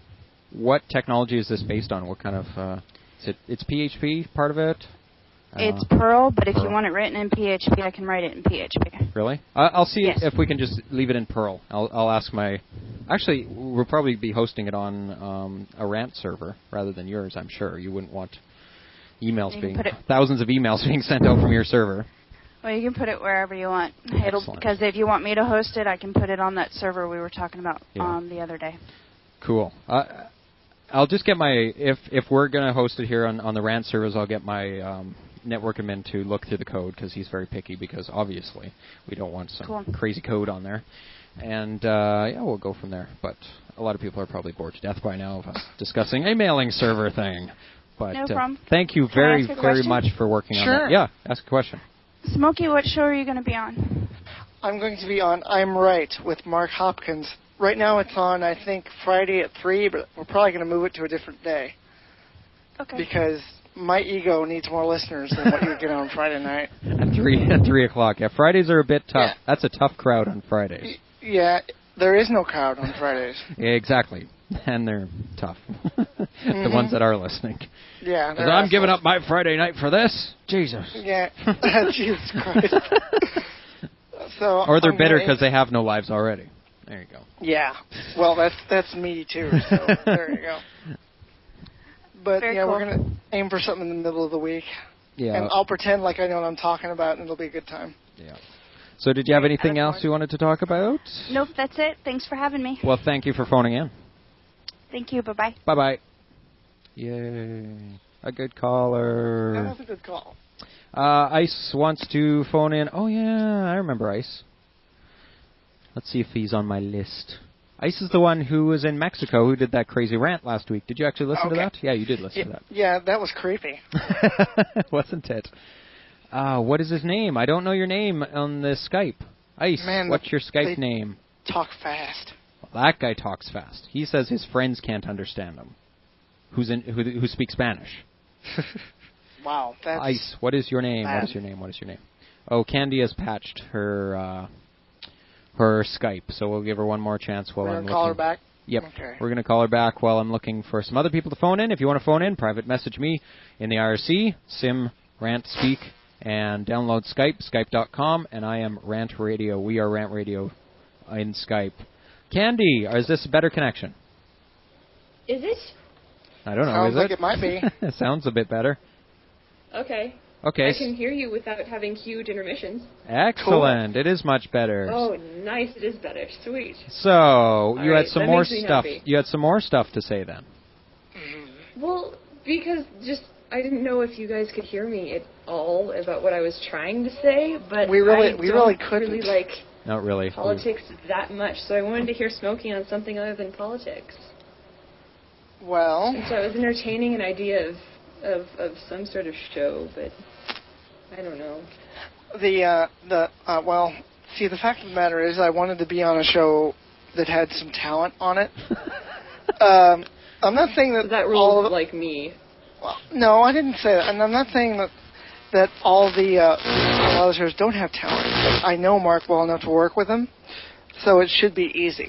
what technology is this based on? What kind of uh, is it? It's P H P part of it. It's Uh, Perl, but if you Perl. want it written in P H P, I can write it in P H P. Really? Uh, I'll see Yes. if we can just leave it in Perl. I'll, I'll ask my. Actually, we'll probably be hosting it on um, a rant server rather than yours. I'm sure you wouldn't want emails You can being put it- thousands of emails being sent out from your server. Well, you can put it wherever you want. It'll Excellent. because if you want me to host it, I can put it on that server we were talking about Yeah. um, the other day. Cool. Uh, I'll just get my if if we're gonna host it here on, on the rant servers, I'll get my um, network admin to look through the code because he's very picky because obviously we don't want some Cool. crazy code on there. And uh, yeah, we'll go from there. But a lot of people are probably bored to death by now of us discussing a mailing server thing. But No uh, problem. thank you Can I very ask a very question? much for working on Sure. that. Yeah, ask a question. Smokey, what show are you going to be on? I'm going to be on I'm Right with Mark Hopkins. Right now it's on, I think, Friday at three, but we're probably going to move it to a different day Okay. because my ego needs more listeners than what you get on Friday night. At three at three o'clock. Yeah, Fridays are a bit tough. Yeah. That's a tough crowd on Fridays. Yeah, there is no crowd on Fridays. Yeah, exactly, and they're tough. Mm-hmm. The ones that are listening. Yeah, because I'm giving up my Friday night for this. Jesus. Yeah, Jesus Christ. So or they're I'm bitter gonna- because they have no lives already. There you go. Yeah, well, that's that's me too. So there you go. But Very yeah, cool. we're gonna aim for something in the middle of the week, Yeah. and I'll pretend like I know what I'm talking about, and it'll be a good time. Yeah. So did you have anything else you wanted to talk about? Nope, that's it. Thanks for having me. Well, thank you for phoning in. Thank you. Bye-bye. Bye-bye. Yay. A good caller. That was a good call. Uh, Ice wants to phone in. Oh, yeah, I remember Ice. Let's see if he's on my list. Ice is the one who was in Mexico who did that crazy rant last week. Did you actually listen Okay. to that? Yeah, you did listen Yeah, to that. yeah, that was creepy. Wasn't it? Uh, what is his name? I don't know your name on the Skype. Ice, Man, what's your Skype they name? Talk fast. Well, that guy talks fast. He says his friends can't understand him. Who's in? Who, who speaks Spanish? Wow, that's Ice, what is your name? bad. What is your name? What is your name? Oh, Candy has patched her uh, her Skype, so we'll give her one more chance while We're I'm gonna call her looking. back. Yep, Okay. we're going to call her back while I'm looking for some other people to phone in. If you want to phone in, private message me in the I R C, Sim, Rant, Speak, and download Skype, skype dot com, and I am Rant Radio. We are Rant Radio in Skype. Candy, is this a better connection? Is it? I don't know, Sounds is like it? it might be. It sounds a bit better. Okay. Okay. I can hear you without having huge intermissions. Excellent. It is much better. Oh, nice. It is better. Sweet. So, you All had right, some that more makes me stuff. happy. You had some more stuff to say then. Well, because just I didn't know if you guys could hear me at all about what I was trying to say, but We really- I we don't really couldn't. really like Not really. politics that much, so I wanted to hear Smokey on something other than politics. Well, And so I was entertaining an idea of of, of some sort of show, but I don't know. the uh, the uh, well, see, the fact of the matter is, I wanted to be on a show that had some talent on it. um, I'm not saying that That all rules of it, like me. well, no, I didn't say that, and I'm not saying that that all the uh, a lot of shows don't have talent. But I know Mark well enough to work with him, so it should be easy.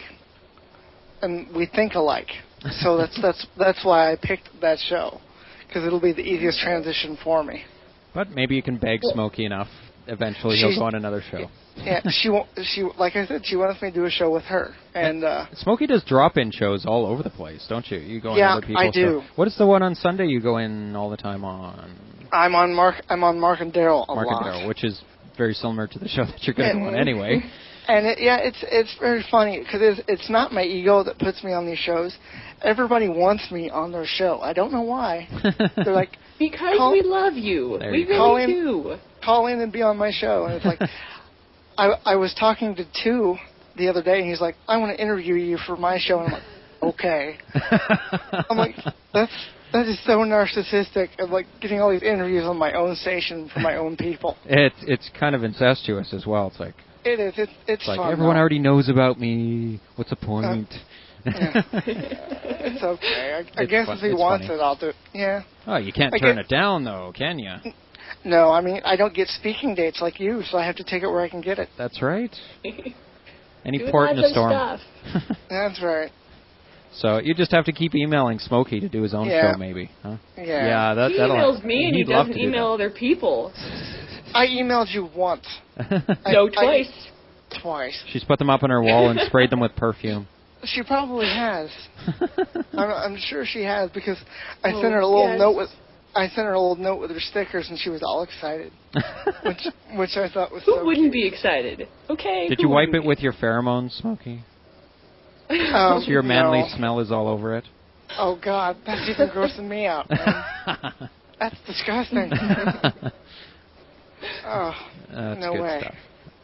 And we think alike, so that's that's that's why I picked that show, because it'll be the easiest transition for me. But maybe you can beg Smokey enough. Eventually, he'll She's- go on another show. Yeah, she won't. She like I said, she wants me to do a show with her, and uh, Smokey does drop-in shows all over the place, don't you? You go on Yeah, other people's I do. show. What is the one on Sunday you go in all the time on? I'm on Mark. I'm on Mark and Daryl a Mark lot. and Daryl, which is very similar to the show that you're going to And- go on anyway. And it, yeah, it's it's very funny because it's, it's not my ego that puts me on these shows. Everybody wants me on their show. I don't know why. They're like, Because Call- we love you. There We you go. Call really in- do. call in and be on my show, and it's like, I I was talking to two the other day, and he's like, I want to interview you for my show, and I'm like, okay. I'm like, that's that is so narcissistic of like getting all these interviews on my own station for my own people. It's it's kind of incestuous as well. It's like It is. It's it's it's like fun, everyone though. already knows about me. What's the point? Yeah. It's okay. I, I It's guess fun- if he it's wants funny. it, I'll do it. Yeah. Oh, you can't I turn get- it down though, can you? No, I mean I don't get speaking dates like you, so I have to take it where I can get it. That's right. Any Doing port in a lots of storm. stuff. That's right. So you just have to keep emailing Smokey to do his own Yeah. show, maybe, huh? Yeah. Yeah, that, he that'll. emails me and he he'd love doesn't to do email other people. I emailed you once. that. I- No, I- twice. Twice. She's put them up on her wall and sprayed them with perfume. She probably has. I'm, I'm sure she has because I Oh, sent her a little yes. note with I sent her a little note with her stickers and she was all excited, which which I thought was Who so wouldn't cute. be excited? Okay. Did who you wipe wouldn't it with your pheromones, Smokey? be? Um, So your manly no. smell is all over it? Oh God, that's even grossing me out. Man. That's disgusting. Oh, That's no good way. stuff.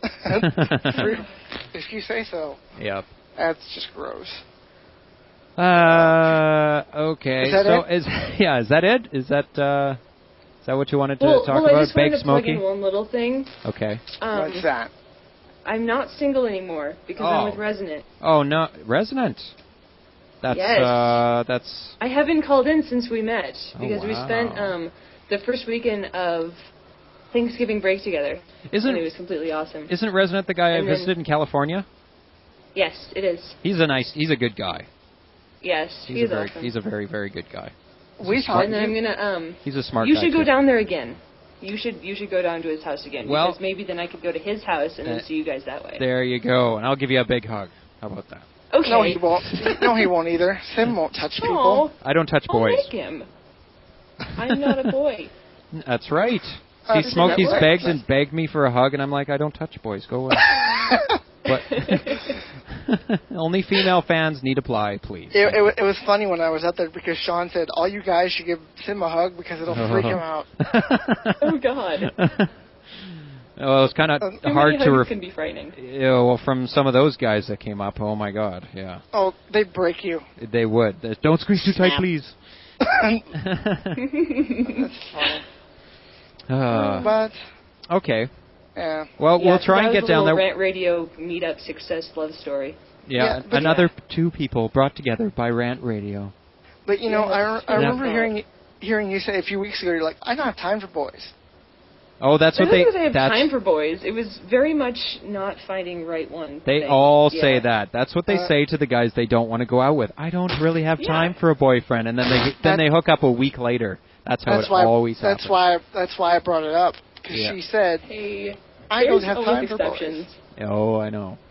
If you say so. Yep. That's just gross. Uh, okay. Is that so it? is yeah, is that it? Is that uh, is that what you wanted to well, talk well, I about? just wanted Bake to plug Smokey? in one little thing. Okay. Um, What's that? I'm not single anymore because Oh. I'm with Resonant. Oh no, Resonant. That's Yes. uh, that's. I haven't called in since we met because Oh, we wow. spent um, the first weekend of Thanksgiving break together. Isn't and it was completely awesome. Isn't Resonant the guy I And then- visited in California? Yes, it is. He's a nice. He's a good guy. Yes, He's he is a very. awesome. He's a very very good guy. We smart. And then I'm gonna um. He's a smart You guy should go too. down there again. You should you should go down to his house again Well- because maybe then I could go to his house and Uh, then see you guys that way. There you go, and I'll give you a big hug. How about that? Okay. No, he won't. No, he won't either. Sim won't touch people. Oh, I don't touch I'll boys. make him. I'm not a boy. That's right. Uh, See, isn't Smokey's that right? begged and begged me for a hug, and I'm like, I don't touch boys. Go away. But only female fans need apply, please. It, it, wa- it was funny when I was out there because Sean said, all you guys should give Sim a hug because it'll freak him out. Oh God. Well, it's kind of Too hard many to. hugs Ref- can be frightening. Yeah, well, from some of those guys that came up, oh my God, yeah, Oh, they'd break you. they would. Uh, Don't squeeze too tight, Snap. please. That's funny. Uh, But, okay. yeah. Well, Yeah, we'll so try that and was get a down little there. Rant Radio meetup success love story. Yeah, Yeah, but- another two people brought together by Rant Radio. But, you know, Yeah, I, that's I true. remember Yeah. hearing hearing you say a few weeks ago, you're like, I don't have time for boys. Oh, that's I what don't they. think I have that's time for boys. It was very much not finding right one. They thing. all Yeah. say that. That's what they Uh, say to the guys they don't want to go out with. I don't really have Yeah. time for a boyfriend, and then they then That- they hook up a week later. That's how That's it why. always That's happens. why. That's why I brought it up because Yeah. she said, Hey, I don't there's have always time for boys. exceptions. Oh, I know.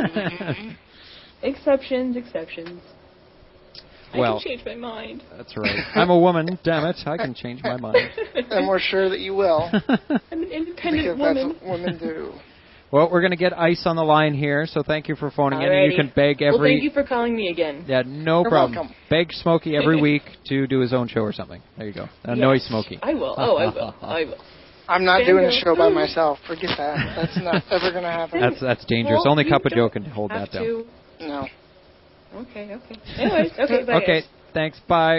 Exceptions, exceptions. Well, I can change my mind. that's right. I'm a woman. Damn it, I can change my mind. And we're sure that you will I'm an independent because woman. that's what women do. Well, we're going to get Ice on the line here, so thank you for phoning in. And Alrighty. you can beg every. Well, thank you for calling me again. Yeah, no You're problem. welcome. Beg Smokey every week to do his own show or something. There you go. Annoy Yes, Smokey. I will. Oh, I will. I will. I'm not Fangirl. doing a show by myself. Forget that. That's not ever going to happen. That's that's dangerous. Well, Only you Cup of Joe don't can hold have that down. to. No. Okay, okay. Anyways, okay, bye. Okay, guys. thanks. Bye.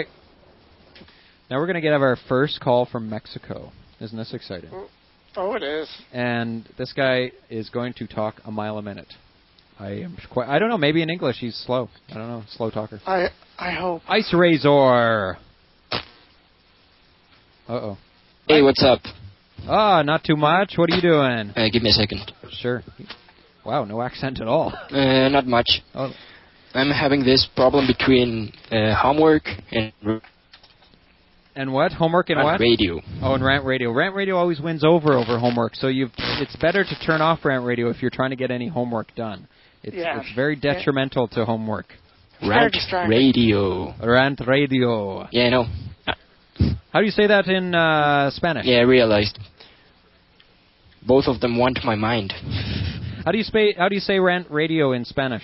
Now we're going to get our first call from Mexico. Isn't this exciting? Oh, it is. And this guy is going to talk a mile a minute. I am quite. I don't know. Maybe in English he's slow. I don't know. Slow talker. I I hope. Ice Razor. Uh oh. Hey, what's up? Ah, not too much. What are you doing? Uh, give me a second. Sure. Wow, no accent at all. Uh, not much. Oh. I'm having this problem between uh, homework and And what? Homework and and what? radio. Oh, and Rant Radio. Rant Radio always wins over over homework, so you've. It's better to turn off Rant Radio if you're trying to get any homework done. It's, Yeah. it's very detrimental to homework. Rant distracting. radio. Rant Radio. Yeah, I know. How do you say that in uh, Spanish? Yeah, I realized. Both of them want my mind. How do you say How do you say Rant Radio in Spanish?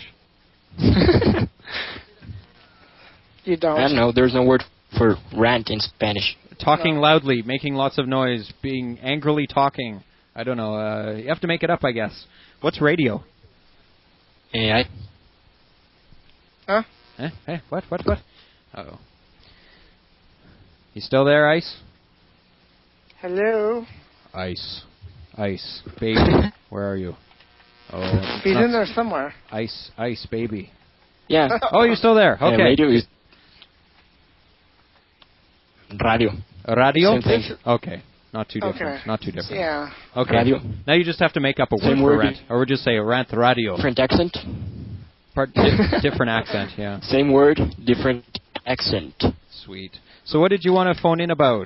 You don't. I don't know. There's no word for rant in Spanish. Talking No. loudly, making lots of noise, being angrily talking. I don't know. Uh, you have to make it up, I guess. What's radio? Yeah, I, Huh? Eh? Hey, what? What? What? Uh-oh. You still there, Ice? Hello. Ice. Ice. Baby. Where are you? Oh, it's He's not- in there somewhere. Ice. Ice, baby. yeah. Oh, you're still there. Yeah, Okay. radio is radio. Radio? Same thing. Okay. Not too different. Okay. Not too different. Yeah. Okay. Radio. Now you just have to make up a word Same for word. rant. Or we'll just say rant radio. Different accent. Part, di- different accent, yeah. Same word, different accent. Sweet. So what did you want to phone in about?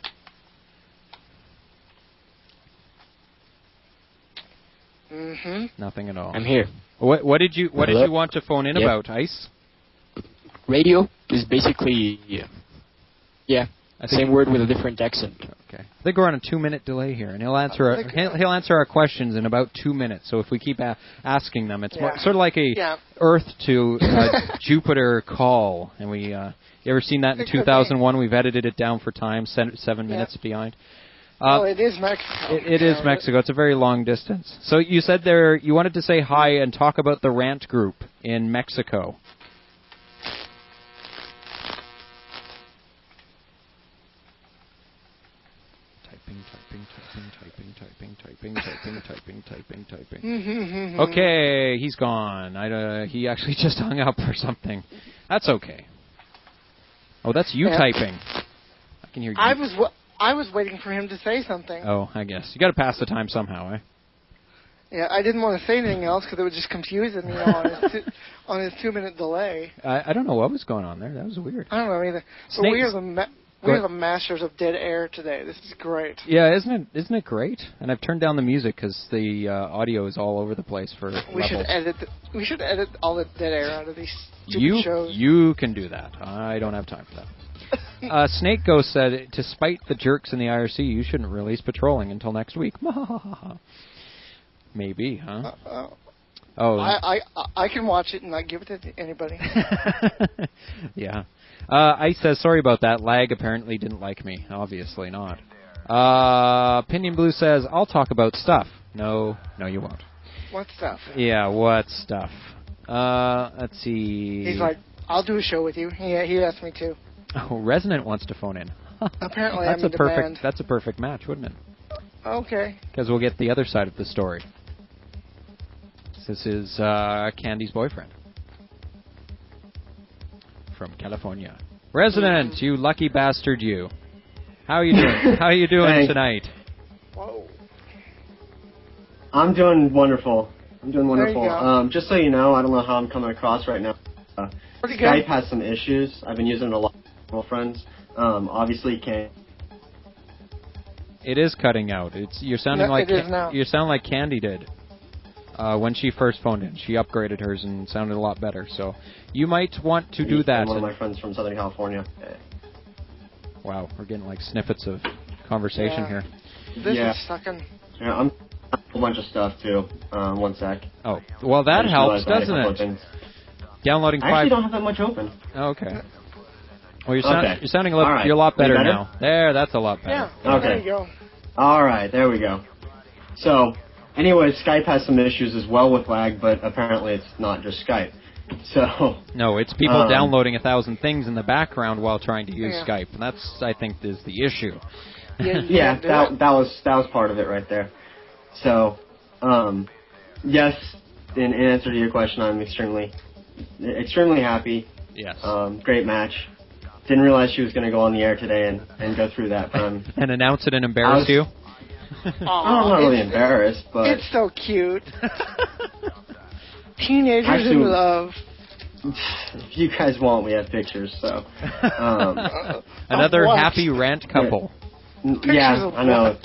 Mm-hmm. Nothing at all. I'm here. What what did you what did Hello? you want to phone in Yep. about, Ice? Radio is basically, yeah, yeah I think same word with a different accent. Okay. I think we're on a two-minute delay here, and he'll answer our, he'll, he'll answer our questions in about two minutes. So if we keep a- asking them, it's more, Yeah. sort of like a Yeah. Earth to uh, Jupiter call. And we, uh, you ever seen that in It could two thousand one? We've edited it down for time, seven, seven Yeah. minutes behind. Oh, Uh, it is Mexico. it, it is Yeah, Mexico. It's a very long distance. So you said there you wanted to say hi and talk about the Rant group in Mexico. Typing, typing, typing, typing, typing, typing, typing, typing, typing, typing. Mm-hmm. Okay, he's gone. I, uh, he actually just hung up or something. That's okay. Oh, that's you Yeah. typing. I can hear you. I was w- I was waiting for him to say something. Oh, I guess. You got to pass the time somehow, eh? Yeah, I didn't want to say anything else because it would just confuse him, you know, on his, two, on his two-minute delay. I, I don't know what was going on there. That was weird. I don't know either. But Snakes. we are the ma- Go we are ahead. the masters of dead air today. This is great. Yeah, isn't it? Isn't it great? And I've turned down the music because the uh, audio is all over the place for We levels. should edit. The, we should edit all the dead air out of these stupid you shows. you can do that. I don't have time for that. uh, Snake Ghost said, "To spite the jerks in the I R C, you shouldn't release patrolling until next week." Maybe, huh? Uh, uh, oh, I, I I can watch it and not give it to anybody. yeah. Uh, Ice says, sorry about that. Lag apparently didn't like me. Obviously not. Uh, Pinion Blue says, I'll talk about stuff. No, no, you won't. What stuff? Yeah, what stuff? Uh, let's see. He's like, I'll do a show with you. He he asked me to. Oh, Resonant wants to phone in. Apparently, that's I'm a in perfect. demand. That's a perfect match, wouldn't it? Okay. Because we'll get the other side of the story. This is uh, Candy's boyfriend from California. Resident, Mm-hmm. you lucky bastard, you. How are you doing? How are you doing Thanks. tonight? Whoa. I'm doing wonderful. I'm doing There you wonderful. go. Um, just so you know, I don't know how I'm coming across right now. Uh, Pretty Skype good. has some issues. I've been using it a lot with my friends. Um, obviously, can't. It is cutting out. It's you're sounding Yeah, like it is now. you sound like Candy did uh, when she first phoned in. She upgraded hers and sounded a lot better. So you might want to do that. I'm one of my friends from Southern California. Wow, we're getting like snippets of conversation Yeah. here. This Yeah. is sucking. Yeah, I'm a whole bunch of stuff too. Um, one sec. Oh, well that I just helps, realized I had a doesn't couple it? of things. Downloading I five. actually don't have that much open. Oh, okay. Well, you're, sound, Okay. you're sounding a, little, All right. you're a lot Any better, better? now. There, that's a lot better. Yeah. Okay. There you go. All right, there we go. So, anyway, Skype has some issues as well with lag, but apparently it's not just Skype. So No, it's people um, downloading a thousand things in the background while trying to use Yeah. Skype, and that's, I think, is the issue. Yeah, yeah, do that it. that was that was part of it right there. So, um, yes, in, in answer to your question, I'm extremely extremely happy. Yes. Um, great match. Didn't realize she was going to go on the air today and, and go through that. But I'm, And announce it and embarrass was- you? Aw, I'm not really it's- embarrassed, but It's so cute. Teenagers Actually- in love. if you guys want, we have pictures. So, um, Another Of what? happy rant couple. yeah, of I know. what?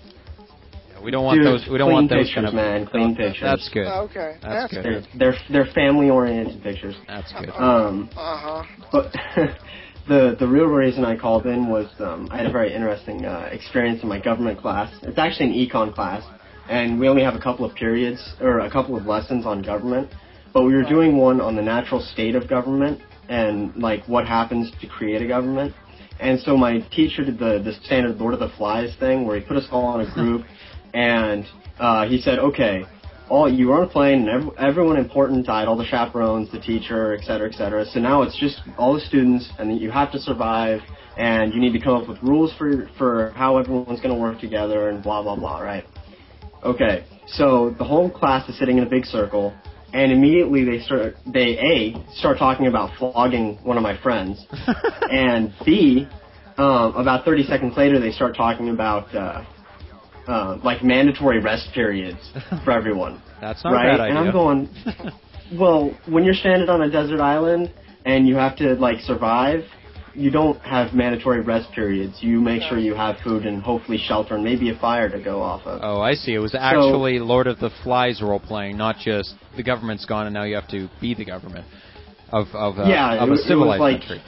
We don't want Dude, those. We don't clean want those pictures, kind of. man. Clean pictures. That's good. Okay. That's That's good. good. They're they're, they're family-oriented pictures. That's good. Um, Uh-huh. But the the real reason I called in was um, I had a very interesting uh, experience in my government class. It's actually an econ class, and we only have a couple of periods or a couple of lessons on government. But we were doing one on the natural state of government and like what happens to create a government. And so my teacher did the the standard Lord of the Flies thing where he put us all in a group, and uh, he said, okay. All you were on a plane, and ev- everyone important died. All the chaperones, the teacher, et cetera, et cetera. So now it's just all the students, and you have to survive, and you need to come up with rules for for how everyone's going to work together, and blah blah blah. Right? Okay. So the whole class is sitting in a big circle, and immediately they start they a start talking about flogging one of my friends, and b um, about thirty seconds later they start talking about. Uh, Uh, like mandatory rest periods for everyone. That's not right? a bad idea. And I'm going, well, when you're stranded on a desert island and you have to like survive, you don't have mandatory rest periods. You make sure you have food and hopefully shelter and maybe a fire to go off of. Oh, I see. It was actually Lord of the Flies role playing, not just the government's gone and now you have to be the government of of, uh, yeah, of it, a was- it civilized was like, country.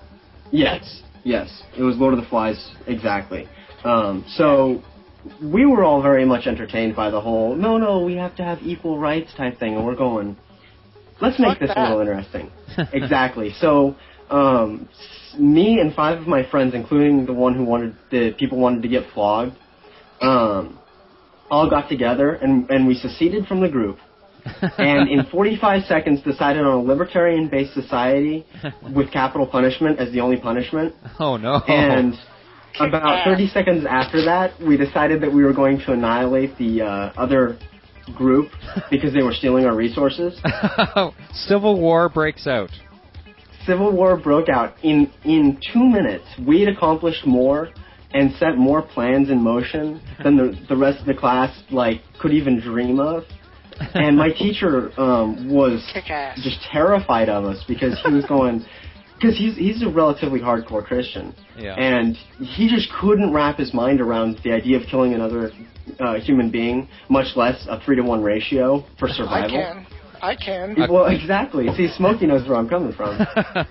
Yes, yes, it was Lord of the Flies exactly. Um, so. We were all very much entertained by the whole, no, no, we have to have equal rights type thing, and we're going, let's make Fuck this that. a little interesting. Exactly. So, um, s- me and five of my friends, including the one who wanted, the people wanted to get flogged, um, all got together, and, and we seceded from the group, and in forty-five seconds decided on a libertarian-based society with capital punishment as the only punishment. Oh, no. And about thirty seconds after that, we decided that we were going to annihilate the uh, other group because they were stealing our resources. Civil War breaks out. Civil War broke out in in two minutes. We had accomplished more and set more plans in motion than the the rest of the class like could even dream of. And my teacher um, was Kick-ass. just terrified of us because he was going, because he's he's a relatively hardcore Christian, Yeah. and he just couldn't wrap his mind around the idea of killing another uh, human being, much less a three to one ratio for survival. I can. I can. Well, exactly. See, Smokey knows where I'm coming from.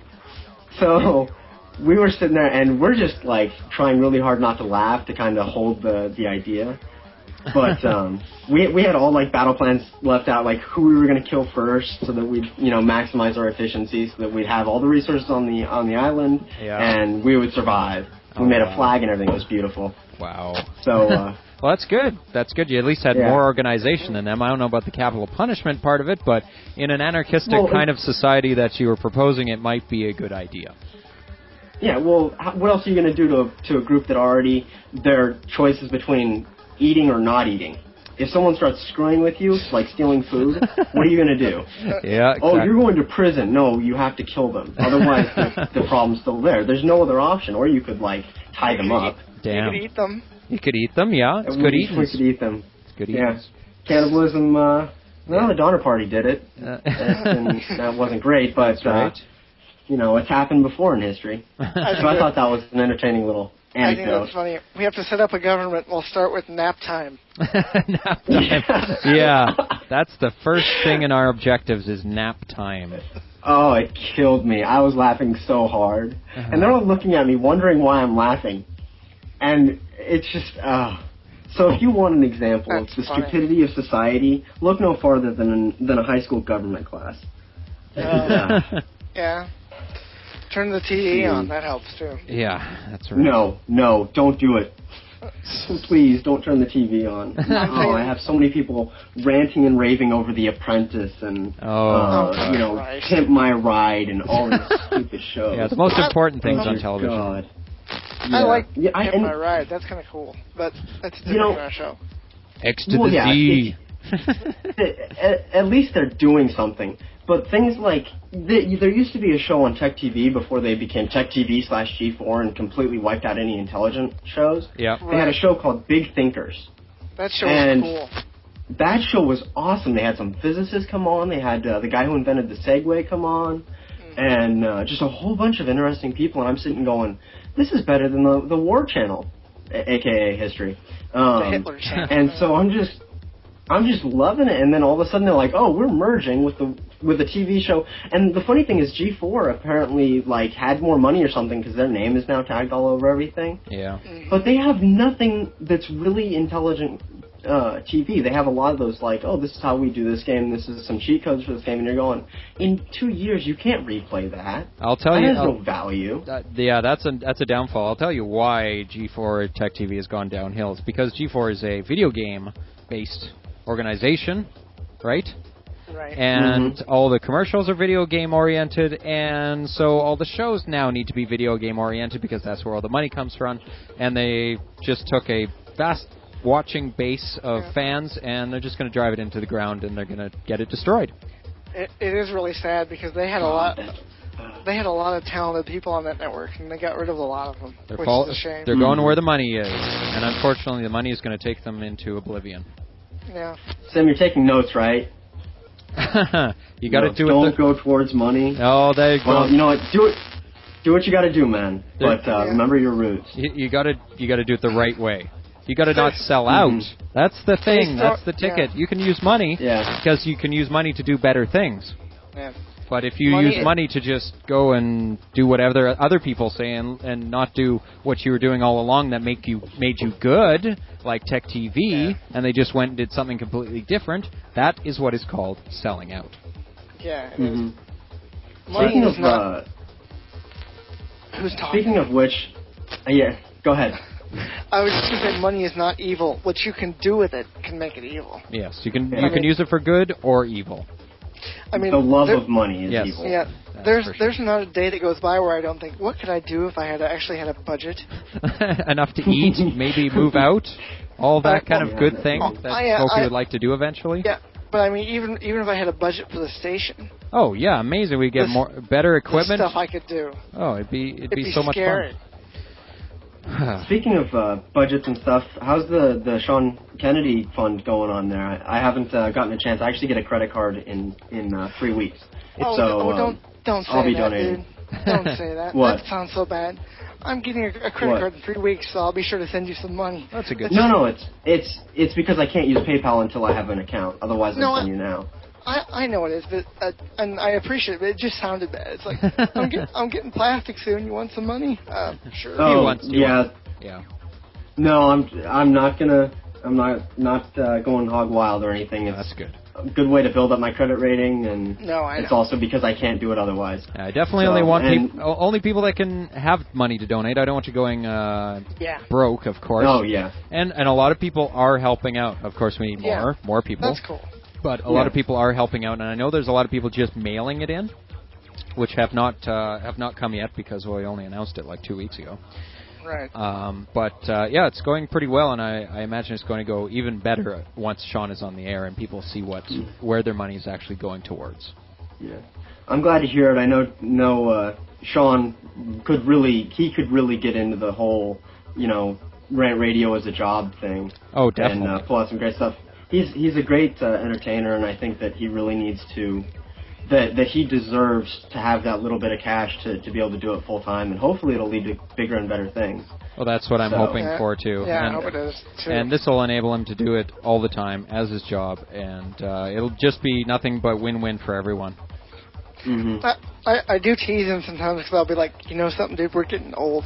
So we were sitting there, and we're just like trying really hard not to laugh to kind of hold the the idea. But um, we we had all like battle plans left out, like who we were going to kill first, so that we'd you know maximize our efficiency, so that we'd have all the resources on the on the island, Yeah. and we would survive. Oh, we made wow. a flag and everything. It was beautiful. Wow. So. Uh, Well, that's good. That's good. You at least had Yeah. more organization than them. I don't know about the capital punishment part of it, but in an anarchistic Well, kind of society that you were proposing, it might be a good idea. Yeah, well, how, what else are you going to do to to a group that already their choices between eating or not eating? If someone starts screwing with you, like stealing food, what are you going to do? Yeah, exactly. Oh, you're going to prison. No, you have to kill them. Otherwise, the, the problem's still there. There's no other option. Or you could, like, tie them up. Damn. You could eat them. You could eat them, yeah. It's we, good We eating. could eat them. It's good Yeah. eating. Cannibalism, uh, well, the Donner Party did it. Uh, and that wasn't great, but, That's right. uh, you know, it's happened before in history. So I thought that was an entertaining little I think anecdote. that's funny. We have to set up a government. We'll start with nap time. Nap time. Yeah, that's the first thing in our objectives is nap time. Oh, it killed me. I was laughing so hard. Uh-huh. And they're all looking at me, wondering why I'm laughing. And it's just, uh... So if you want an example That's of the funny. stupidity of society, look no farther than than a high school government class. Uh, yeah. Turn the T V on. That helps, too. Yeah, that's right. No, no, don't do it. Please, don't turn the T V on. Oh, I have so many people ranting and raving over The Apprentice and, Oh, uh, God. you know, Christ. Pimp My Ride and all these stupid shows. Yeah, the most important things Oh, on television. God. I Yeah. like Yeah, I- Get and- My Ride. That's kind of cool. But that's a different You know- kind of show. X to Well, the yeah, Z. at, at least they're doing something. But things like, the, there used to be a show on Tech T V before they became Tech T V slash G four and completely wiped out any intelligent shows. Yeah. They had a show called Big Thinkers. That show And- was cool. That show was awesome. They had some physicists come on. They had uh, the guy who invented the Segway come on. And uh, just a whole bunch of interesting people. And I'm sitting going, this is better than the, the War Channel, a- aka History. Um, The Hitler Channel. And so I'm just, I'm just loving it. And then all of a sudden they're like, oh, we're merging with the with the T V show. And the funny thing is, G four apparently like had more money or something because their name is now tagged all over everything. Yeah. But they have nothing that's really intelligent uh, T V. They have a lot of those like, oh, this is how we do this game. This is some cheat codes for this game, and you're going, in two years you can't replay that. I'll tell that you. has I'll- no value. Uh, yeah, that's a that's a downfall. I'll tell you why G four Tech T V has gone downhill. It's because G four is a video game based organization, right? Right. And Mhm. all the commercials are video game oriented, and so all the shows now need to be video game oriented because that's where all the money comes from. And they just took a vast watching base of Yeah. fans, and they're just going to drive it into the ground, and they're going to get it destroyed. It, it is really sad because they had a lot. They had a lot of talented people on that network, and they got rid of a lot of them, They're, which fall- is a shame. they're going where the money is, and unfortunately, the money is going to take them into oblivion. Yeah. Sam, you're taking notes, right? You got to No, do don't it. The- go towards money. oh, there you Well, go. you know what? Do it. Do what you got to do, man. There- But uh, Yeah. remember your roots. You, you got to you got to do it the right way. You got to not sell out. Mhm. That's the thing. They start- That's the ticket. yeah. You can use money Yeah. because you can use money to do better things. Yeah. But if you Money use is- money to just go and do whatever other people say and, and not do what you were doing all along that make you made you good, like Tech T V, Yeah. and they just went and did something completely different, that is what is called selling out. Yeah. It is. Mhm. Money Speaking is of not. uh, who's talking? speaking of which, uh, yeah, go ahead. I was just going to say, money is not evil. What you can do with it can make it evil. Yes, you can Yeah. you I can mean- use it for good or evil. I mean, the love there- of money is Yes. evil. Yeah, That's there's for sure. there's not a day that goes by where I don't think, what could I do if I had actually had a budget? Enough to eat, maybe move out, all that Uh, kind well, of good yeah. thing Oh, that I, uh, Smokey I- would like to do eventually. Yeah, But I mean, even even if I had a budget for the station, Oh yeah, amazing. We get This- more better the equipment. stuff I could do. Oh, it'd be it'd, It'd be, be so scary. much fun. Speaking of uh, budgets and stuff, how's the, the Sean Kennedy fund going on there? I, I haven't uh, gotten a chance. I actually get a credit card in in uh, three weeks. Oh, so oh um, don't don't say I'll be that, donating. dude. Don't say that. What? That sounds so bad. I'm getting a, a credit What? card in three weeks, so I'll be sure to send you some money. That's a good. No, no, it's it's it's because I can't use PayPal until I have an account. Otherwise, No, I'll send I- you now. I I know it is, but uh, and I appreciate it, but it just sounded bad. It's like I'm getting I'm getting plastic soon. You want some money? Uh, sure. Oh, He wants- he yeah. wants- Yeah. No, I'm I'm not gonna I'm not not uh, going hog wild or anything. It's That's good. a good way to build up my credit rating, and No, I it's know. also because I can't do it otherwise. Yeah, I definitely So, only want and- peop- o- only people that can have money to donate. I don't want you going uh, Yeah. broke, of course. Oh yeah. And and a lot of people are helping out. Of course, we need Yeah. more more people. That's cool. But a Yeah. lot of people are helping out, and I know there's a lot of people just mailing it in, which have not uh, have not come yet because we only announced it like two weeks ago. Right. Um, but uh, yeah, it's going pretty well, and I, I imagine it's going to go even better once Sean is on the air and people see what where their money is actually going towards. Yeah. I'm glad to hear it. I know no uh, Sean could really he could really get into the whole you know rant radio as a job thing. Oh, definitely. And uh, pull out some great stuff. He's he's a great uh, entertainer, and I think that he really needs to that that he deserves to have that little bit of cash to, to be able to do it full time, and hopefully it'll lead to bigger and better things. Well, that's what I'm So- hoping Yeah. for too. Yeah, and, I hope it is too. and this will enable him to do it all the time as his job, and uh, it'll just be nothing but win-win for everyone. Mm-hmm. I, I I do tease him sometimes because I'll be like, you know something, dude, we're getting old.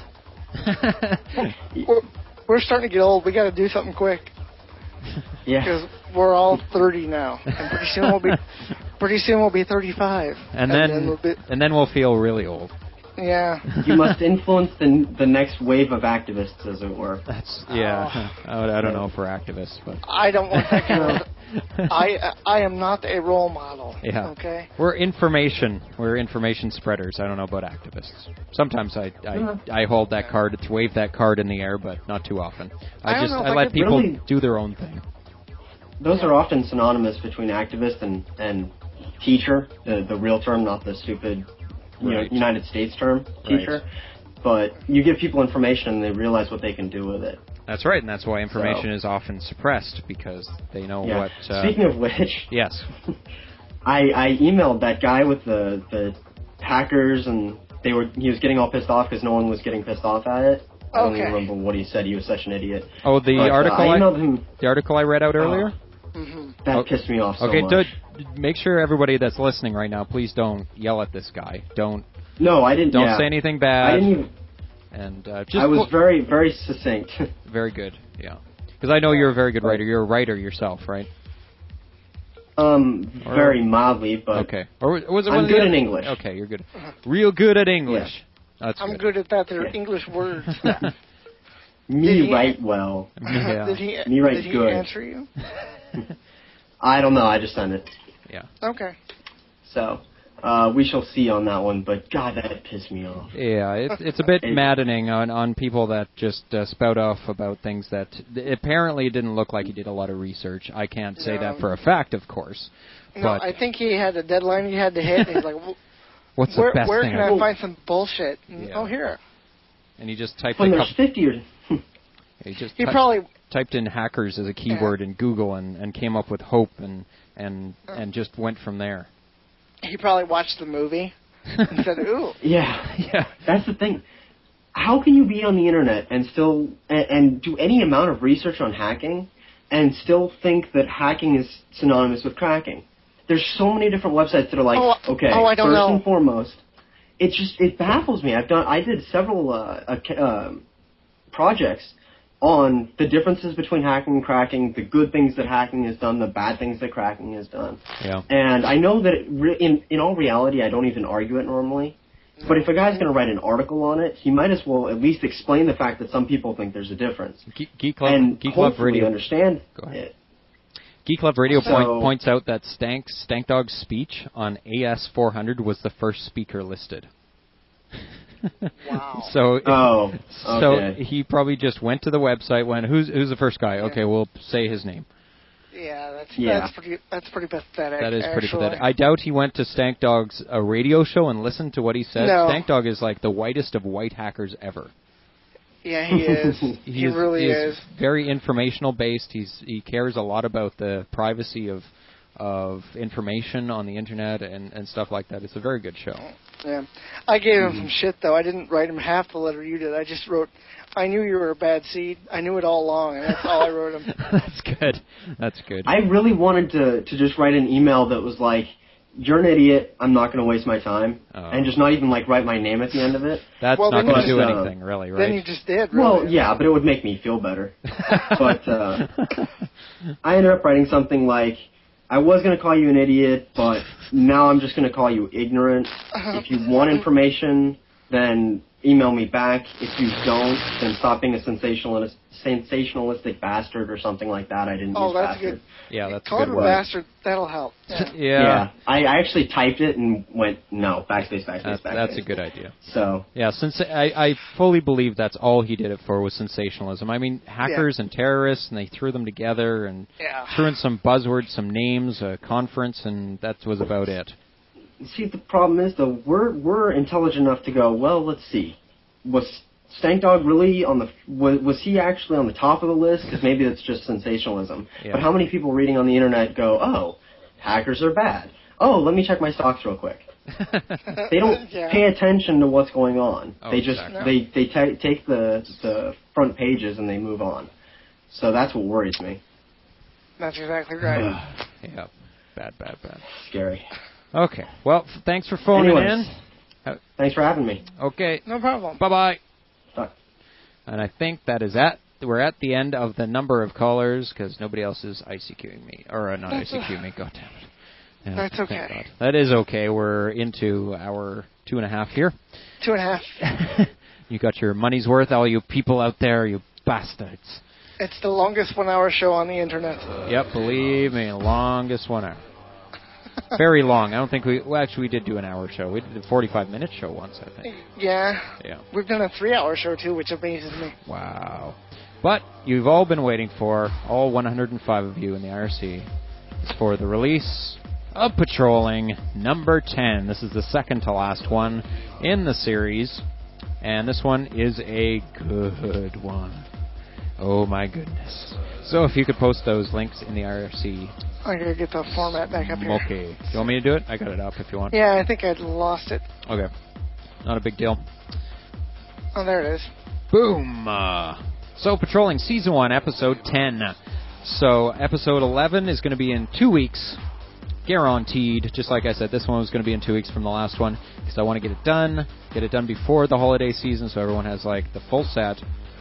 we're, we're starting to get old. We got to do something quick Yeah. because we're all thirty now, and pretty soon we'll be pretty soon we'll be thirty-five. And then we'll be, and then we'll feel really old. yeah. You must influence the the next wave of activists, as it were. That's yeah. I, I don't know for activists, but I don't want that kind of. I I am not a role model. yeah. Okay. We're information. We're information spreaders. I don't know about activists. Sometimes I I, I hold that card, to wave that card in the air, but not too often. I, I don't just know if I I let could people really- do their own thing. Those are often synonymous between activist and, and teacher, the the real term, not the stupid you know, Right. United States term, teacher. But you give people information and they realize what they can do with it. That's right, and that's why information So- is often suppressed because they know Yeah. what. Uh, Speaking of which, yes. I, I emailed that guy with the, the hackers, and they were he was getting all pissed off because no one was getting pissed off at it. I don't Okay. even remember what he said. He was such an idiot. Oh, the But, uh, article I I, emailed him. the article I read out earlier. Mm-hmm. That Oh, pissed me off so okay, much. do, make sure everybody that's listening right now, please don't yell at this guy. Don't No, I didn't. don't yeah. say anything bad. I didn't even. And uh, just I was look- very, very succinct. very good. Yeah, because I know you're a very good writer. You're a writer yourself, right? um, Or- very mildly, but Okay. Or was was it I'm one of the good other- in English. Okay, you're good. Real good at English. That's I'm good. good at that. They're Yeah. English words. me Did he- write well. Yeah. Did he? Me write did he good. answer you? I don't know. I just sent it. Yeah. Okay. So uh, we shall see on that one. But God, that pissed me off. Yeah, it's it's a bit It- maddening on on people that just uh, spout off about things that apparently it didn't look like he did a lot of research. I can't say No. that for a fact, of course. No, But I think he had a deadline he had to hit. And he's like, "Wh- what's the where, best where thing? can I- I find some bullshit? And, Yeah. Oh, here. And he just typed When a there's couple, fifty or he just He ty- probably. typed in hackers as a keyword in Google and, and came up with hope and and and just went from there. He probably watched the movie and said, "Ooh." yeah, Yeah. that's the thing. How can you be on the internet and still and, and do any amount of research on hacking and still think that hacking is synonymous with cracking? There's so many different websites that are like, Oh, okay, oh, I don't first know. and foremost, it just it baffles me. I've done I did several uh, uh, uh, projects on the differences between hacking and cracking, the good things that hacking has done, the bad things that cracking has done. Yeah. And I know that it re- in in all reality, I don't even argue it normally. But if a guy's going to write an article on it, he might as well at least explain the fact that some people think there's a difference. Geek, Geek Love, and Geek Love hopefully Radio. understand Go ahead. it. Geek Love Radio So- point, points out that Stank Stank Dog's speech on A S four hundred was the first speaker listed. Wow. So Oh, so okay. he probably just went to the website, went, who's who's the first guy? Okay, we'll say his name. Yeah. that's Yeah. that's pretty that's pretty pathetic. That is pretty actually. pathetic. I doubt he went to Stank Dog's uh, radio show and listened to what he said. No. Stank Dog is like the whitest of white hackers ever. Yeah, he is. he, he is, really he is. is. Very informational based. He's he cares a lot about the privacy of of information on the internet and, and stuff like that. It's a very good show. Yeah, I gave him Mhm. some shit though. I didn't write him half the letter you did. I just wrote, "I knew you were a bad seed. I knew it all along," and that's all I wrote him. That's good. That's good. I really wanted to to just write an email that was like, "You're an idiot. I'm not going to waste my time," Oh. and just not even like write my name at the end of it. That's Well, not then going to you do just, uh, anything, really, right? Then you just did. Really. Well, yeah, but it would make me feel better. But uh, I ended up writing something like, "I was going to call you an idiot, but now I'm just going to call you ignorant. If you want information, then email me back. If you don't, then stop being a sensationalist, sensationalistic bastard," or something like that. I didn't Oh, use that's bastard. good. Yeah, that's Call good him a word. bastard. That'll help. Yeah. Yeah. I, I actually typed it and went, no, backspace, backspace, That's, backspace. that's a good idea. So, Yeah, since I, I fully believe that's all he did it for was sensationalism. I mean, hackers and terrorists, and they threw them together and Yeah. threw in some buzzwords, some names, a conference, and that was about it. see, the problem is, though, we're, we're intelligent enough to go, well, let's see. Was Stank Dog really on the, was, was he actually on the top of the list? Because maybe that's just sensationalism. Yeah. But how many people reading on the internet go, oh, hackers are bad. Oh, let me check my stocks real quick. They don't Yeah. pay attention to what's going on. Oh, they just, exactly. they, they ta take the, the front pages and they move on. So that's what worries me. That's exactly right. Yeah, bad, bad, bad. Scary. Okay, well, f- thanks for phoning Anyways, in. Thanks for having me. Okay, No problem. bye-bye. Bye. And I think that is at we're at the end of the number of callers because nobody else is ICQing me or uh, not That's ICQing me. God damn it. Yeah, That's thank okay. God. That is okay. We're into our two and a half here. Two and a half. You got your money's worth, all you people out there, you bastards. It's the longest one-hour show on the internet. Yep, believe me, longest one hour. Very long. I don't think we. Well, actually, we did do an hour show. We did a forty-five minute show once, I think. Yeah. Yeah. We've done a three-hour show too, which amazes me. Wow. But you've all been waiting for, all one hundred five of you in the I R C, is for the release of Patrolling number ten. This is the second to last one in the series, and this one is a good one. Oh my goodness. So if you could post those links in the I R C. I gotta get the format back up here. Okay. Do you want me to do it? I got it up if you want. Yeah, I think I'd lost it. Okay. Not a big deal. Oh, there it is. Boom! Uh, so, Patrolling Season one, Episode ten. So, Episode eleven is going to be in two weeks. Guaranteed. Just like I said, this one was going to be in two weeks from the last one. Because I want to get it done. Get it done before the holiday season so everyone has, like, the full set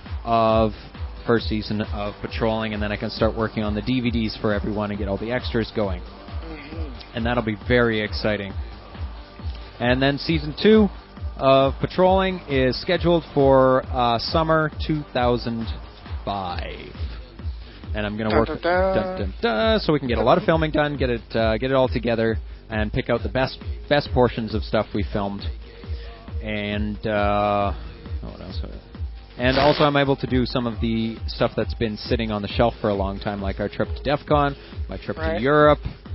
of first season of Patrolling. And then I can start working on the D V Ds for everyone and get all the extras going. And that'll be very exciting. And then Season two of Patrolling is scheduled for uh, summer two thousand five, and I'm going to work Dun, dun, dun. dun, dun, dun, so we can get a lot of filming done, get it uh, get it all together, and pick out the best best portions of stuff we filmed. And uh, oh, what else? And also, I'm able to do some of the stuff that's been sitting on the shelf for a long time, like our trip to DEF CON, my trip Right. to Europe.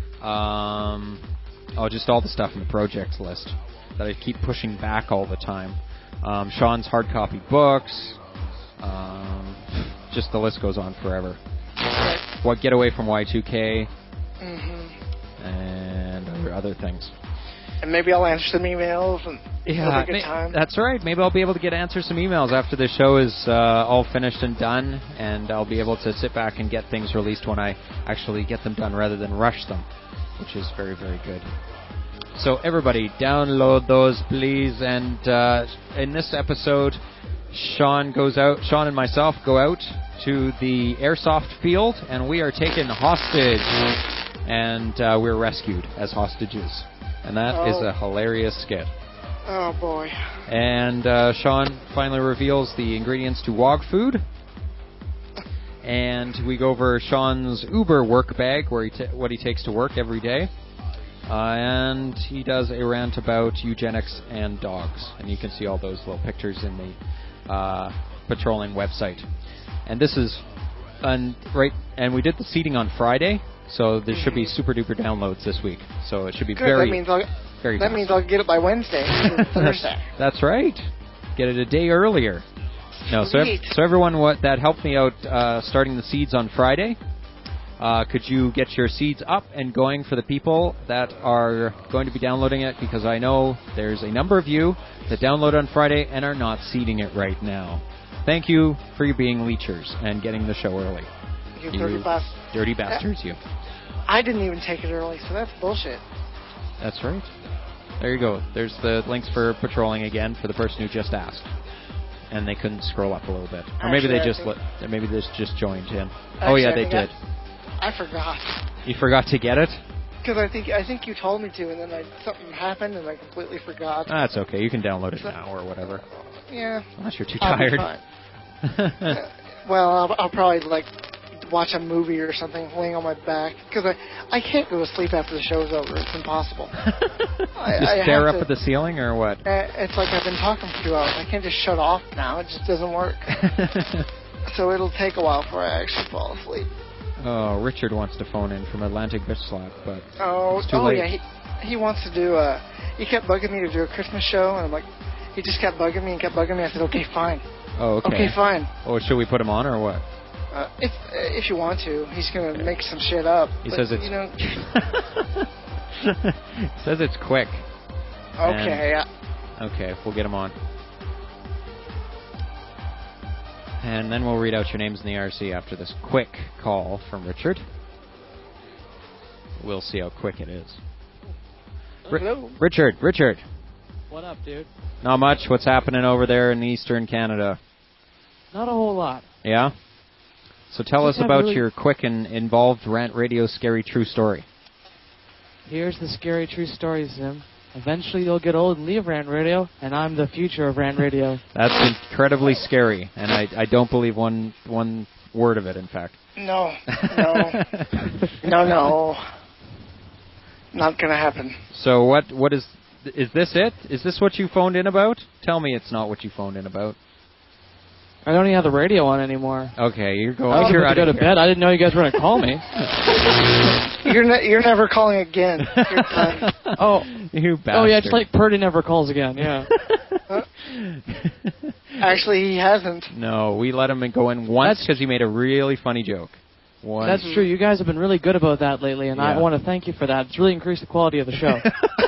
Um, oh, just all the stuff in the projects list that I keep pushing back all the time. Um, Sean's hard copy books. Um, just the list goes on forever. What Getaway from Y two K hmm and other, other things. And maybe I'll answer some emails and Yeah, it'll be a good may- time. that's right. Maybe I'll be able to get answer some emails after the show is uh, all finished and done, and I'll be able to sit back and get things released when I actually get them done rather than rush them, which is very, very good. So everybody, download those, please. And uh, in this episode, Sean goes out. Sean and myself go out to the airsoft field, and we are taken hostage, and uh, we're rescued as hostages, and that is Oh. a hilarious skit. Oh boy. And uh, Sean finally reveals the ingredients to Wog food. And we go over Sean's Uber work bag, where he ta- what he takes to work every day. Uh, and he does a rant about eugenics and dogs. And you can see all those little pictures in the uh, Patrolling website. And this is, un- right, and we did the seating on Friday. So there should be super duper downloads this week. So it should be Good. very, that means I'll, very That fast. means I'll get it by Wednesday. Thursday. That's right. Get it a day earlier. No, so ev- Sweet. so everyone, what that helped me out uh, starting the seeds on Friday. Uh, could you get your seeds up and going for the people that are going to be downloading it? Because I know there's a number of you that download on Friday and are not seeding it right now. Thank you for you being leechers and getting the show early. You dirty bastard. Dirty bastards, you. I didn't even take it early, so that's bullshit. That's right. There you go. There's the links for patrolling again for the person who just asked. And they couldn't scroll up a little bit. Or maybe Actually, they I just think- li- maybe they just joined in. Actually, oh yeah, I they think I- did. I forgot. You forgot to get it? Because I think I think you told me to, and then I, something happened, and I completely forgot. That's okay. You can download it now or whatever. Yeah. Unless you're too I'll be tired. fine. Uh, well, I'll, I'll probably like watch a movie or something, laying on my back, because I I can't go to sleep after the show's over. It's impossible. I, Just I stare have up to- at the ceiling or what? Uh, it's like I've been talking for two hours. I can't just shut off now. It just doesn't work. So it'll take a while before I actually fall asleep. Oh, Richard wants to phone in from Atlantic Bitch Slap, but Oh, it's too oh late. yeah. He, he wants to do a. He kept bugging me to do a Christmas show, and I'm like, he just kept bugging me and kept bugging me. I said, okay, fine. Oh, okay. Okay, fine. Oh, should we put him on or what? Uh, if if you want to, he's gonna make some shit up. He but, says it's- You know. Says it's quick. Okay. And- okay, we'll get him on. And then we'll read out your names in the R C after this quick call from Richard. We'll see how quick it is. Ri- Hello. Richard, Richard. What up, dude? Not much. What's happening over there in eastern Canada? Not a whole lot. Yeah? So tell Just us have about really- your quick and involved Rant Radio scary true story. Here's the scary true story, Zim. Eventually you'll get old and leave Rand Radio, and I'm the future of Rand Radio. That's incredibly scary, and I, I don't believe one one word of it, in fact. No. No. no. No. Not gonna happen. So what what is is this it? Is this what you phoned in about? Tell me it's not what you phoned in about. I don't even have the radio on anymore. Okay, you're going. I was you're about to out go of to here. bed. I didn't know you guys were going to call me. You're ne- you're never calling again. You're done. Oh, you bastard. oh yeah, just like Purdy never calls again. Yeah. Actually, he hasn't. No, we let him go in once because he made a really funny joke. Once. That's true. You guys have been really good about that lately, and I Yeah. want to thank you for that. It's really increased the quality of the show.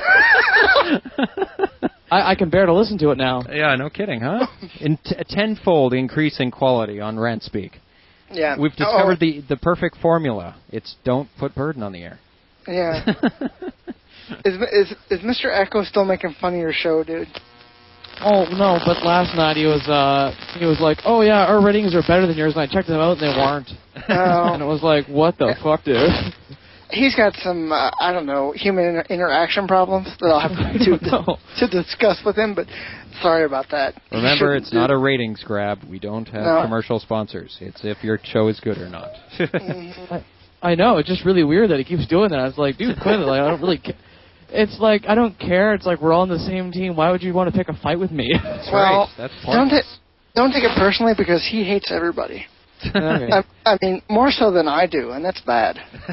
I, I can bear to listen to it now. Yeah, no kidding, huh? In t- a tenfold increase in quality on Rant Speak. Yeah. We've discovered Oh, the, the perfect formula. It's don't put Burden on the air. Yeah. is, is is Mister Echo still making fun of your show, dude? Oh no! But last night he was uh he was like, oh yeah, our ratings are better than yours, and I checked them out and they weren't. Oh. And it was like, what the fuck, dude? He's got some, uh, I don't know, human inter- interaction problems that I'll have to No. to discuss with him. But sorry about that. He Remember, shouldn't it's do- not a ratings grab. We don't have No. commercial sponsors. It's if your show is good or not. I, I know, it's just really weird that he keeps doing that. I was like, dude, quit it. Like, I don't really ca- It's like, I don't care. It's like, we're all on the same team. Why would you want to pick a fight with me? That's Well, right. That's Don't pointless. ta- don't take it personally because he hates everybody. Okay. I, I mean, more so than I do, and that's bad.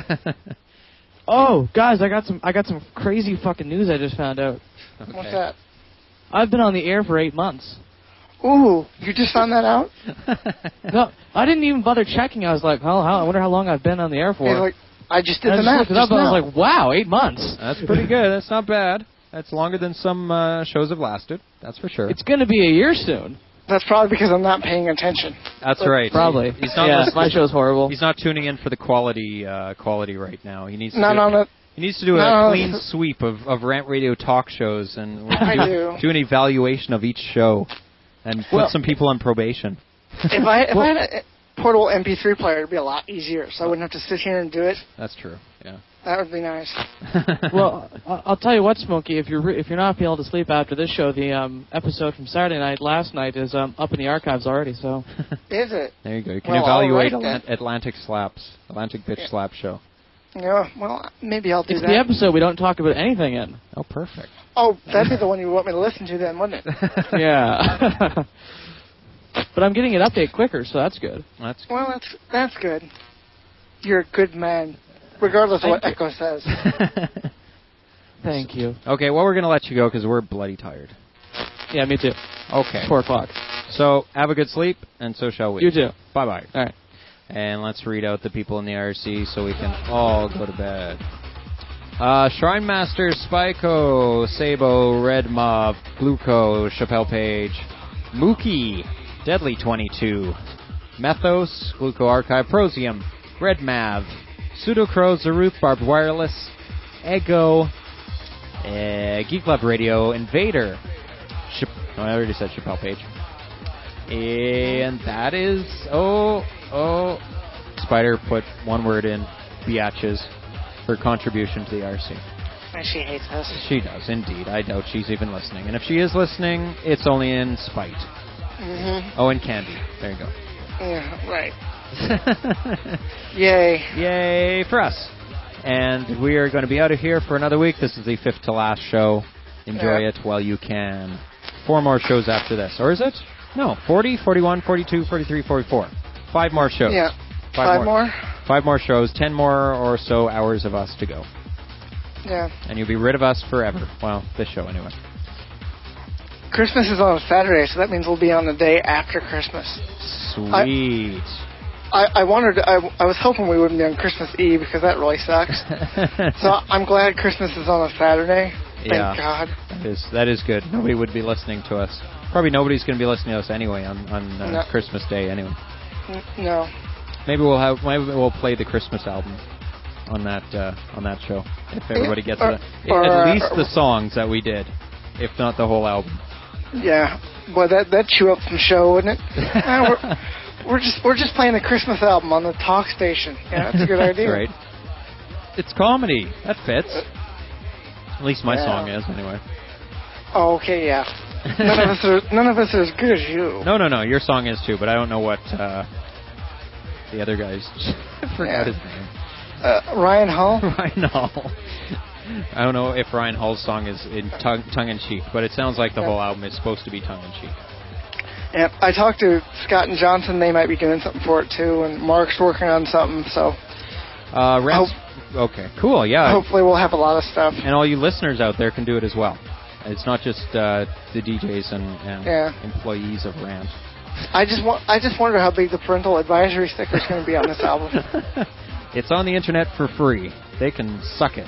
Oh, guys, I got some I got some crazy fucking news I just found out. What's that? I've been on the air for eight months. Ooh, you just found that out? No, I didn't even bother checking. I was like, oh, how, I wonder how long I've been on the air for. He's like, I just did I the just math looked it up just and I now. was like, wow, eight months. That's pretty good. That's not bad. That's longer than some uh, shows have lasted. That's for sure. It's going to be a year soon. That's probably because I'm not paying attention. That's right. Probably. He's not Yeah, listening- my show's horrible. He's not tuning in for the quality uh, quality right now. He needs to Not do, on a, he needs to do not a on clean sweep of, of Rant Radio talk shows and I do. do an evaluation of each show and put Well- some people on probation. If I if I had a portable M P three player, it'd be a lot easier, so I wouldn't have to sit here and do it. That's true. Yeah. That would be nice. Well, I- I'll tell you what, Smokey. If you're re- if you're not able to sleep after this show, the um, episode from Saturday night last night is um, up in the archives already. So Is it? There you go. You can Well, evaluate all right, Atlant- Atlantic Slaps, Atlantic Bitch Yeah. Slap Show. Yeah. Well, maybe I'll do it's that. the episode we don't talk about anything in. Oh, perfect. Oh, that'd be the one you want me to listen to then, wouldn't it? Yeah. But I'm getting it update quicker, so that's good. That's Well, that's that's good. You're a good man. regardless of what Thank Echo says. Thank you. Okay, well, we're going to let you go because we're bloody tired. Yeah, me too. Okay. Four o'clock. So, have a good sleep, and so shall we. You too. Bye-bye. All right. And let's read out the people in the I R C so we can all go to bed. Uh, Shrine Master, Spyco, Sabo, Red Mob, Gluco, Chappelle Page, Mookie, Deadly twenty-two, Methos, Gluco Archive, Prosium, Red Mav, Pseudocrow, Zaruth, Barbed Wireless, Ego, uh, Geek Love Radio, Invader, Chap- oh, I already said Chappelle Page. And that is, oh, oh, Spider put one word in, biatches, for contribution to the I R C. And she hates us. She does, indeed. I doubt she's even listening. And if she is listening, it's only in spite. Mm-hmm. Oh, and candy. There you go. Yeah, right. Yay. Yay for us. And we are going to be out of here for another week. This is the fifth to last show. Enjoy Yeah. it while you can. Four more shows after this. Or is it? No, forty, forty-one, forty-two, forty-three, forty-four. Five more shows. Yeah. Five, Five more? Five more shows. Ten more or so hours of us to go. Yeah. And you'll be rid of us forever. Well, this show anyway. Christmas is on a Saturday, so that means we'll be on the day after Christmas. Sweet. I, I wondered, I, I was hoping we wouldn't be on Christmas Eve because that really sucks. So I'm glad Christmas is on a Saturday. Thank yeah, God. That is, that is good. Nobody would be listening to us. Probably nobody's going to be listening to us anyway on, on uh, No. Christmas Day anyway. N- no. Maybe we'll have maybe we'll play the Christmas album on that uh, on that show if everybody gets Or- it. or, At least uh, the songs that we did, if not the whole album. Yeah. Boy, that that chew up some show, wouldn't it? uh, we're, we're just we're just playing a Christmas album on the talk station. Yeah, that's a good That's idea. right. It's comedy. That fits. At least my Yeah. song is anyway. Oh, okay, yeah. None of us are none of us are as good as you. No, no, no. Your song is too, but I don't know what uh, the other guys. I forgot Yeah. his name. Uh, Ryan Hall. Ryan Hall. I don't know if Ryan Hall's song is in tongue, tongue-in-cheek, but it sounds like the Yeah. whole album is supposed to be tongue-in-cheek. And I talked to Scott and Johnson. They might be doing something for it too, and Mark's working on something. So Uh, Rance, okay, cool, yeah. hopefully we'll have a lot of stuff. And all you listeners out there can do it as well. It's not just uh, the D Js and, and Yeah. employees of Rant. I just want I just wonder how big the parental advisory sticker is going to be on this album. It's on the internet for free. They can suck it.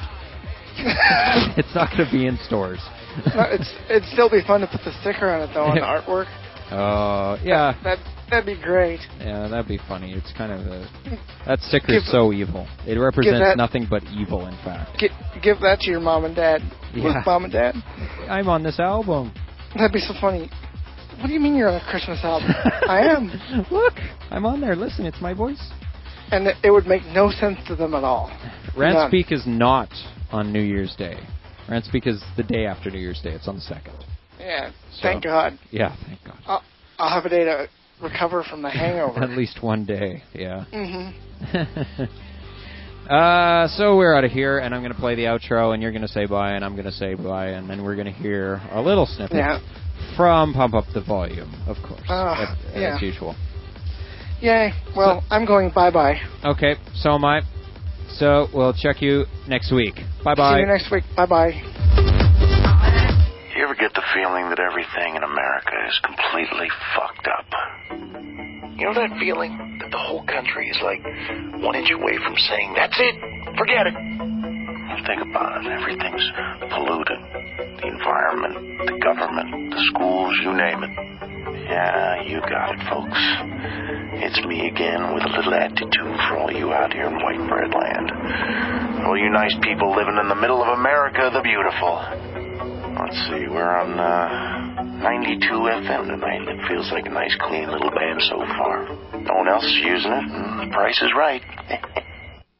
It's not going to be in stores. No, it's it'd still be fun to put the sticker on it though, on the artwork. Oh, yeah. That that'd be great. Yeah, that'd be funny. It's kind of a... That sticker's Give- so evil. It represents that- nothing but evil, in fact. Gi- give that to your mom and dad. Yeah. Look, mom and dad. I'm on this album. That'd be so funny. What do you mean you're on a Christmas album? I am. Look, I'm on there. Listen, it's my voice. And it, it would make no sense to them at all. Rant None. Speak is not on New Year's Day. Rant Speak is the day after New Year's Day. It's on the second. Yeah. So- Thank God. Yeah, thank God. I'll, I'll have a day to recover from the hangover. At least one day, yeah. Mm-hmm. uh, so we're out of here, and I'm going to play the outro, and you're going to say bye, and I'm going to say bye, and then we're going to hear a little snippet Yeah. from Pump Up the Volume, of course, Ah, as, yeah. as usual. Yay. Well, I'm going bye-bye. Okay, so am I. So we'll check you next week. Bye See bye. you next week. Bye-bye. You ever get the feeling that everything in America is completely fucked up? You know that feeling that the whole country is like one inch away from saying, that's it, forget it? Well, think about it. Everything's polluted. The environment, the government, the schools, you name it. Yeah, you got it, folks. It's me again with a little attitude for all you out here in white bread land. All you nice people living in the middle of America the beautiful. Let's see, we're on uh, ninety-two F M tonight. It feels like a nice, clean little band so far. No one else is using it, and the price is right.